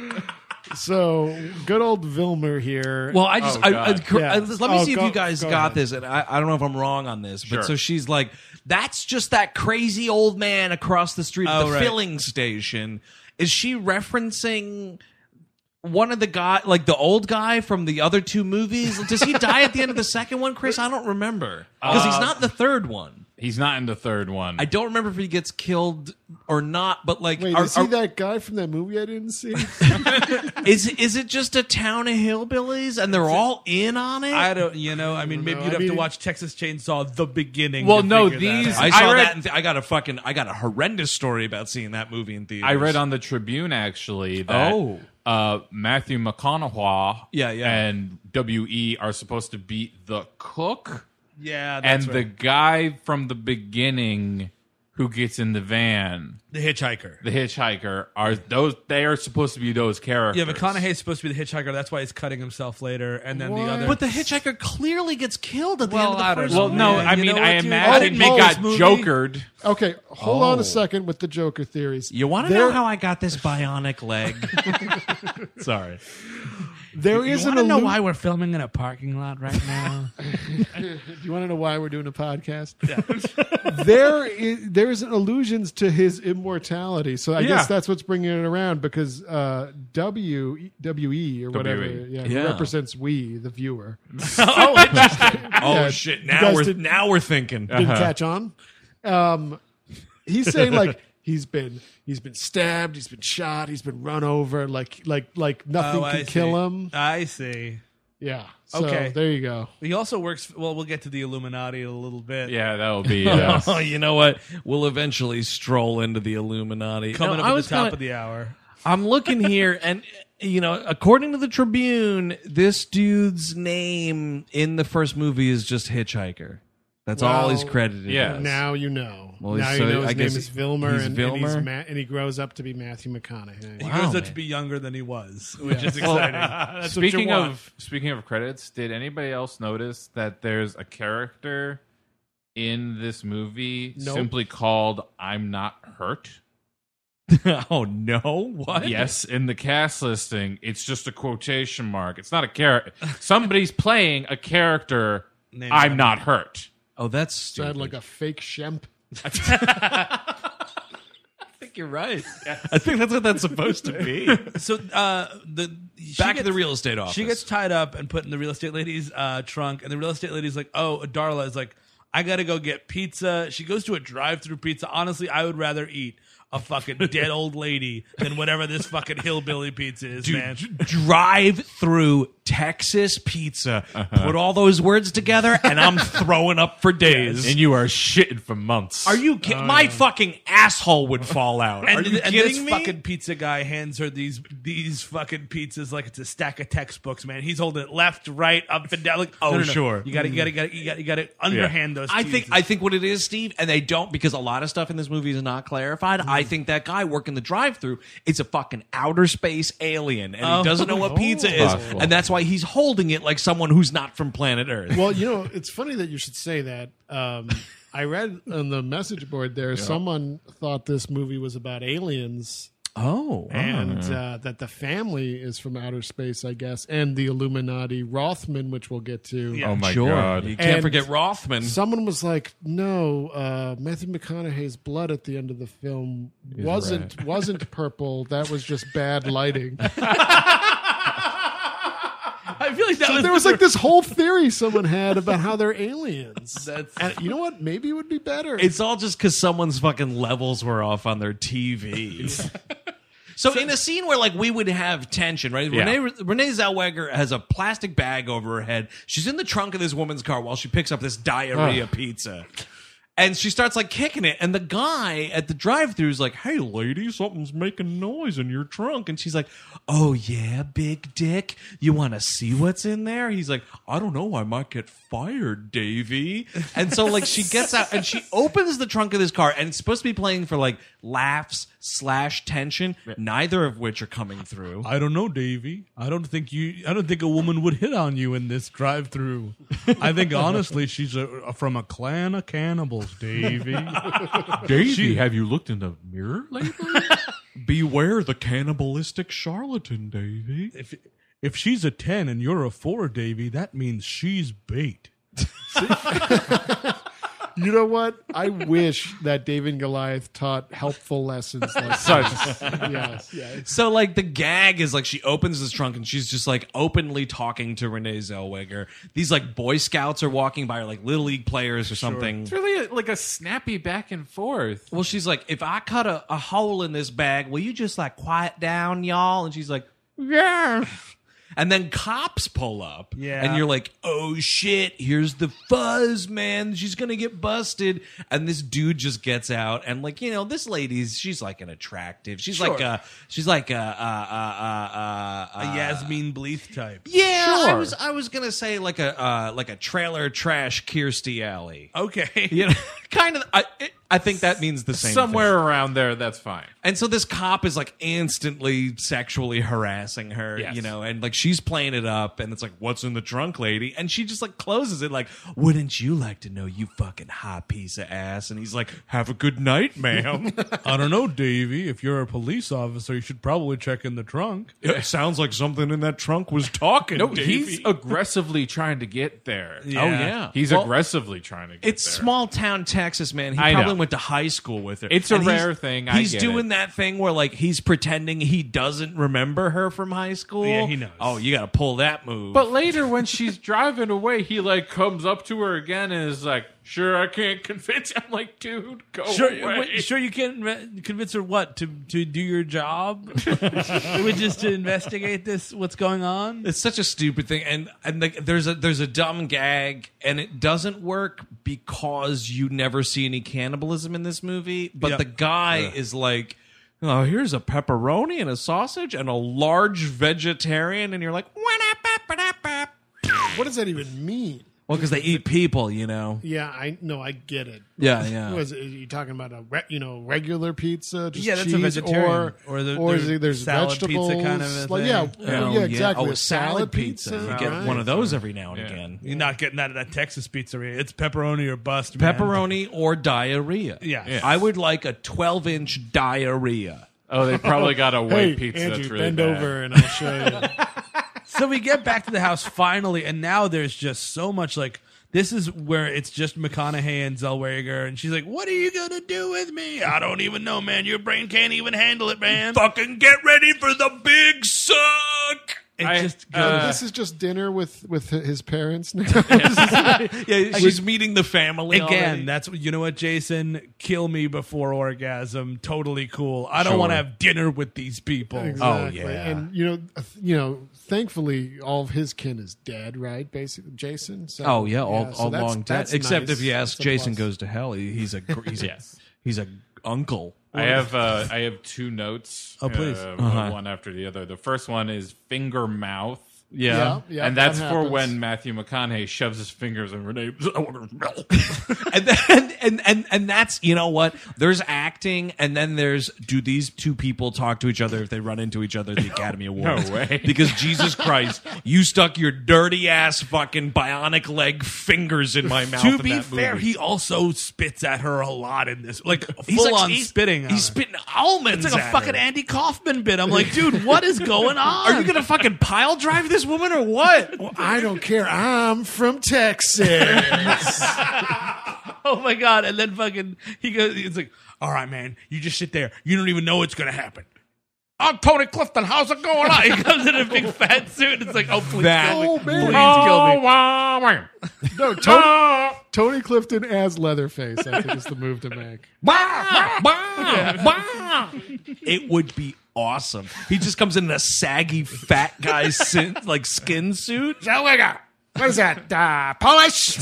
Speaker 4: So good old Vilmer here.
Speaker 1: Well, I just
Speaker 3: Oh,
Speaker 1: I, I,
Speaker 3: God.
Speaker 1: cor-
Speaker 4: Yeah.
Speaker 1: I- let me
Speaker 4: Oh,
Speaker 1: see
Speaker 4: go-
Speaker 1: if you guys
Speaker 4: go
Speaker 1: got
Speaker 4: ahead.
Speaker 1: this, and I, I don't know if I'm wrong on this, but
Speaker 3: Sure.
Speaker 1: so she's like, that's just that crazy old man across the street at
Speaker 2: Oh,
Speaker 1: the
Speaker 2: right.
Speaker 1: filling station. Is she referencing one of the guy, like the old guy from the other two movies? Does he die at the end of the second one, Chris? I don't remember because he's not in the third one.
Speaker 3: He's not in the third one.
Speaker 1: I don't remember if he gets killed or not, but like,
Speaker 4: Wait,
Speaker 1: are-
Speaker 4: is he
Speaker 1: are-
Speaker 4: that guy from that movie I didn't see?
Speaker 1: is is it just a town of hillbillies and they're all in on it?
Speaker 2: I don't, you know, I mean, maybe
Speaker 4: know.
Speaker 2: you'd
Speaker 4: I
Speaker 2: have to
Speaker 4: mean-
Speaker 2: watch Texas Chainsaw: The Beginning.
Speaker 3: Well,
Speaker 2: to
Speaker 3: no,
Speaker 2: figure that
Speaker 3: these-
Speaker 2: out.
Speaker 1: I saw
Speaker 3: I read-
Speaker 1: that. And th- I got a fucking. I got a horrendous story about seeing that movie in theaters.
Speaker 3: I read on the Tribune actually that
Speaker 1: Oh.
Speaker 3: uh, Matthew McConaughey
Speaker 1: Yeah, yeah.
Speaker 3: and W E are supposed to beat the cook
Speaker 2: Yeah,
Speaker 3: and
Speaker 2: that's
Speaker 3: the
Speaker 2: right.
Speaker 3: guy from the beginning who gets in the van,
Speaker 2: the hitchhiker.
Speaker 3: the hitchhiker, are those. They are supposed to be those characters.
Speaker 2: Yeah, McConaughey's supposed to be the hitchhiker. That's why he's cutting himself later. And then
Speaker 4: What?
Speaker 2: the other.
Speaker 1: But the hitchhiker clearly gets killed at the
Speaker 2: Well,
Speaker 1: end of the
Speaker 2: I don't
Speaker 1: first
Speaker 2: know.
Speaker 3: Well,
Speaker 1: one.
Speaker 3: no,
Speaker 2: Man,
Speaker 3: I
Speaker 2: you
Speaker 3: mean,
Speaker 2: know
Speaker 3: I
Speaker 2: what, dude?
Speaker 3: imagine
Speaker 2: Oh,
Speaker 3: he got
Speaker 2: this movie-
Speaker 3: jokered.
Speaker 4: Okay, hold on
Speaker 1: Oh.
Speaker 4: a second with the Joker theories.
Speaker 1: You want to
Speaker 4: There-
Speaker 1: know how I got this bionic leg? Sorry.
Speaker 4: There
Speaker 2: you
Speaker 4: is an
Speaker 2: want to know
Speaker 4: allu-
Speaker 2: why we're filming in a parking lot right now?
Speaker 4: Do you want to know why we're doing a podcast? there is there is allusions to his immortality, so I
Speaker 3: Yeah.
Speaker 4: guess that's what's bringing it around because uh, W W E or whatever,
Speaker 3: W E.
Speaker 4: yeah,
Speaker 1: Yeah.
Speaker 4: Who represents we, the viewer.
Speaker 2: oh, interesting.
Speaker 1: Oh
Speaker 4: Yeah,
Speaker 1: shit!
Speaker 4: you
Speaker 1: Now
Speaker 4: guys
Speaker 1: we're
Speaker 4: did-
Speaker 1: now we're thinking.
Speaker 4: Didn't
Speaker 3: Uh-huh.
Speaker 4: catch on. Um, he's saying like he's been he's been stabbed, he's been shot, he's been run over, like like like nothing
Speaker 2: Oh,
Speaker 4: can
Speaker 2: I
Speaker 4: kill
Speaker 2: see.
Speaker 4: him.
Speaker 2: I see.
Speaker 4: Yeah. So,
Speaker 2: Okay.
Speaker 4: there you go.
Speaker 2: He also works. Well, we'll get to the Illuminati in a little bit.
Speaker 3: Yeah, that will be. Uh,
Speaker 1: Oh, you know what? We'll eventually stroll into the Illuminati.
Speaker 2: Coming
Speaker 1: No,
Speaker 2: up
Speaker 1: I
Speaker 2: at
Speaker 1: was
Speaker 2: the top
Speaker 1: kinda-
Speaker 2: of the hour.
Speaker 1: I'm looking here, and you know, according to the Tribune, this dude's name in the first movie is just Hitchhiker. That's all he's
Speaker 4: Well,
Speaker 1: credited.
Speaker 3: yeah.
Speaker 1: as.
Speaker 4: Now you know.
Speaker 1: Well,
Speaker 4: now
Speaker 1: so
Speaker 4: you know his
Speaker 1: I
Speaker 4: name
Speaker 1: guess
Speaker 4: is Vilmer,
Speaker 1: he's
Speaker 4: and, and, he's
Speaker 1: Vilmer?
Speaker 4: Ma- and he grows up to be Matthew McConaughey.
Speaker 2: He
Speaker 1: Wow,
Speaker 2: grows up
Speaker 1: man.
Speaker 2: to be younger than he was, which is exciting. That's what you
Speaker 3: speaking
Speaker 2: want.
Speaker 3: of speaking of credits, did anybody else notice that there's a character in this movie
Speaker 4: Nope.
Speaker 3: simply called "I'm Not Hurt"?
Speaker 1: Oh no! What?
Speaker 3: Yes, in the cast listing, it's just a quotation mark. It's not a character. Somebody's playing a character.
Speaker 2: Named
Speaker 3: I'm not hurt.
Speaker 1: Oh, that's
Speaker 4: Is that
Speaker 1: stupid.
Speaker 4: like a fake Shemp?
Speaker 1: I think you're right. I think that's what that's supposed to be.
Speaker 2: So uh, the she
Speaker 1: Back to
Speaker 2: gets-
Speaker 1: the real estate office.
Speaker 2: She gets tied up and put in the real estate lady's uh, trunk, and the real estate lady's like, "Oh, Darla is like, I gotta go get pizza." She goes to a drive-through pizza. Honestly, I would rather eat a fucking dead old lady than whatever this fucking hillbilly pizza is,
Speaker 1: Dude,
Speaker 2: man.
Speaker 1: d- drive through Texas pizza. Put all those words together, and I'm throwing up for days.
Speaker 3: And you are shitting for months.
Speaker 1: Are you kidding? My fucking asshole would fall out.
Speaker 2: And,
Speaker 1: Are you
Speaker 2: and
Speaker 1: kidding
Speaker 2: this
Speaker 1: me?
Speaker 2: fucking pizza guy hands her these these fucking pizzas like it's a stack of textbooks, man. He's holding it left, right, up and down. Like,
Speaker 1: Oh,
Speaker 2: no, no, no.
Speaker 1: sure.
Speaker 2: You got to, you got to, you got to, you got to, you got to underhand those.
Speaker 1: I think
Speaker 2: cheeses.
Speaker 1: I think what it is, Steve, and they don't because a lot of stuff in this movie is not clarified. I I think that guy working the drive-thru is a fucking outer space alien, and
Speaker 2: Oh.
Speaker 1: he doesn't know what pizza is,
Speaker 3: Possible.
Speaker 1: and that's why he's holding it like someone who's not from planet Earth.
Speaker 4: Well, you know, it's funny that you should say that. Um, I read on the message board there, someone thought this movie was about aliens.
Speaker 1: Oh,
Speaker 4: and uh, that the family is from outer space, I guess, and the Illuminati, Rothman, which we'll get to.
Speaker 2: Yeah.
Speaker 3: Oh my
Speaker 1: sure.
Speaker 3: god!
Speaker 1: You can't
Speaker 4: And
Speaker 1: forget Rothman.
Speaker 4: Someone was like, "No, uh, Matthew McConaughey's blood at the end of the film
Speaker 3: Is
Speaker 4: wasn't
Speaker 3: red."
Speaker 4: wasn't purple. That was just bad lighting."
Speaker 2: I feel like that
Speaker 4: So
Speaker 2: was
Speaker 4: there was like this whole theory someone had about how they're aliens.
Speaker 2: That's-
Speaker 4: and you know what? Maybe it would be better.
Speaker 1: It's all just because someone's fucking levels were off on their T Vs. So, in a scene where like we would have tension, right?
Speaker 3: Yeah.
Speaker 1: Renee Renee Zellweger has a plastic bag over her head. She's in the trunk of this woman's car while she picks up this diarrhea pizza. And she starts like kicking it, and the guy at the drive-thru is like, "Hey, lady, something's making noise in your trunk." And she's like, "Oh yeah, big dick. You want to see what's in there?" He's like, "I don't know. I might get fired, Davey." And so like she gets out and she opens the trunk of this car, and it's supposed to be playing for like laughs slash tension, neither of which are coming through.
Speaker 2: I don't know, Davey. I don't think you. I don't think a woman would hit on you in this drive-through. I think honestly, she's a, from a clan of cannibals, Davey.
Speaker 3: Davey,
Speaker 2: She-
Speaker 3: have you looked in the mirror lately?
Speaker 1: Beware the cannibalistic charlatan, Davey.
Speaker 2: If if she's a ten and you're a four, Davey, that means she's bait.
Speaker 4: You know what? I wish that David and Goliath taught helpful lessons like
Speaker 3: Such.
Speaker 4: yes, yes.
Speaker 1: So like the gag is like she opens this trunk and she's just like openly talking to Renee Zellweger. These like Boy Scouts are walking by, or like Little League players or something.
Speaker 3: It's really a, like a snappy back and forth.
Speaker 1: Well, she's like, "If I cut a, a hole in this bag, will you just like quiet down, y'all?" And she's like, "Yeah." And then cops pull up.
Speaker 2: Yeah.
Speaker 1: And you're like, "Oh shit, here's the fuzz, man. She's gonna get busted." And this dude just gets out, and like, you know, this lady's she's like an attractive. She's
Speaker 2: Sure.
Speaker 1: like a she's like a uh uh uh uh,
Speaker 2: A Yasmin Bleeth type.
Speaker 1: Yeah, I
Speaker 3: Sure.
Speaker 1: was I was gonna say like a uh, like a trailer trash Kirstie Alley.
Speaker 2: Okay.
Speaker 1: You know, kind of. I it, I think that means the same.
Speaker 3: Somewhere
Speaker 1: thing.
Speaker 3: around there, that's fine.
Speaker 1: And so this cop is like instantly sexually harassing her,
Speaker 3: Yes.
Speaker 1: you know, and like she's playing it up, and it's like, "What's in the trunk, lady?" And she just like closes it like, "Wouldn't you like to know, you fucking hot piece of ass?" And he's like, "Have a good night, ma'am."
Speaker 2: I don't know, Davey. If you're a police officer, you should probably check in the trunk.
Speaker 1: It sounds like something in that trunk was talking.
Speaker 3: No,
Speaker 1: Davey.
Speaker 3: he's aggressively trying to get there.
Speaker 2: Yeah.
Speaker 1: Oh yeah,
Speaker 3: He's
Speaker 1: Well,
Speaker 3: aggressively trying to get
Speaker 1: It's
Speaker 3: there.
Speaker 1: small town Texas, man. He
Speaker 3: I
Speaker 1: probably
Speaker 3: know.
Speaker 1: went to high school with her.
Speaker 3: It's a
Speaker 1: And he's-
Speaker 3: rare thing, I
Speaker 1: He's
Speaker 3: get
Speaker 1: doing
Speaker 3: it.
Speaker 1: that thing where like he's pretending he doesn't remember her from high school.
Speaker 2: Yeah, he knows.
Speaker 1: Oh, you got to pull that move.
Speaker 3: But later, when she's driving away, he like comes up to her again and is like, "Sure, I can't convince you." I'm like, "Dude, go
Speaker 2: Sure,
Speaker 3: away."
Speaker 2: wait, sure. You can't re- convince her what to to do your job, which is to investigate this. What's going on?
Speaker 1: It's such a stupid thing, and and like, there's a there's a dumb gag, and it doesn't work because you never see any cannibalism in this movie. But
Speaker 2: Yep.
Speaker 1: the guy is like, "Oh, here's a pepperoni and a sausage and a large vegetarian," and you're like, "What?"
Speaker 4: What does that even mean?
Speaker 1: Well, because they eat people, you know.
Speaker 4: Yeah, I no, I get it.
Speaker 1: Yeah, yeah.
Speaker 4: Was it, are you talking about a re, you know regular pizza? Just
Speaker 2: Yeah, that's a
Speaker 4: cheese,
Speaker 2: vegetarian.
Speaker 4: or
Speaker 2: Or the-
Speaker 4: or is
Speaker 2: the
Speaker 4: it, there's
Speaker 2: salad pizza
Speaker 4: vegetables,
Speaker 2: kind of a
Speaker 4: like
Speaker 2: thing.
Speaker 4: yeah,
Speaker 1: Oh,
Speaker 4: yeah, exactly.
Speaker 1: Oh,
Speaker 4: a
Speaker 1: a salad pizza. You get
Speaker 4: right.
Speaker 1: one of those every now and
Speaker 3: Yeah.
Speaker 1: again.
Speaker 2: You're not getting that at that Texas pizzeria. It's pepperoni or bust. Man.
Speaker 1: Pepperoni or diarrhea.
Speaker 2: Yeah. Yeah.
Speaker 1: I would like a twelve inch diarrhea.
Speaker 3: Oh, they probably got a
Speaker 4: Hey,
Speaker 3: white pizza
Speaker 4: Andrew,
Speaker 3: that's really
Speaker 4: bend
Speaker 3: bad.
Speaker 4: over and I'll show you.
Speaker 2: So we get back to the house finally, and now there's just so much like. This is where it's just McConaughey and Zellweger, and she's like, "What are you gonna do with me? I don't even know, man. Your brain can't even handle it, man.
Speaker 1: Fucking get ready for the big suck.
Speaker 2: It
Speaker 3: I-
Speaker 2: just
Speaker 3: uh,
Speaker 2: goes.
Speaker 4: This is just dinner with with his parents now.
Speaker 1: Yeah, she's meeting the family
Speaker 2: Again,
Speaker 1: already.
Speaker 2: that's you know what, Jason. Kill me before orgasm. Totally cool. I don't
Speaker 3: Sure.
Speaker 2: want to have dinner with these people.
Speaker 4: Exactly.
Speaker 1: yeah.
Speaker 4: and you know, th- you know, thankfully, all of his kin is dead, right? Basically, Jason. So,
Speaker 1: Oh yeah, all,
Speaker 4: so
Speaker 1: all
Speaker 4: that's-
Speaker 1: long dead.
Speaker 4: that's
Speaker 1: Except
Speaker 4: nice.
Speaker 1: if you ask
Speaker 4: That's a
Speaker 1: Jason
Speaker 4: plus.
Speaker 1: Goes to Hell, he, he's a gr- he's a
Speaker 3: Yes.
Speaker 1: he's a uncle.
Speaker 3: I have uh, I have two notes.
Speaker 2: Oh, please.
Speaker 3: uh,
Speaker 1: Uh-huh.
Speaker 3: one after the other. The first one is finger mouth. Yeah,
Speaker 4: Yeah, yeah,
Speaker 3: and
Speaker 4: that
Speaker 3: that's for
Speaker 4: happens.
Speaker 3: when Matthew McConaughey shoves his fingers in Renee.
Speaker 1: and, then, and and and that's, you know what? There's acting, and then there's, do these two people talk to each other if they run into each other at the Academy Awards?
Speaker 3: No way.
Speaker 1: Because Jesus Christ, you stuck your dirty ass fucking bionic leg fingers in my mouth.
Speaker 2: To
Speaker 1: in
Speaker 2: be
Speaker 1: that
Speaker 2: fair,
Speaker 1: movie.
Speaker 2: he also spits at her a lot in this, like
Speaker 1: He's
Speaker 2: full
Speaker 1: like-
Speaker 2: on
Speaker 1: he's-
Speaker 2: spitting. on
Speaker 1: He's
Speaker 2: her.
Speaker 1: spitting almonds.
Speaker 2: It's like a
Speaker 1: at
Speaker 2: fucking
Speaker 1: her.
Speaker 2: Andy Kaufman bit. I'm like, dude, what is going on?
Speaker 1: Are you gonna fucking pile drive this woman or what?
Speaker 4: Well, I don't care. I'm from Texas.
Speaker 2: Oh my god! And then fucking he goes. He's like, "All right, man, you just sit there. You don't even know what's gonna happen." I'm Tony Clifton. How's it going on? He comes in a big fat suit. And it's like, oh please,
Speaker 1: That-
Speaker 2: kill me.
Speaker 4: Oh, man.
Speaker 2: Please kill me.
Speaker 4: No, Tony, Tony Clifton as Leatherface, I think is the move to make.
Speaker 1: It would be awesome. He just comes in a saggy fat guy sin, like skin suit.
Speaker 4: Zellweger, what is that? Uh, Polish?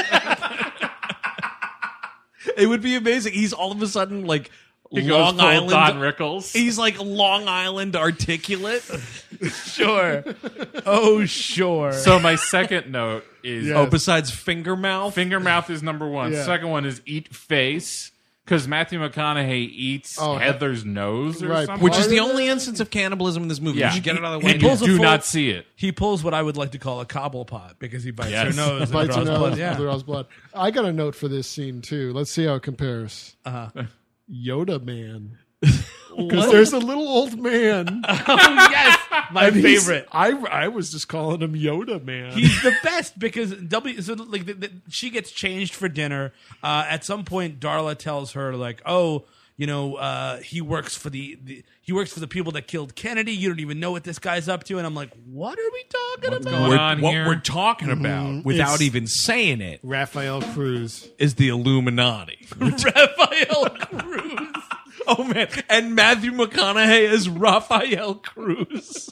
Speaker 1: It would be amazing. He's all of a sudden like
Speaker 3: He goes
Speaker 1: Long
Speaker 3: full
Speaker 1: Island.
Speaker 3: Don Rickles.
Speaker 1: He's like Long Island articulate.
Speaker 2: Sure. Oh sure.
Speaker 3: So my second note is
Speaker 4: Yeah.
Speaker 1: Oh, besides finger mouth.
Speaker 3: finger mouth is number one.
Speaker 4: Yeah.
Speaker 3: Second one is eat face. Because Matthew McConaughey eats
Speaker 4: Oh,
Speaker 3: Heather's nose or
Speaker 4: right.
Speaker 3: something.
Speaker 1: Which is
Speaker 4: Part
Speaker 1: the
Speaker 4: of
Speaker 1: only
Speaker 4: it?
Speaker 1: instance of cannibalism in this movie.
Speaker 3: Yeah.
Speaker 1: You should get it out of the
Speaker 2: He
Speaker 1: way.
Speaker 3: and you
Speaker 2: pulls a
Speaker 3: do
Speaker 2: full-
Speaker 3: not see it.
Speaker 2: He pulls what I would like to call a cobblepot because he bites
Speaker 3: Yes.
Speaker 2: her nose and
Speaker 4: Bites her
Speaker 2: draws
Speaker 4: nose,
Speaker 2: blood. Yeah.
Speaker 4: draws blood. I got a note for this scene, too. Let's see how it compares.
Speaker 2: Uh-huh.
Speaker 4: Yoda Man. Because there's a little old man.
Speaker 2: Oh yes, my
Speaker 4: and he's-
Speaker 2: favorite.
Speaker 4: I, I was just calling him Yoda Man.
Speaker 2: He's the best because W. So like the, the, she gets changed for dinner. Uh, at some point, Darla tells her like, "Oh, you know, uh, he works for the, the he works for the people that killed Kennedy. You don't even know what this guy's up to." And I'm like, "What are we talking
Speaker 3: What's
Speaker 2: about?"
Speaker 3: going
Speaker 1: We're-
Speaker 3: on
Speaker 1: what
Speaker 3: here?
Speaker 1: we're talking about, without
Speaker 4: It's-
Speaker 1: even saying it,
Speaker 4: Raphael Cruz.
Speaker 1: is the Illuminati.
Speaker 2: Raphael Cruz.
Speaker 1: Oh man, and Matthew McConaughey is Raphael Cruz.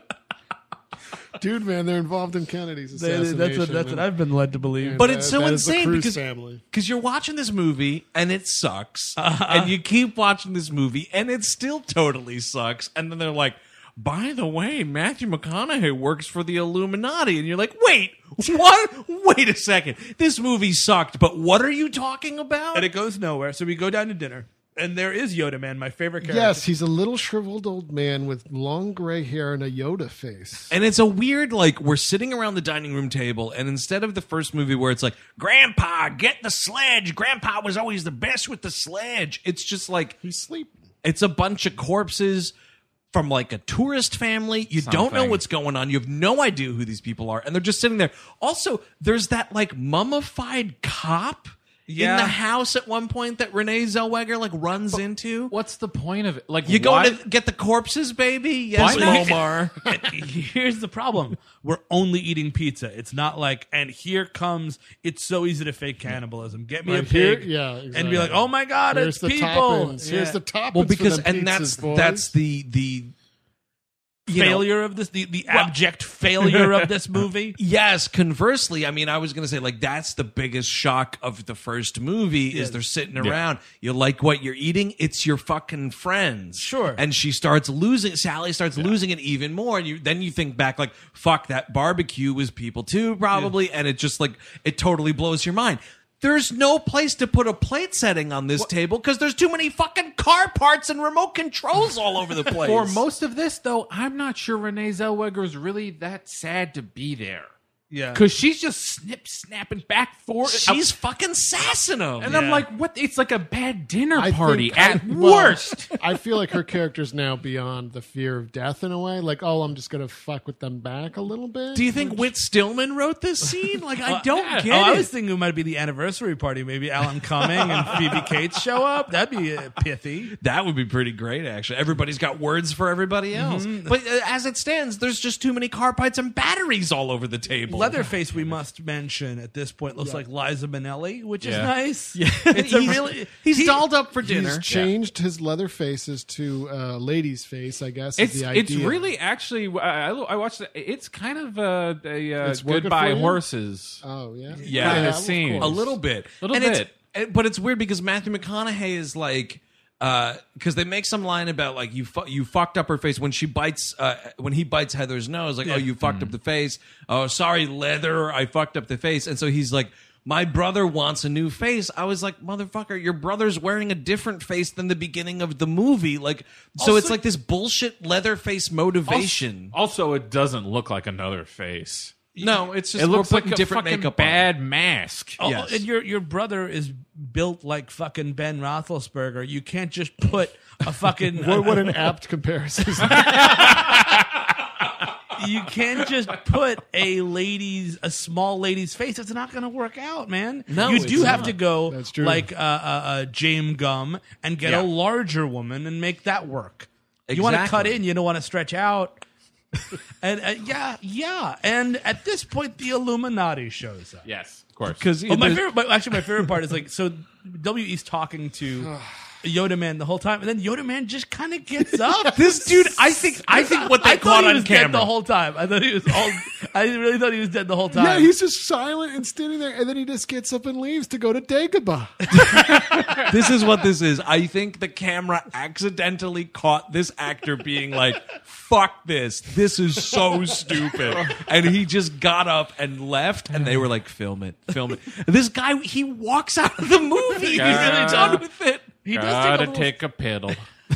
Speaker 4: Dude, man, they're involved in Kennedy's
Speaker 2: That is-
Speaker 4: assassination.
Speaker 2: that's what that's what I've been led to believe.
Speaker 1: But
Speaker 4: And,
Speaker 1: it's
Speaker 4: uh,
Speaker 1: so
Speaker 4: that is the
Speaker 1: insane
Speaker 4: Cruz
Speaker 1: because
Speaker 4: family.
Speaker 1: because you're watching this movie and it sucks,
Speaker 2: Uh-huh.
Speaker 1: and you keep watching this movie and it still totally sucks, and then they're like, by the way, Matthew McConaughey works for the Illuminati, and you're like, wait, what? Wait a second, this movie sucked, but what are you talking about?
Speaker 2: And it goes nowhere. So we go down to dinner, and there is Yoda Man, my favorite character.
Speaker 4: Yes, he's a little shriveled old man with long gray hair and a Yoda face.
Speaker 1: And it's a weird, like, we're sitting around the dining room table, and instead of the first movie where it's like, Grandpa, get the sledge. Grandpa was always the best with the sledge. It's just like,
Speaker 4: He's sleeping.
Speaker 1: it's a bunch of corpses from like a tourist family. You don't know
Speaker 3: Something.
Speaker 1: what's going on. You have no idea who these people are. And they're just sitting there. Also, there's that like mummified cop
Speaker 2: Yeah.
Speaker 1: in the house at one point that Renee Zellweger like runs into.
Speaker 3: What's the point of it? Like,
Speaker 1: You
Speaker 3: why-
Speaker 1: going to get the corpses, baby? Yes,
Speaker 3: Why not?
Speaker 1: Omar.
Speaker 2: Here's the problem. We're only eating pizza. It's not like, and here comes, it's so easy to fake cannibalism. Get me
Speaker 4: Right
Speaker 2: a pig.
Speaker 4: here- yeah,
Speaker 2: And
Speaker 4: exactly.
Speaker 2: be like, oh my God,
Speaker 4: Here's
Speaker 2: it's
Speaker 4: the
Speaker 2: people.
Speaker 4: toppings. Here's
Speaker 2: Yeah.
Speaker 4: the toppings.
Speaker 1: Well, because
Speaker 4: for them
Speaker 1: and
Speaker 4: pizzas,
Speaker 1: that's
Speaker 4: boys.
Speaker 1: that's the the you know,
Speaker 2: failure of this, the, the abject failure of this movie.
Speaker 1: yes, conversely, I mean, I was going to say, like, that's the biggest shock of the first movie is they're sitting around. You like what you're eating? It's your fucking friends.
Speaker 2: Sure.
Speaker 1: And she starts losing, Sally starts losing it even more. And you then you think back, like, fuck, that barbecue was people too, probably. And it just, like, it totally blows your mind. There's no place to put a plate setting on this table because there's too many fucking car parts and remote controls all over the place.
Speaker 3: For most of this, though, I'm not sure Renee Zellweger is really that sad to be there.
Speaker 2: Yeah.
Speaker 3: Because she's just snip snapping back forth.
Speaker 1: she's fucking sassing him.
Speaker 3: and
Speaker 2: Yeah.
Speaker 3: I'm like, what? It's like a bad dinner
Speaker 4: I
Speaker 3: party
Speaker 4: think-
Speaker 3: at
Speaker 4: I- well,
Speaker 3: worst.
Speaker 4: I feel like her character's now beyond the fear of death in a way. Like, oh, I'm just gonna fuck with them back a little bit.
Speaker 1: Do you think Whit Stillman wrote this scene? Like, I don't
Speaker 2: Yeah.
Speaker 1: get
Speaker 2: oh, I
Speaker 1: it.
Speaker 2: was thinking it might be the anniversary party. Maybe Alan Cumming and Phoebe Cates show up. That'd be uh, pithy.
Speaker 1: That would be pretty great, actually. Everybody's got words for everybody else. But uh, as it stands, there's just too many car parts and batteries all over the table.
Speaker 2: Leatherface, we must mention at this point, looks like Liza Minnelli, which is
Speaker 3: Yeah.
Speaker 2: nice.
Speaker 1: Yeah.
Speaker 2: It's a
Speaker 1: He's-
Speaker 2: really
Speaker 1: He's
Speaker 2: he-
Speaker 1: dolled up for
Speaker 4: He's
Speaker 1: dinner.
Speaker 4: changed his leather faces to uh, lady's face, I guess.
Speaker 3: It's
Speaker 4: is the
Speaker 3: it's
Speaker 4: idea.
Speaker 3: really actually. I, I I watched it. It's kind of a, a, uh
Speaker 4: It's working
Speaker 3: goodbye
Speaker 4: for you?
Speaker 3: horses.
Speaker 4: Oh yeah,
Speaker 1: Yeah,
Speaker 3: it
Speaker 4: of
Speaker 3: seems.
Speaker 1: a
Speaker 4: course.
Speaker 1: little bit.
Speaker 3: Little
Speaker 1: and
Speaker 3: bit.
Speaker 1: It's, but it's weird because Matthew McConaughey is like, because they make some line about like you fu- you fucked up her face when she bites uh, when he bites Heather's nose, like, oh, you fucked up the face. Oh, sorry, leather, I fucked up the face. And so he's like, my brother wants a new face. I was like, motherfucker, your brother's wearing a different face than the beginning of the movie. Like, so
Speaker 3: Also-
Speaker 1: it's like this bullshit leather face motivation.
Speaker 3: Also, also, it doesn't look like another face.
Speaker 1: No, it's just
Speaker 3: It
Speaker 1: we're
Speaker 3: looks like
Speaker 1: putting
Speaker 3: a
Speaker 1: different
Speaker 3: fucking
Speaker 1: makeup on.
Speaker 3: bad mask.
Speaker 2: Oh,
Speaker 1: Yes.
Speaker 2: and your your brother is built like fucking Ben Roethlisberger. You can't just put a fucking.
Speaker 4: What, what an apt comparison.
Speaker 2: You can't just put a lady's a small lady's face. It's not going to work out, man.
Speaker 1: No,
Speaker 2: you
Speaker 1: it's
Speaker 2: do have
Speaker 1: not.
Speaker 2: to go
Speaker 4: That's true.
Speaker 2: like uh, uh, uh, James Gum and get
Speaker 1: Yeah.
Speaker 2: a larger woman and make that work. You want to cut
Speaker 1: Exactly.
Speaker 2: in, you don't want to stretch out. and uh, yeah, yeah. And at this point, the Illuminati shows up.
Speaker 3: Yes, of course.
Speaker 1: Because
Speaker 2: Oh, my favorite, my, actually, my favorite part is like so. W E's talking to Yoda Man the whole time, and then Yoda Man just kind of gets up.
Speaker 1: this dude, I think, I think what they
Speaker 2: I
Speaker 1: caught
Speaker 2: thought he
Speaker 1: on
Speaker 2: was
Speaker 1: camera.
Speaker 2: dead the whole time. I thought he was all. I really thought he was dead the whole time.
Speaker 4: Yeah, he's just silent and standing there, and then he just gets up and leaves to go to Dagobah.
Speaker 1: This is what this is. I think the camera accidentally caught this actor being like, fuck this. This is so stupid. And he just got up and left, and they were like, film it, film it. This guy, he walks out of the movie. He's really done with it.
Speaker 2: he does
Speaker 3: Gotta
Speaker 2: take a little,
Speaker 3: take a piddle.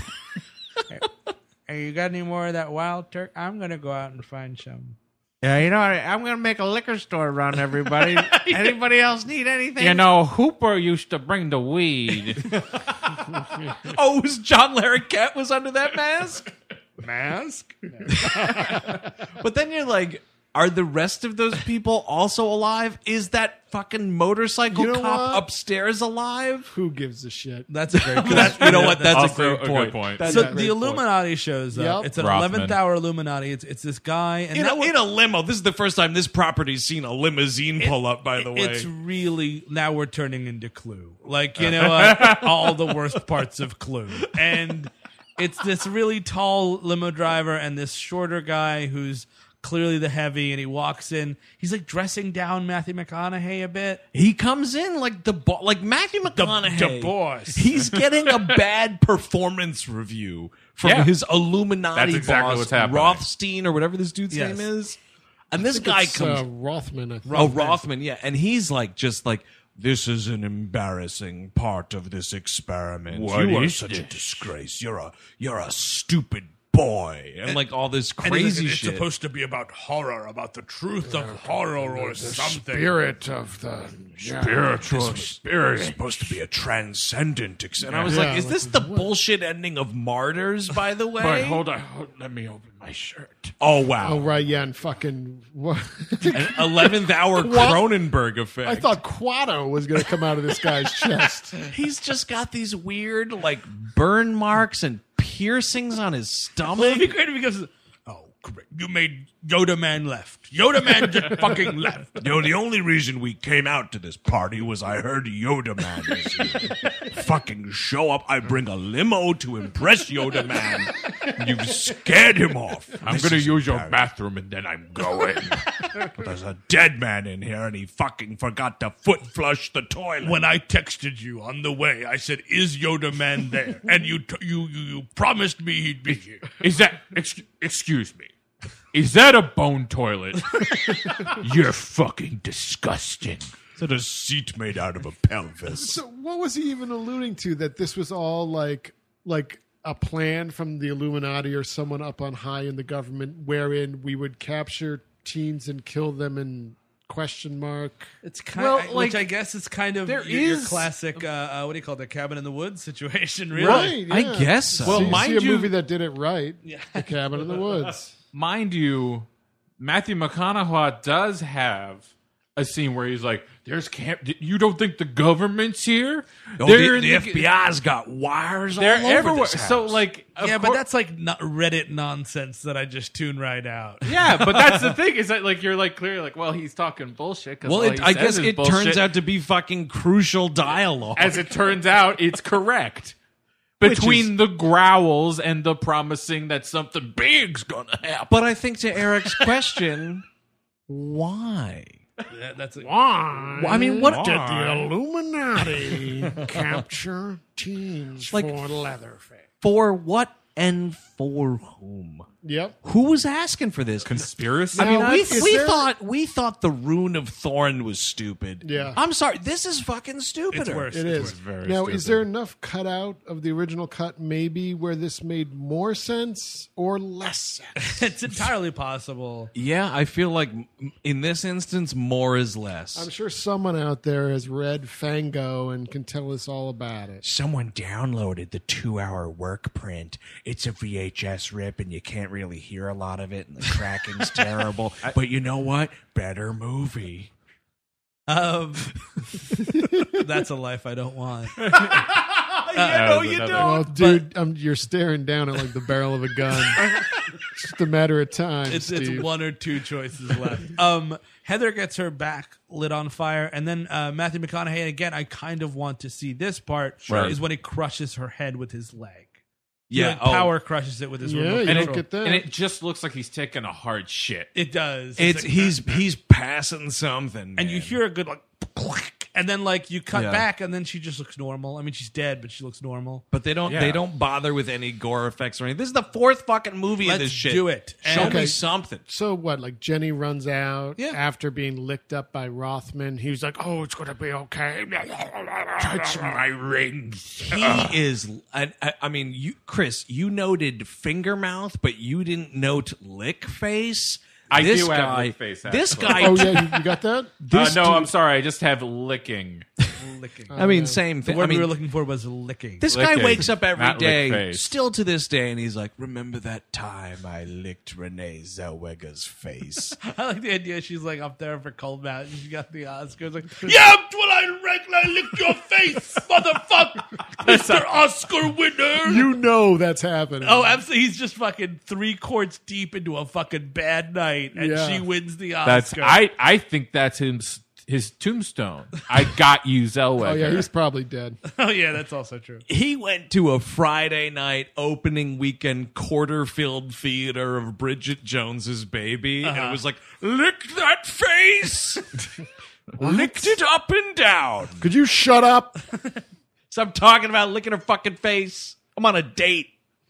Speaker 2: Hey, you got any more of that wild turk? I'm gonna go out and find some.
Speaker 12: Yeah, you know what? I'm going to make a liquor store run, everybody. Anybody else need anything?
Speaker 3: You know, Hooper used to bring the weed.
Speaker 1: Oh, was John Larroquette was under that mask?
Speaker 2: Mask?
Speaker 1: But then you're like, are the rest of those people also alive? Is that fucking motorcycle
Speaker 4: You know
Speaker 1: cop
Speaker 4: what?
Speaker 1: upstairs alive?
Speaker 4: Who gives a shit?
Speaker 2: That's a great point.
Speaker 1: That's, you know what? That's
Speaker 3: Also
Speaker 1: a great
Speaker 3: a
Speaker 1: point.
Speaker 3: good point.
Speaker 1: That's
Speaker 2: so
Speaker 1: a
Speaker 2: the
Speaker 1: great point.
Speaker 2: Illuminati shows up.
Speaker 4: Yep.
Speaker 2: It's an
Speaker 3: Rothman.
Speaker 2: eleventh hour Illuminati. It's it's this guy, and
Speaker 1: In
Speaker 2: that
Speaker 1: a,
Speaker 2: was,
Speaker 1: in a limo. This is the first time this property's seen a limousine pull up, by the way.
Speaker 2: It's really now we're turning into Clue, like you know, uh, all the worst parts of Clue, and it's this really tall limo driver and this shorter guy who's clearly the heavy, and he walks in. He's like dressing down Matthew McConaughey a bit.
Speaker 1: He comes in like the bo- like Matthew McConaughey.
Speaker 2: the boss.
Speaker 1: He's getting a bad performance review from
Speaker 3: Yeah.
Speaker 1: his Illuminati
Speaker 3: That's exactly
Speaker 1: boss,
Speaker 3: what's happening.
Speaker 1: Rothstein or whatever this dude's
Speaker 2: Yes.
Speaker 1: name is. And this guy
Speaker 4: It's,
Speaker 1: comes.
Speaker 4: uh, Rothman. I think.
Speaker 1: Oh, Rothman, yeah, and he's like just like. This is an embarrassing part of this experiment.
Speaker 3: What
Speaker 1: you are
Speaker 3: is
Speaker 1: such a
Speaker 3: this?
Speaker 1: disgrace. You're a you're a stupid boy, and, like all this
Speaker 2: And he's
Speaker 1: crazy
Speaker 2: like, it's
Speaker 1: shit.
Speaker 2: supposed to be about horror, about the truth of horror or something.
Speaker 4: Spirit of the
Speaker 1: spiritual spirit is supposed to be a transcendent. Ex- and I was like,
Speaker 4: Yeah,
Speaker 1: is
Speaker 4: like,
Speaker 1: this the bullshit ending of Martyrs? By the way,
Speaker 3: But hold on, hold, let me open my shirt.
Speaker 1: oh wow,
Speaker 4: Oh right, yeah, and fucking what?
Speaker 1: an eleventh hour Cronenberg effect.
Speaker 4: I thought Quado was going to come out of this guy's chest.
Speaker 1: he's just got these weird like burn marks and piercings on his
Speaker 2: Well,
Speaker 1: stomach.
Speaker 2: it'd be great if he goes, oh, great. You made Yoda Man left. Yoda Man just fucking left.
Speaker 1: You know, the only reason we came out to this party was I heard Yoda Man is here. Fucking show up. I bring a limo to impress Yoda Man. You've scared him off.
Speaker 3: I'm
Speaker 1: This
Speaker 3: going to
Speaker 1: is
Speaker 3: use your
Speaker 1: embarrassing.
Speaker 3: bathroom and then I'm going.
Speaker 1: But there's a dead man in here and he fucking forgot to foot flush the toilet.
Speaker 2: When I texted you on the way, I said, "Is Yoda Man there?" And you t- you, you you promised me he'd be here.
Speaker 3: Is that, ex- excuse me, is that a bone toilet? You're fucking disgusting.
Speaker 1: Is that a seat made out of a pelvis?
Speaker 4: So what was he even alluding to? That this was all like like a plan from the Illuminati or someone up on high in the government, wherein we would capture teens and kill them in question mark.
Speaker 2: It's kind
Speaker 3: Well,
Speaker 2: of,
Speaker 3: like,
Speaker 2: which I guess is kind of
Speaker 3: there
Speaker 2: your, your
Speaker 3: is-
Speaker 2: classic. Uh, uh, what do you call it? The cabin in the woods situation, really.
Speaker 4: Right,
Speaker 1: I
Speaker 4: yeah.
Speaker 1: guess so.
Speaker 3: Well,
Speaker 4: See,
Speaker 3: mind
Speaker 4: see a
Speaker 3: you-
Speaker 4: movie that did it right. The Cabin in the Woods.
Speaker 3: Mind you, Matthew McConaughey does have a scene where he's like, "There's camp. You don't think the government's here?
Speaker 1: Oh,
Speaker 3: They're
Speaker 1: the,
Speaker 3: in
Speaker 1: the F B I's got wires
Speaker 3: They're
Speaker 1: all over
Speaker 3: everywhere."
Speaker 1: this house.
Speaker 3: So, like, of
Speaker 2: Yeah, but
Speaker 3: cour-
Speaker 2: that's like not Reddit nonsense that I just tune right out.
Speaker 3: yeah, but that's the thing is that like you're like clearly like, well, he's talking bullshit. 'Cause
Speaker 1: well,
Speaker 3: all
Speaker 1: it,
Speaker 3: he
Speaker 1: I
Speaker 3: says
Speaker 1: guess
Speaker 3: is
Speaker 1: it
Speaker 3: bullshit.
Speaker 1: turns out to be fucking crucial dialogue.
Speaker 3: as it turns out, it's correct.
Speaker 1: Which
Speaker 3: Between
Speaker 1: is-
Speaker 3: the growls and the promising that something big's gonna happen.
Speaker 1: But I think to Eric's question, why?
Speaker 2: Yeah, that's a,
Speaker 4: Why?
Speaker 13: Well, I mean, what
Speaker 4: did the Illuminati capture teens
Speaker 13: Like-
Speaker 4: for Leatherface?
Speaker 13: for what and for whom?
Speaker 4: Yep.
Speaker 13: Who was asking for this?
Speaker 3: Conspiracy?
Speaker 13: I mean,
Speaker 4: Now,
Speaker 13: we,
Speaker 4: is
Speaker 13: we
Speaker 4: there-
Speaker 13: thought we thought the Rune of Thorn was stupid.
Speaker 4: Yeah.
Speaker 13: I'm sorry. This is fucking stupider.
Speaker 2: it's worse.
Speaker 4: It
Speaker 2: It's
Speaker 4: is.
Speaker 2: worse.
Speaker 4: Now, is there enough cutout of the original cut maybe where this made more sense or less sense?
Speaker 2: It's entirely possible.
Speaker 1: Yeah, I feel like m- in this instance, more is less.
Speaker 4: I'm sure someone out there has read Fango and can tell us all about it.
Speaker 13: Someone downloaded the two-hour work print. It's a V H S rip, and you can't really hear a lot of it, and the tracking's terrible. But you know what? Better movie.
Speaker 2: Um, that's a life I don't want.
Speaker 1: yeah, no, you don't.
Speaker 4: Well, dude, um, you're staring down at like the barrel of a gun. It's just a matter of time.
Speaker 2: It's,
Speaker 4: Steve.
Speaker 2: it's one or two choices left. Um, Heather gets her back lit on fire, and then uh, Matthew McConaughey. And again, I kind of want to see this part.
Speaker 1: Right.
Speaker 2: Is when he crushes her head with his leg.
Speaker 1: Yeah,
Speaker 2: He, like,
Speaker 1: oh.
Speaker 2: power crushes it with his
Speaker 4: Yeah,
Speaker 2: remote
Speaker 4: you
Speaker 2: control.
Speaker 4: don't get that.
Speaker 3: And it just looks like he's taking a hard shit.
Speaker 2: It does.
Speaker 1: It's
Speaker 2: like-
Speaker 1: he's he's passing something,
Speaker 2: and you
Speaker 1: man.
Speaker 2: hear a good like, click, and then like you cut
Speaker 1: Yeah.
Speaker 2: back, and then she just looks normal. I mean, she's dead, but she looks normal.
Speaker 1: But they don't
Speaker 3: Yeah.
Speaker 1: they don't bother with any gore effects or anything. This is the fourth fucking movie
Speaker 2: Let's
Speaker 1: of this shit.
Speaker 2: do it.
Speaker 1: Show
Speaker 2: And-
Speaker 1: me
Speaker 4: Okay.
Speaker 1: something.
Speaker 4: So what? Like Jenny runs out
Speaker 1: Yeah.
Speaker 4: after being licked up by Rothman. He's like, "Oh, it's gonna be okay." Touch my rings.
Speaker 1: He is. I, I, I mean, you, Chris, you noted finger mouth, but you didn't note lick face.
Speaker 3: I
Speaker 1: this
Speaker 3: do have
Speaker 1: guy,
Speaker 3: lick face,
Speaker 1: This
Speaker 3: actually.
Speaker 1: guy.
Speaker 4: Oh yeah, you, you got that?
Speaker 3: Uh,
Speaker 1: this
Speaker 3: no,
Speaker 1: dude-
Speaker 3: I'm sorry. I just have licking.
Speaker 2: Licking.
Speaker 1: I mean, same
Speaker 2: the
Speaker 1: thing.
Speaker 2: word
Speaker 1: I mean,
Speaker 2: we were looking for was licking.
Speaker 1: this guy
Speaker 3: Licking,
Speaker 1: wakes up every
Speaker 3: not lick
Speaker 1: day,
Speaker 3: face.
Speaker 1: still to this day, and he's like, "Remember that time I licked Renee Zellweger's face?"
Speaker 2: I like the idea she's like up there for Cold Mountain. She got the Oscars. Like, yeah, well, I reckon I licked your face, motherfucker, Mister Oscar winner.
Speaker 4: You know that's happening.
Speaker 2: Oh, absolutely. He's just fucking three quarts deep into a fucking bad night, and
Speaker 4: Yeah.
Speaker 2: she wins the Oscar.
Speaker 3: That's I. I think that's his his tombstone. I got you, Zellweger.
Speaker 4: Oh yeah, he's probably dead.
Speaker 2: Oh, yeah, that's also true.
Speaker 1: He went to a Friday night opening weekend quarter filled theater of Bridget Jones's Baby, and
Speaker 2: Uh-huh.
Speaker 1: it was like, lick that face, licked it up and down.
Speaker 4: Could you shut up?
Speaker 1: Stop talking about licking her fucking face. I'm on a date.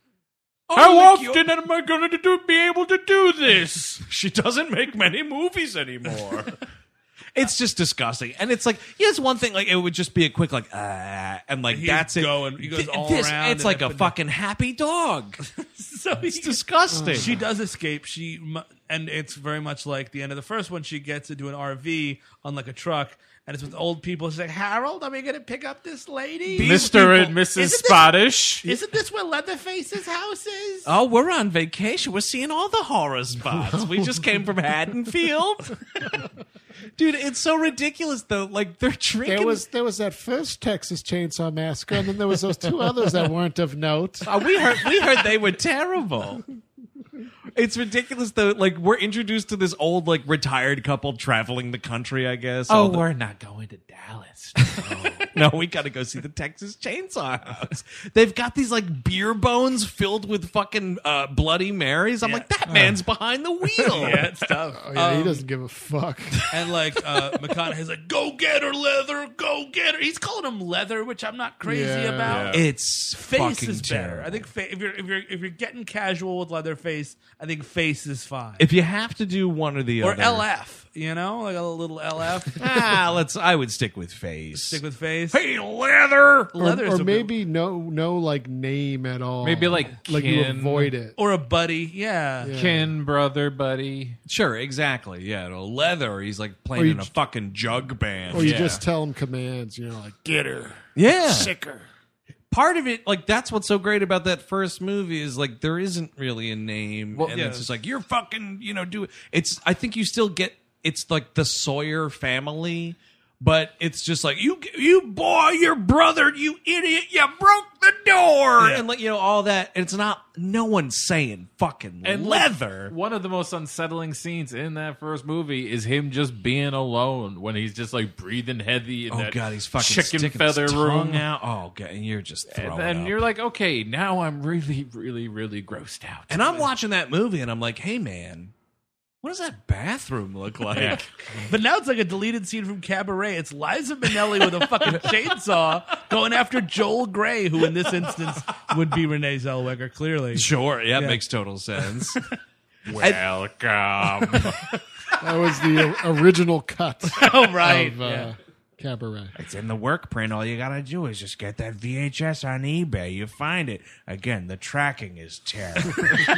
Speaker 3: How
Speaker 1: I'll lick your-
Speaker 3: often am I going to do, be able to do this?
Speaker 1: She doesn't make many movies anymore. It's just disgusting, and it's like, yeah, it's one thing. Like it would just be a quick like, ah, and like
Speaker 2: He's
Speaker 1: that's it.
Speaker 2: going- he goes
Speaker 1: Th-
Speaker 2: all
Speaker 1: this,
Speaker 2: around
Speaker 1: It's
Speaker 2: and
Speaker 1: like
Speaker 2: up
Speaker 1: a
Speaker 2: and down.
Speaker 1: fucking happy dog.
Speaker 2: So
Speaker 1: It's disgusting.
Speaker 2: She does escape. She mu- and it's very much like the end of the first one. She gets into an R V on like a truck, and it's with old people. She's like, "Harold, are we going to pick up this lady?"
Speaker 3: Mister and Missus
Speaker 2: Isn't this-
Speaker 3: Spottish.
Speaker 2: Isn't this where Leatherface's house is?
Speaker 1: Oh, we're on vacation. We're seeing all the horror spots. We just came from Haddonfield. Dude, it's so ridiculous though. Like they're drinking.
Speaker 4: There was there was that first Texas Chainsaw Massacre, and then there was those two others that weren't of note.
Speaker 1: Oh, we heard we heard they were terrible. It's ridiculous though. Like we're introduced to this old like retired couple traveling the country. I guess.
Speaker 3: Oh,
Speaker 1: All the-
Speaker 3: we're not going to Dallas.
Speaker 1: No, we got to go see the Texas Chainsaw House. They've got these like beer bones filled with fucking uh, Bloody Marys. I'm
Speaker 2: Yeah.
Speaker 1: like, that man's behind the wheel.
Speaker 2: Yeah, it's tough.
Speaker 4: Oh yeah, he
Speaker 2: Um,
Speaker 4: doesn't give a fuck.
Speaker 2: And like uh, McConaughey's like, "Go get her, Leather. Go get her." He's calling him Leather, which I'm not crazy
Speaker 4: Yeah.
Speaker 2: about.
Speaker 1: It's
Speaker 2: Face
Speaker 1: fucking
Speaker 2: is better.
Speaker 1: terrible.
Speaker 2: I think fa- if you're if you're if you're getting casual with Leatherface, I think Face is fine.
Speaker 1: If you have to do one or the
Speaker 2: or
Speaker 1: other,
Speaker 2: L F, you know, like a little L F.
Speaker 1: ah, let's. I would stick with face.
Speaker 2: Stick with Face.
Speaker 1: Hey, leather.
Speaker 4: Or,
Speaker 2: Leather's
Speaker 4: or
Speaker 2: a bit-
Speaker 4: maybe no no like name at all.
Speaker 3: Maybe like
Speaker 4: like you
Speaker 3: kin.
Speaker 4: avoid it.
Speaker 2: or a buddy. Yeah.
Speaker 4: Yeah.
Speaker 3: Kin, brother, buddy.
Speaker 1: Sure, exactly. Yeah, no, leather. He's like
Speaker 4: Or
Speaker 1: playing
Speaker 4: you
Speaker 1: in a
Speaker 4: j-
Speaker 1: fucking jug band.
Speaker 4: Or you
Speaker 3: Yeah.
Speaker 4: just tell him commands. You know, like get her,
Speaker 1: yeah,
Speaker 4: sick her.
Speaker 1: part of it, like that's what's so great about that first movie is like there isn't really a name,
Speaker 3: Well,
Speaker 1: and
Speaker 2: yeah.
Speaker 1: it's just like you're fucking, you know, do it. It's. I think you still get. It's like the Sawyer family, but it's just like you, you boy, your brother, you idiot, you broke the door,
Speaker 2: Yeah.
Speaker 1: and like you know all that. And it's not. No one's saying fucking
Speaker 3: And like,
Speaker 1: leather.
Speaker 3: one of the most unsettling scenes in that first movie is him just being alone when he's just like breathing heavy in
Speaker 1: Oh
Speaker 3: that
Speaker 1: god, he's fucking
Speaker 3: chicken
Speaker 1: sticking
Speaker 3: feather
Speaker 1: his
Speaker 3: room.
Speaker 1: tongue out. Oh god, and you're just throwing
Speaker 3: And then
Speaker 1: up.
Speaker 3: you're like, okay, now I'm really, really, really grossed out.
Speaker 1: And I'm watching that movie and I'm like, hey man, What does that bathroom look like?
Speaker 2: Yeah. But now it's like a deleted scene from Cabaret. It's Liza Minnelli with a fucking chainsaw going after Joel Grey, who in this instance would be Renee Zellweger, clearly.
Speaker 1: Sure, yeah,
Speaker 2: Yeah.
Speaker 1: makes total sense.
Speaker 13: Welcome.
Speaker 4: That was the original cut.
Speaker 2: Oh, right.
Speaker 4: Of, uh,
Speaker 2: Yeah.
Speaker 4: Cabaret.
Speaker 13: It's in the work print. All you gotta do is just get that V H S on eBay. You find it. Again, the tracking is terrible.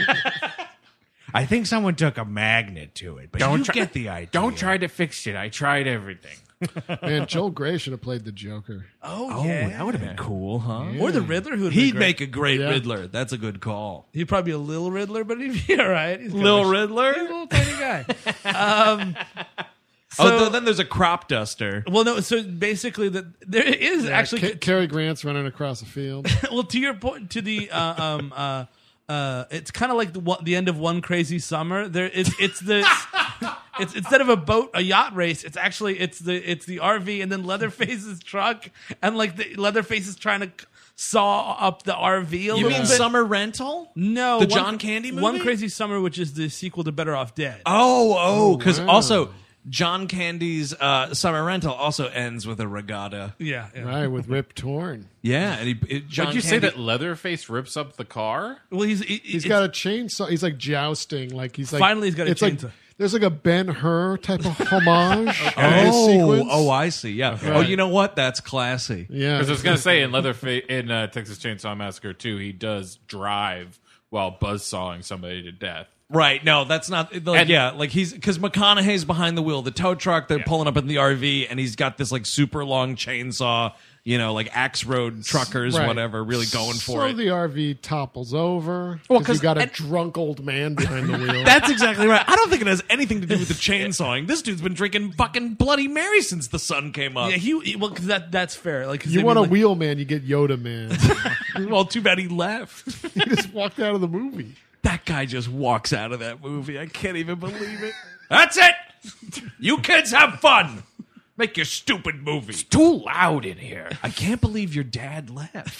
Speaker 13: I think someone took a magnet to it, but
Speaker 3: Don't
Speaker 13: you
Speaker 3: try-
Speaker 13: get the idea.
Speaker 3: Don't try to fix it. I tried everything.
Speaker 4: Man, Joel Grey should have played the Joker.
Speaker 2: Oh,
Speaker 1: Oh,
Speaker 2: yeah.
Speaker 1: that would have been cool, huh?
Speaker 2: Or the Riddler, who
Speaker 1: He'd make a great
Speaker 4: Yeah.
Speaker 1: Riddler. That's a good call.
Speaker 2: He'd probably be a little Riddler, but he'd be all right. He's got
Speaker 1: Lil
Speaker 2: a-
Speaker 1: Riddler?
Speaker 2: He's a little tiny guy. Um, so,
Speaker 1: oh, th- then there's a crop duster.
Speaker 2: well, no. So basically, the, there is
Speaker 4: Yeah,
Speaker 2: actually.
Speaker 4: Ca- Cary Grant's running across the field.
Speaker 2: Well, to your point, to the uh, um uh uh, it's kind of like the one- the end of One Crazy Summer. There, it's it's the it's instead of a boat, a yacht race. It's actually it's the it's the R V and then Leatherface's truck, and like the Leatherface is trying to saw up the R V a
Speaker 1: You
Speaker 2: little
Speaker 1: mean
Speaker 2: bit.
Speaker 1: Summer Rental?
Speaker 2: No,
Speaker 1: The
Speaker 2: One-
Speaker 1: John Candy movie?
Speaker 2: One Crazy Summer, which is the sequel to Better Off Dead.
Speaker 1: Oh, oh, because
Speaker 4: wow.
Speaker 1: also John Candy's uh, Summer Rental also ends with a regatta.
Speaker 2: Yeah, yeah.
Speaker 4: Right, with Rip Torn.
Speaker 1: Yeah, and he, it, John
Speaker 3: Did you say
Speaker 1: Candy-
Speaker 3: that Leatherface rips up the car?
Speaker 2: Well, he's he,
Speaker 4: He's
Speaker 2: it's-
Speaker 4: got a chainsaw. He's like jousting. Like he's like
Speaker 2: Finally he's got a
Speaker 4: it's
Speaker 2: chainsaw.
Speaker 4: Like, there's like a Ben-Hur type of homage. in this
Speaker 1: Oh,
Speaker 4: sequence.
Speaker 1: oh, I see. Yeah. Oh, you know what? That's classy.
Speaker 4: Yeah.
Speaker 3: Because I was gonna say in Leatherface in uh, Texas Chainsaw Massacre two, he does drive while buzzsawing somebody to death.
Speaker 1: Right. No, that's not. Like,
Speaker 3: And-
Speaker 1: yeah, like he's because McConaughey's behind the wheel, the tow truck. They're pulling up in the R V, and he's got this like super long chainsaw. You know, like axe road truckers,
Speaker 4: Right.
Speaker 1: whatever, really going for
Speaker 4: so
Speaker 1: it.
Speaker 4: the R V topples over.
Speaker 1: Well,
Speaker 4: Well,
Speaker 1: 'cause-
Speaker 4: you got a
Speaker 1: and-
Speaker 4: drunk old man behind the wheel.
Speaker 1: That's exactly right. I don't think it has anything to do with the chainsawing. This dude's been drinking fucking Bloody Mary since the sun came up.
Speaker 2: yeah, he, he well, 'cause that that's fair. Like 'cause
Speaker 4: you
Speaker 2: they
Speaker 4: want
Speaker 2: mean,
Speaker 4: a
Speaker 2: like,
Speaker 4: wheel man, you get Yoda man.
Speaker 1: Well, too bad he left.
Speaker 4: He just walked out of the movie.
Speaker 1: That guy just walks out of that movie. I can't even believe it. That's it. You kids have fun. Make your stupid movie.
Speaker 3: It's too loud in here.
Speaker 1: I can't believe your dad left.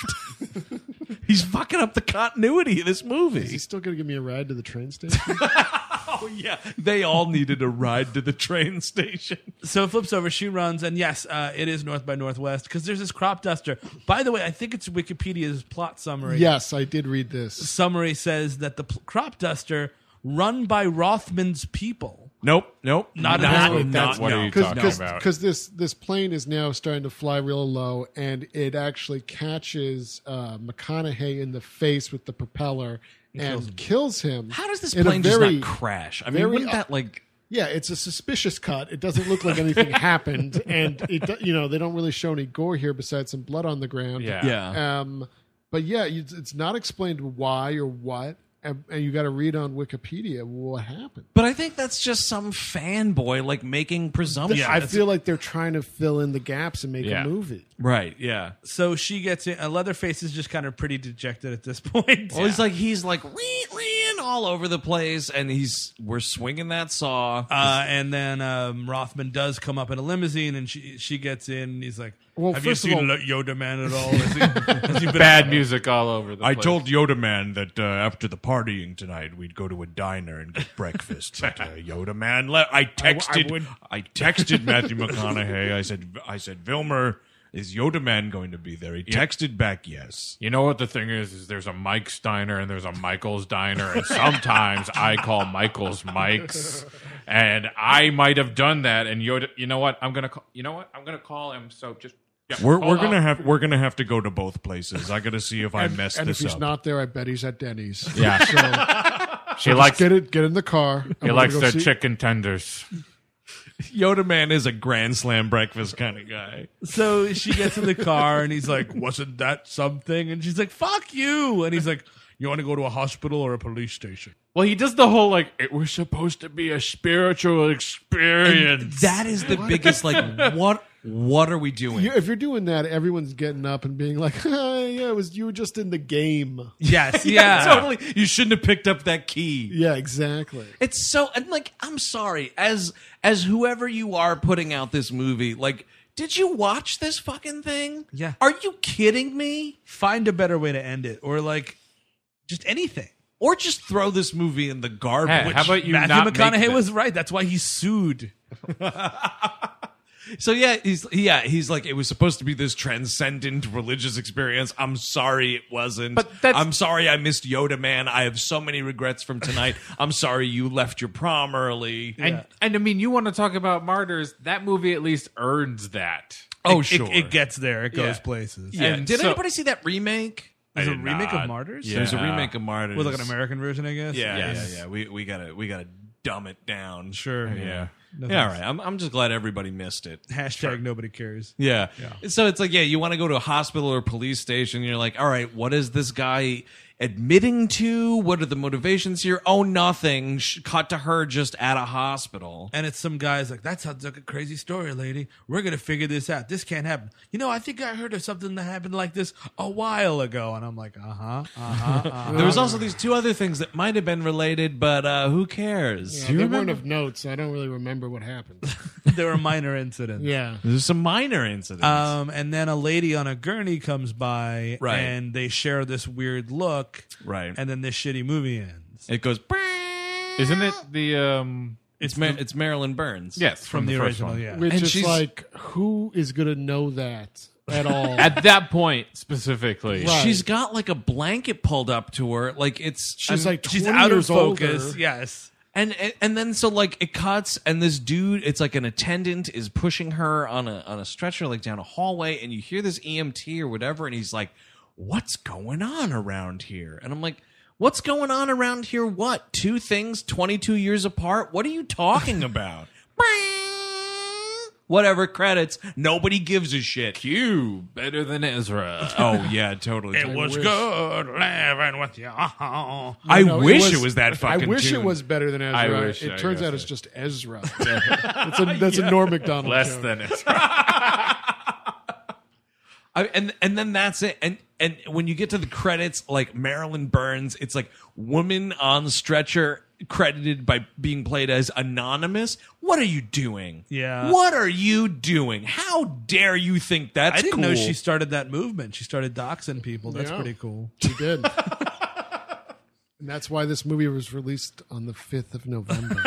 Speaker 1: He's fucking up the continuity of this
Speaker 4: Is he
Speaker 1: movie.
Speaker 4: still going to give me a ride to the train station?
Speaker 1: Oh, yeah. They all needed a ride to the train station.
Speaker 2: So it flips over. She runs, and yes, uh, it is North by Northwest because there's this crop duster. By the way, I think it's Wikipedia's plot summary.
Speaker 4: Yes, I did read this.
Speaker 2: Summary says that the pl- crop duster run by Rothman's people.
Speaker 1: Nope, nope.
Speaker 2: Not
Speaker 1: not,
Speaker 2: in
Speaker 1: not,
Speaker 2: this
Speaker 3: What
Speaker 1: no.
Speaker 3: are you
Speaker 4: Because
Speaker 3: talking
Speaker 4: because
Speaker 3: about?
Speaker 4: because this this plane is now starting to fly real low, and it actually catches uh, McConaughey in the face with the propeller and kills him.
Speaker 1: How does this
Speaker 4: in a
Speaker 1: plane just
Speaker 4: very-
Speaker 1: not crash? I mean,
Speaker 4: very-
Speaker 1: wouldn't that like...
Speaker 4: Yeah, it's a suspicious cut. It doesn't look like anything happened, and it do- you know they don't really show any gore here besides some blood on the ground.
Speaker 3: Yeah.
Speaker 1: Yeah.
Speaker 4: Um, but yeah, it's it's not explained why or what, and, and you got to read on Wikipedia what happened.
Speaker 1: But I think that's just some fanboy like making presumptions.
Speaker 4: I feel like they're trying to fill in the gaps and make
Speaker 3: Yeah.
Speaker 4: a movie.
Speaker 1: Right, yeah.
Speaker 2: So she gets in. Uh, Leatherface is just kind of pretty dejected at this point.
Speaker 1: Well, he's like he's like ran, ran all over the place, and he's we're swinging that saw.
Speaker 2: Uh, and then um, Rothman does come up in a limousine, and she she gets in. And he's like,
Speaker 4: Well,
Speaker 2: "Have you
Speaker 4: first of
Speaker 2: seen
Speaker 4: all-
Speaker 2: Yoda Man at all? Has he, has he been
Speaker 3: Bad music all over the
Speaker 13: I
Speaker 3: place.
Speaker 13: told Yoda Man that uh, after the partying tonight, we'd go to a diner and get breakfast. But, uh, Yoda Man, le- I texted, I,
Speaker 4: would-
Speaker 13: texted Matthew McConaughey. I said, I said, Vilmer, is Yoda Man going to be there? He texted back, yes.
Speaker 3: You know what the thing is? Is there's a Mike's diner and there's a Michael's diner, and sometimes I call Michael's Mike's, and I might have done that. And Yoda, you know what? I'm gonna, call, you know what? I'm gonna call him. So just yeah,
Speaker 13: We're
Speaker 3: call
Speaker 13: we're gonna
Speaker 3: up.
Speaker 13: have we're gonna have to go to both places. I got to see if I
Speaker 4: And,
Speaker 13: messed
Speaker 4: and if
Speaker 13: this
Speaker 4: he's
Speaker 13: up.
Speaker 4: not there, I bet he's at Denny's.
Speaker 3: Yeah.
Speaker 4: So
Speaker 3: She
Speaker 4: just
Speaker 3: likes
Speaker 4: get it. Get in the car. and
Speaker 3: he
Speaker 4: we're
Speaker 3: likes
Speaker 4: gonna
Speaker 3: their
Speaker 4: go see-
Speaker 3: chicken tenders.
Speaker 1: Yoda Man is a Grand Slam breakfast kind of guy.
Speaker 2: So she gets in the car, and he's like, "Wasn't that something?" And she's like, "Fuck you!" And he's like, "You want to go to a hospital or a police station?"
Speaker 3: Well, he does the whole like it was supposed to be a spiritual experience.
Speaker 1: That is the biggest like what what are we doing?
Speaker 4: You- if you're doing that, everyone's getting up and being like, ah, "Yeah, it was you were just in the game."
Speaker 2: Yes, yeah,
Speaker 1: Totally. You shouldn't have picked up that key.
Speaker 4: Yeah, exactly.
Speaker 1: It's so and like I'm sorry as as whoever you are putting out this movie, like did you watch this fucking thing?
Speaker 2: Yeah.
Speaker 1: Are you kidding me?
Speaker 2: Find a better way to end it, or like just anything.
Speaker 1: or just throw this movie in the garbage.
Speaker 3: Hey, how about you
Speaker 2: Matthew
Speaker 3: not make
Speaker 2: McConaughey
Speaker 3: this?
Speaker 2: was right. That's why he sued.
Speaker 1: So yeah, he's yeah, he's like, it was supposed to be this transcendent religious experience. I'm sorry it wasn't.
Speaker 3: But that's-
Speaker 1: I'm sorry I missed Yoda Man. I have so many regrets from tonight. I'm sorry you left your prom early.
Speaker 3: And and I mean, you want to talk about martyrs? That movie at least earns that.
Speaker 1: Oh
Speaker 2: It-
Speaker 1: sure.
Speaker 2: It, it gets there. It goes
Speaker 3: Yeah.
Speaker 2: places.
Speaker 1: yeah.
Speaker 3: and
Speaker 1: Did
Speaker 3: so-
Speaker 1: anybody see that remake?
Speaker 2: There's a
Speaker 3: did
Speaker 2: remake
Speaker 3: not.
Speaker 2: of Martyrs?
Speaker 3: Yeah.
Speaker 1: There's a remake of Martyrs.
Speaker 2: With like an American version, I guess?
Speaker 1: Yeah,
Speaker 3: Yes.
Speaker 1: yeah, yeah. We we gotta we gotta dumb it down.
Speaker 2: Sure.
Speaker 3: Yeah.
Speaker 2: No
Speaker 1: Yeah, all
Speaker 2: thanks.
Speaker 1: right. I'm I'm just glad everybody missed it.
Speaker 2: Hashtag nobody cares.
Speaker 1: Yeah.
Speaker 2: Yeah.
Speaker 1: So it's like, yeah, you want to go to a hospital or police station. You're like, all right, what is this guy admitting to? What are the motivations here? Oh, nothing. Sh- Cut to her just at a hospital.
Speaker 2: And it's some guys like, that sounds like a crazy story, lady. We're going to figure this out. This can't happen. You know, I think I heard of something that happened like this a while ago. And I'm like, uh-huh, uh-huh, uh-huh.
Speaker 1: There was also these two other things that might have been related, but uh, who cares?
Speaker 4: Yeah, they weren't of note, so I don't really remember what happened.
Speaker 2: There were minor incidents.
Speaker 4: Yeah.
Speaker 1: There's some minor incidents.
Speaker 2: Um, and then a lady on a gurney comes by,
Speaker 1: Right.
Speaker 2: and they share this weird look,
Speaker 1: right.
Speaker 2: and then this shitty movie ends.
Speaker 1: It goes,
Speaker 3: Isn't it the um?
Speaker 1: it's Mar- it's Marilyn Burns.
Speaker 3: Yes,
Speaker 2: From, the,
Speaker 3: first
Speaker 2: original,
Speaker 3: one.
Speaker 2: yeah.
Speaker 4: Which
Speaker 1: And
Speaker 4: is
Speaker 1: she's-
Speaker 4: like, who is going to know that at all?
Speaker 3: At that point specifically,
Speaker 4: Right.
Speaker 1: She's got like a blanket pulled up to her. Like it's
Speaker 4: She's
Speaker 1: I'm-
Speaker 4: like
Speaker 2: She's
Speaker 4: twenty
Speaker 2: out of
Speaker 4: years
Speaker 2: focus.
Speaker 4: older.
Speaker 2: Yes.
Speaker 1: And, and and then so like it cuts and this dude, it's like an attendant is pushing her on a on a stretcher like down a hallway, and you hear this E M T or whatever, and he's like, "What's going on around here?" And I'm like, "What's going on around here? What? Two things twenty-two years apart? What are you talking about?" Whatever, credits. Nobody gives a shit.
Speaker 3: Q better than Ezra.
Speaker 1: Oh yeah, totally.
Speaker 2: It was
Speaker 4: wish-
Speaker 2: good living with you. Oh.
Speaker 1: I
Speaker 4: No,
Speaker 1: wish it was, that fucking
Speaker 4: I wish
Speaker 1: tune.
Speaker 4: it was better than Ezra.
Speaker 3: I wish,
Speaker 4: it
Speaker 3: I
Speaker 4: turns
Speaker 3: guess
Speaker 4: out it's
Speaker 3: it-
Speaker 4: just Ezra. that's a, that's a Norm Macdonald
Speaker 3: Less
Speaker 4: joke.
Speaker 3: than Ezra.
Speaker 1: I, and and then that's it. And and when you get to the credits, like Marilyn Burns, it's like woman on stretcher credited by being played as anonymous. What are you doing?
Speaker 2: Yeah.
Speaker 1: What are you doing? How dare you think that's
Speaker 2: I didn't
Speaker 1: cool?
Speaker 2: know she started that movement. She started doxing people. That's
Speaker 4: Yeah.
Speaker 2: pretty cool.
Speaker 4: She did. And that's why this movie was released on the fifth of November.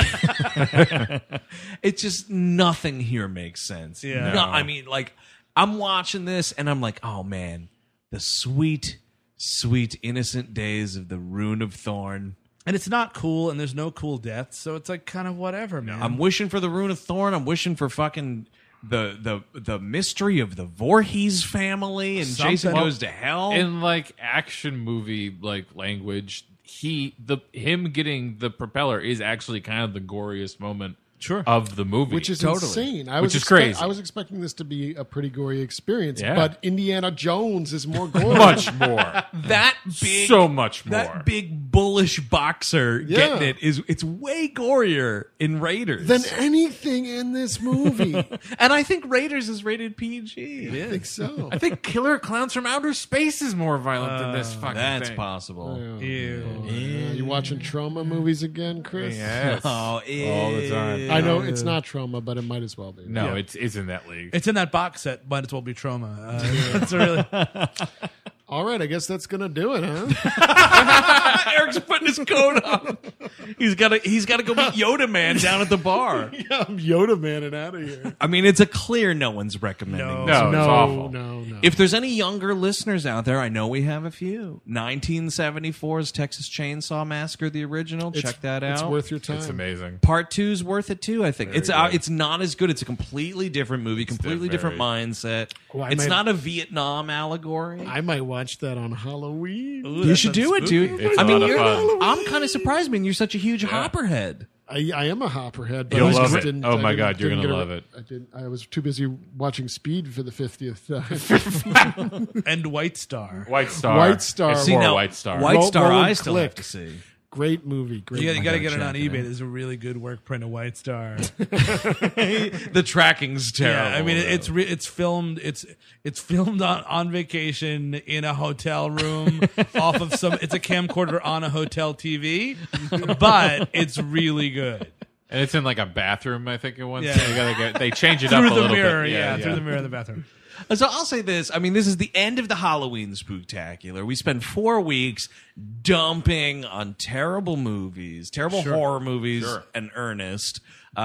Speaker 1: It's just nothing here makes sense.
Speaker 2: Yeah.
Speaker 1: No, I mean, like, I'm watching this and I'm like, oh man, the sweet, sweet, innocent days of the Rune of Thorn.
Speaker 2: And it's not cool, and there's no cool deaths, so it's like kind of whatever, man.
Speaker 1: I'm wishing for the Rune of Thorn. I'm wishing for fucking the the the mystery of the Voorhees family and
Speaker 2: Something.
Speaker 1: Jason
Speaker 2: Well,
Speaker 1: Goes to Hell.
Speaker 3: In like action movie like language, he the him getting the propeller is actually kind of the goriest moment
Speaker 2: Sure.
Speaker 3: of the movie,
Speaker 4: Which is
Speaker 3: Totally.
Speaker 4: insane. I
Speaker 3: Which
Speaker 4: was
Speaker 3: is
Speaker 4: expect-
Speaker 3: crazy.
Speaker 4: I was expecting this to be a pretty gory experience,
Speaker 3: Yeah.
Speaker 4: but Indiana Jones is more gory.
Speaker 3: much more,
Speaker 1: that big,
Speaker 3: so much more.
Speaker 1: that big bullish boxer
Speaker 4: Yeah.
Speaker 1: getting it is it's way gorier in Raiders
Speaker 4: than anything in this movie.
Speaker 1: and I think Raiders is rated P G.
Speaker 4: I think so.
Speaker 3: I think Killer Clowns from Outer Space is more violent than this fucking
Speaker 1: That's
Speaker 3: thing.
Speaker 1: possible.
Speaker 2: Ew.
Speaker 4: Uh, you watching trauma movies again, Chris?
Speaker 3: Yes.
Speaker 1: Oh,
Speaker 3: all the time.
Speaker 4: I know it's not trauma, but it might as well be.
Speaker 3: No, it's it's in that league.
Speaker 2: It's in that box set, might as well be Trauma. Uh, it's really
Speaker 4: All right, I guess that's gonna do it, huh?
Speaker 1: Eric's putting his coat on. He's got to he's got to go meet Yoda Man down at the bar.
Speaker 4: Yeah, I'm Yoda manning out of here.
Speaker 1: I mean, it's a clear no one's recommending
Speaker 2: No.
Speaker 1: this.
Speaker 3: No, it's
Speaker 4: no,
Speaker 3: awful.
Speaker 4: no, no.
Speaker 1: If there's any younger listeners out there, I know we have a few. nineteen seventy-four's Texas Chainsaw Massacre, the original.
Speaker 4: It's-
Speaker 1: Check that out.
Speaker 4: It's worth your time.
Speaker 3: It's amazing.
Speaker 1: Part two's worth it too. I think
Speaker 3: Very
Speaker 1: it's uh,
Speaker 3: good.
Speaker 1: it's not as good. It's a completely different movie, completely
Speaker 3: very-
Speaker 1: different mindset.
Speaker 4: Oh, I
Speaker 1: it's
Speaker 4: might-
Speaker 1: not a Vietnam allegory.
Speaker 4: I might watch that on Halloween.
Speaker 2: Ooh,
Speaker 1: you
Speaker 2: that
Speaker 1: should
Speaker 2: sounds
Speaker 1: do it,
Speaker 2: spooky.
Speaker 1: dude.
Speaker 3: It's
Speaker 1: I
Speaker 3: a
Speaker 1: mean,
Speaker 3: lot of
Speaker 1: you're,
Speaker 3: fun.
Speaker 1: I'm kind of surprised, man. You're such a huge hopperhead.
Speaker 4: I, I am a hopperhead. But
Speaker 3: You'll
Speaker 4: I just
Speaker 3: love it.
Speaker 4: didn't-
Speaker 3: Oh
Speaker 4: I
Speaker 3: my
Speaker 4: didn't-
Speaker 3: God, you're
Speaker 4: didn't
Speaker 3: gonna
Speaker 4: get
Speaker 3: love
Speaker 4: a-
Speaker 3: it.
Speaker 4: I didn't. I was too busy watching Speed for the fiftieth time.
Speaker 2: And White Star.
Speaker 3: White Star.
Speaker 4: White Star.
Speaker 3: It's
Speaker 4: See,
Speaker 3: more
Speaker 1: now,
Speaker 3: White Star.
Speaker 1: White
Speaker 4: Roll-
Speaker 1: Star,
Speaker 4: roll and
Speaker 1: I still have
Speaker 4: click.
Speaker 1: to see.
Speaker 4: Great movie. Great.
Speaker 2: You got, you got to
Speaker 1: gotta
Speaker 2: get it on
Speaker 1: check it
Speaker 2: eBay.
Speaker 1: out.
Speaker 2: There's a really good work print of White Star.
Speaker 1: The tracking's terrible.
Speaker 2: Yeah, I mean it,
Speaker 1: though.
Speaker 2: it's re- it's filmed it's it's filmed on, on vacation in a hotel room off of some. It's a camcorder on a hotel T V, but it's really good.
Speaker 3: And it's in like a bathroom, I think, at one
Speaker 2: Yeah.
Speaker 3: scene. You gotta get, they change it
Speaker 2: Through
Speaker 3: up a
Speaker 2: the
Speaker 3: little
Speaker 2: mirror,
Speaker 3: bit.
Speaker 2: yeah, through the mirror in the bathroom.
Speaker 1: So I'll say this. I mean, this is the end of the Halloween Spooktacular. We spent four weeks dumping on terrible movies, terrible
Speaker 3: Sure.
Speaker 1: horror movies,
Speaker 3: Sure.
Speaker 1: and Ernest.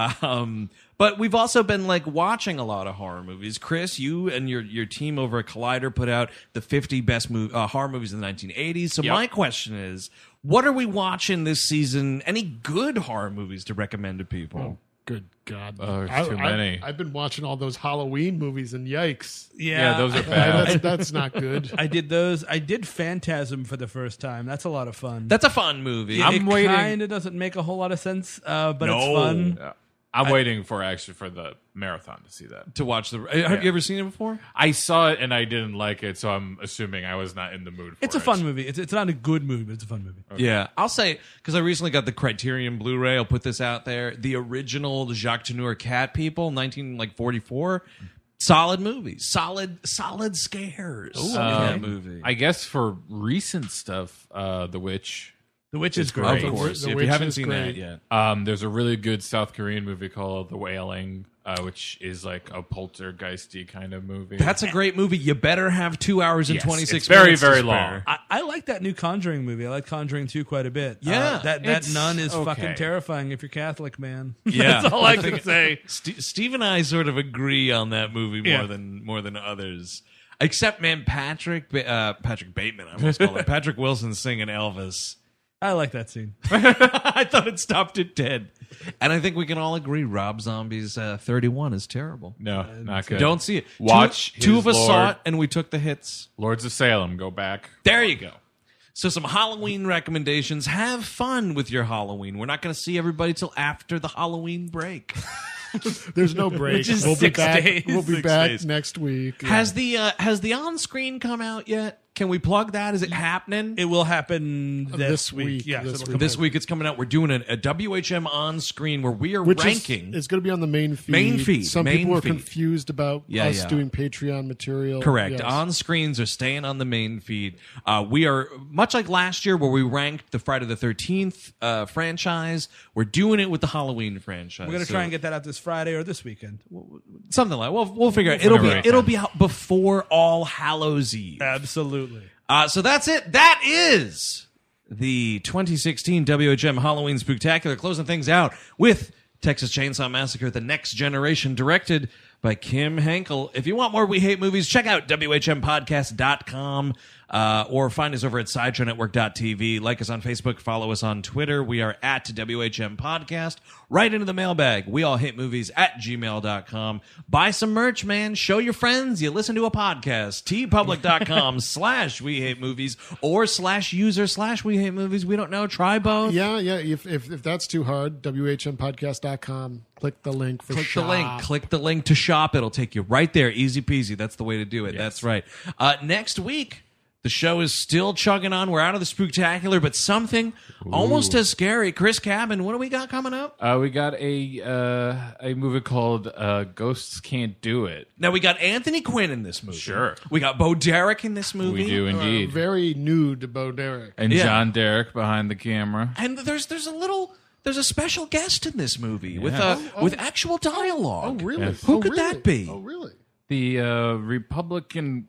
Speaker 1: Um, but we've also been like watching a lot of horror movies. Chris, you and your your team over at Collider put out the fifty best mov- uh, horror movies in the nineteen eighties. So
Speaker 3: Yep.
Speaker 1: my question is, what are we watching this season? Any good horror movies to recommend to people?
Speaker 4: Oh, good God.
Speaker 3: Oh, there's
Speaker 4: I-
Speaker 3: too
Speaker 4: I-
Speaker 3: many.
Speaker 4: I've been watching all those Halloween movies, and yikes.
Speaker 2: Yeah,
Speaker 3: Yeah, those are
Speaker 4: Uh,
Speaker 3: bad.
Speaker 4: that's, that's not good.
Speaker 2: I did those. I did Phantasm for the first time. That's a lot of fun.
Speaker 1: That's a fun movie.
Speaker 2: it,
Speaker 3: I'm waiting-
Speaker 2: Kind of doesn't make a whole lot of sense, uh, but it's
Speaker 1: No.
Speaker 2: fun.
Speaker 3: Yeah. I'm waiting for actually for the marathon to see that.
Speaker 1: to watch the. Have you ever seen it before?
Speaker 3: I saw it and I didn't like it, so I'm assuming I was not in the mood for
Speaker 2: It's a
Speaker 3: it.
Speaker 2: fun movie. It's, it's not a good movie, but it's a fun movie.
Speaker 1: Yeah, I'll say because I recently got the Criterion Blu-ray. I'll put this out there: the original Jacques Tourneur Cat People, nineteen like forty-four. Solid movie, solid, solid scares. in that
Speaker 3: Um,
Speaker 1: movie.
Speaker 3: I guess for recent stuff, uh, The Witch.
Speaker 2: The Witch is
Speaker 3: It's
Speaker 2: great.
Speaker 1: of course,
Speaker 4: The
Speaker 1: if
Speaker 4: Witch
Speaker 1: you haven't
Speaker 4: is
Speaker 1: seen that
Speaker 4: great.
Speaker 1: yet,
Speaker 3: Um, there's a really good South Korean movie called The Wailing, uh, which is like a poltergeisty kind of movie.
Speaker 1: that's a great movie. You better have two hours and
Speaker 3: Yes,
Speaker 1: twenty-six
Speaker 3: it's very,
Speaker 1: minutes. to
Speaker 3: very
Speaker 1: spare.
Speaker 3: long.
Speaker 2: I, I like that new Conjuring movie. I like Conjuring two quite a bit.
Speaker 1: Yeah,
Speaker 2: Uh, that that
Speaker 3: it's
Speaker 2: nun is
Speaker 3: okay.
Speaker 2: fucking terrifying if you're Catholic, man.
Speaker 1: Yeah,
Speaker 2: That's all I,
Speaker 1: I
Speaker 2: can
Speaker 1: think-
Speaker 2: say.
Speaker 1: St- Steve and I sort of agree on that movie more
Speaker 2: Yeah.
Speaker 1: than more than others. Except, man, Patrick Ba- uh, Patrick Bateman. I almost call him Patrick Wilson singing Elvis.
Speaker 2: I like that scene.
Speaker 1: I thought it stopped at dead. And I think we can all agree Rob Zombie's uh, thirty-one is terrible.
Speaker 3: No, not good.
Speaker 1: Don't see it.
Speaker 3: Watch
Speaker 1: Two, two
Speaker 3: his
Speaker 1: of us
Speaker 3: Lord.
Speaker 1: saw it, and we took the hits.
Speaker 3: Lords of Salem, go back.
Speaker 1: There you go. So some Halloween recommendations. Have fun with your Halloween. We're not going to see everybody till after the Halloween break.
Speaker 4: There's no break.
Speaker 2: Which is
Speaker 4: we'll
Speaker 2: six
Speaker 4: be back.
Speaker 2: days.
Speaker 4: We'll be
Speaker 1: Six
Speaker 4: back
Speaker 1: days.
Speaker 4: next week. Yeah.
Speaker 1: Has the uh, has the on-screen come out yet? Can we plug that? Is it happening?
Speaker 2: It will happen this,
Speaker 4: This
Speaker 2: week.
Speaker 4: week,
Speaker 2: Yes,
Speaker 4: this
Speaker 2: it'll
Speaker 4: week.
Speaker 2: come
Speaker 1: This
Speaker 2: out.
Speaker 1: week it's coming out. We're doing a, a W H M on screen where we are
Speaker 4: Which
Speaker 1: ranking.
Speaker 4: is, it's going to be on the main feed.
Speaker 1: Main feed,
Speaker 4: Some
Speaker 1: main
Speaker 4: people are
Speaker 1: feed.
Speaker 4: confused about
Speaker 1: Yeah,
Speaker 4: us
Speaker 1: yeah.
Speaker 4: doing Patreon material.
Speaker 1: Correct.
Speaker 4: Yes.
Speaker 1: On screens are staying on the main feed. Uh, we are much like last year where we ranked the Friday the thirteenth uh, franchise. We're doing it with the Halloween franchise.
Speaker 2: We're gonna
Speaker 1: So
Speaker 2: try and get that out this Friday or this weekend.
Speaker 1: something like. We'll we'll figure it. It'll be
Speaker 3: Whenever we
Speaker 1: it'll
Speaker 3: can.
Speaker 1: be out before All Hallows Eve.
Speaker 2: Absolutely.
Speaker 1: Uh, so that's it. That is the twenty sixteen W H M Halloween Spooktacular, closing things out with Texas Chainsaw Massacre: The Next Generation, directed by Kim Henkel. If you want more We Hate Movies, check out W H M podcast dot com uh, or find us over at sideshow network dot t v. Like us on Facebook, follow us on Twitter. We are at W H M Podcast. Right into the mailbag. We all hate movies at gmail dot com. Buy some merch, man. Show your friends you listen to a podcast. tpublic.com slash we hate movies or slash user slash we hate movies. We don't know. Try both.
Speaker 4: Yeah, yeah. If, if if that's too hard, W H M podcast dot com. Click the link for
Speaker 1: Click
Speaker 4: shop.
Speaker 1: the link. Click the link to shop. It'll take you right there. Easy peasy. That's the way to do it. That's right. Uh, next week, the show is still chugging on. We're out of the spooktacular, but something almost as scary. Chris Cabin, what do we got coming up?
Speaker 3: Uh, we got a uh, a movie called uh, Ghosts Can't Do It.
Speaker 1: Now, we got Anthony Quinn in this movie.
Speaker 3: Sure.
Speaker 1: We got Bo Derek in this movie.
Speaker 3: We do
Speaker 4: Uh,
Speaker 3: indeed.
Speaker 4: very nude Bo Derek.
Speaker 3: And
Speaker 1: Yeah.
Speaker 3: John Derek behind the camera.
Speaker 1: And there's there's a little... There's a special guest in this movie with
Speaker 3: Yeah.
Speaker 1: uh,
Speaker 4: Oh, oh.
Speaker 1: with actual dialogue.
Speaker 4: Oh, really?
Speaker 3: Yes.
Speaker 1: Who
Speaker 4: Oh,
Speaker 1: could
Speaker 4: really?
Speaker 1: that be?
Speaker 4: Oh, really?
Speaker 3: The uh, Republican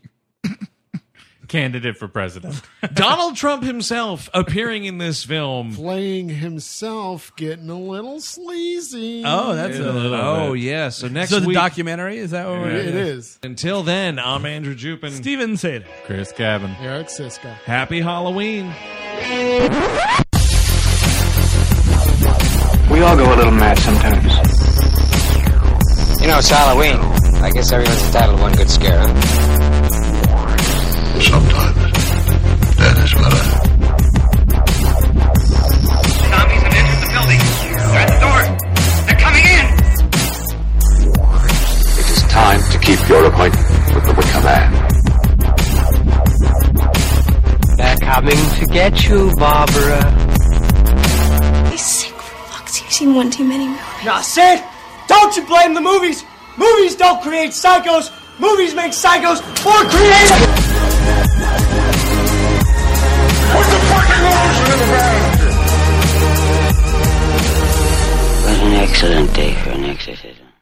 Speaker 3: candidate for president.
Speaker 1: Donald Trump himself appearing in this film.
Speaker 4: Playing himself, getting a little sleazy.
Speaker 2: Oh, that's
Speaker 3: Yeah,
Speaker 2: a,
Speaker 3: a little
Speaker 1: Oh,
Speaker 3: bit.
Speaker 1: yeah. So next
Speaker 2: so the
Speaker 1: week...
Speaker 2: documentary is that what we're
Speaker 4: It is.
Speaker 1: Until then, I'm Andrew Jupin.
Speaker 2: Steven Sadak.
Speaker 3: Chris Cabin.
Speaker 4: Eric Siska.
Speaker 1: Happy Halloween.
Speaker 5: We all go a little mad sometimes.
Speaker 6: You know, it's Halloween. I guess everyone's entitled to one good scare, huh?
Speaker 7: Sometimes that is better.
Speaker 8: Zombies have entered the building. They're at the door. They're coming in.
Speaker 7: It is time to keep your appointment with the Wicker Man.
Speaker 10: They're coming to get you, Barbara.
Speaker 9: He's sick fucks. You've seen one too many movies.
Speaker 10: Now, Sid, don't you blame the movies. Movies don't create psychos. Movies make psychos more creative.
Speaker 7: Put the fucking lotion in the bag!
Speaker 11: What an excellent day for an exorcism.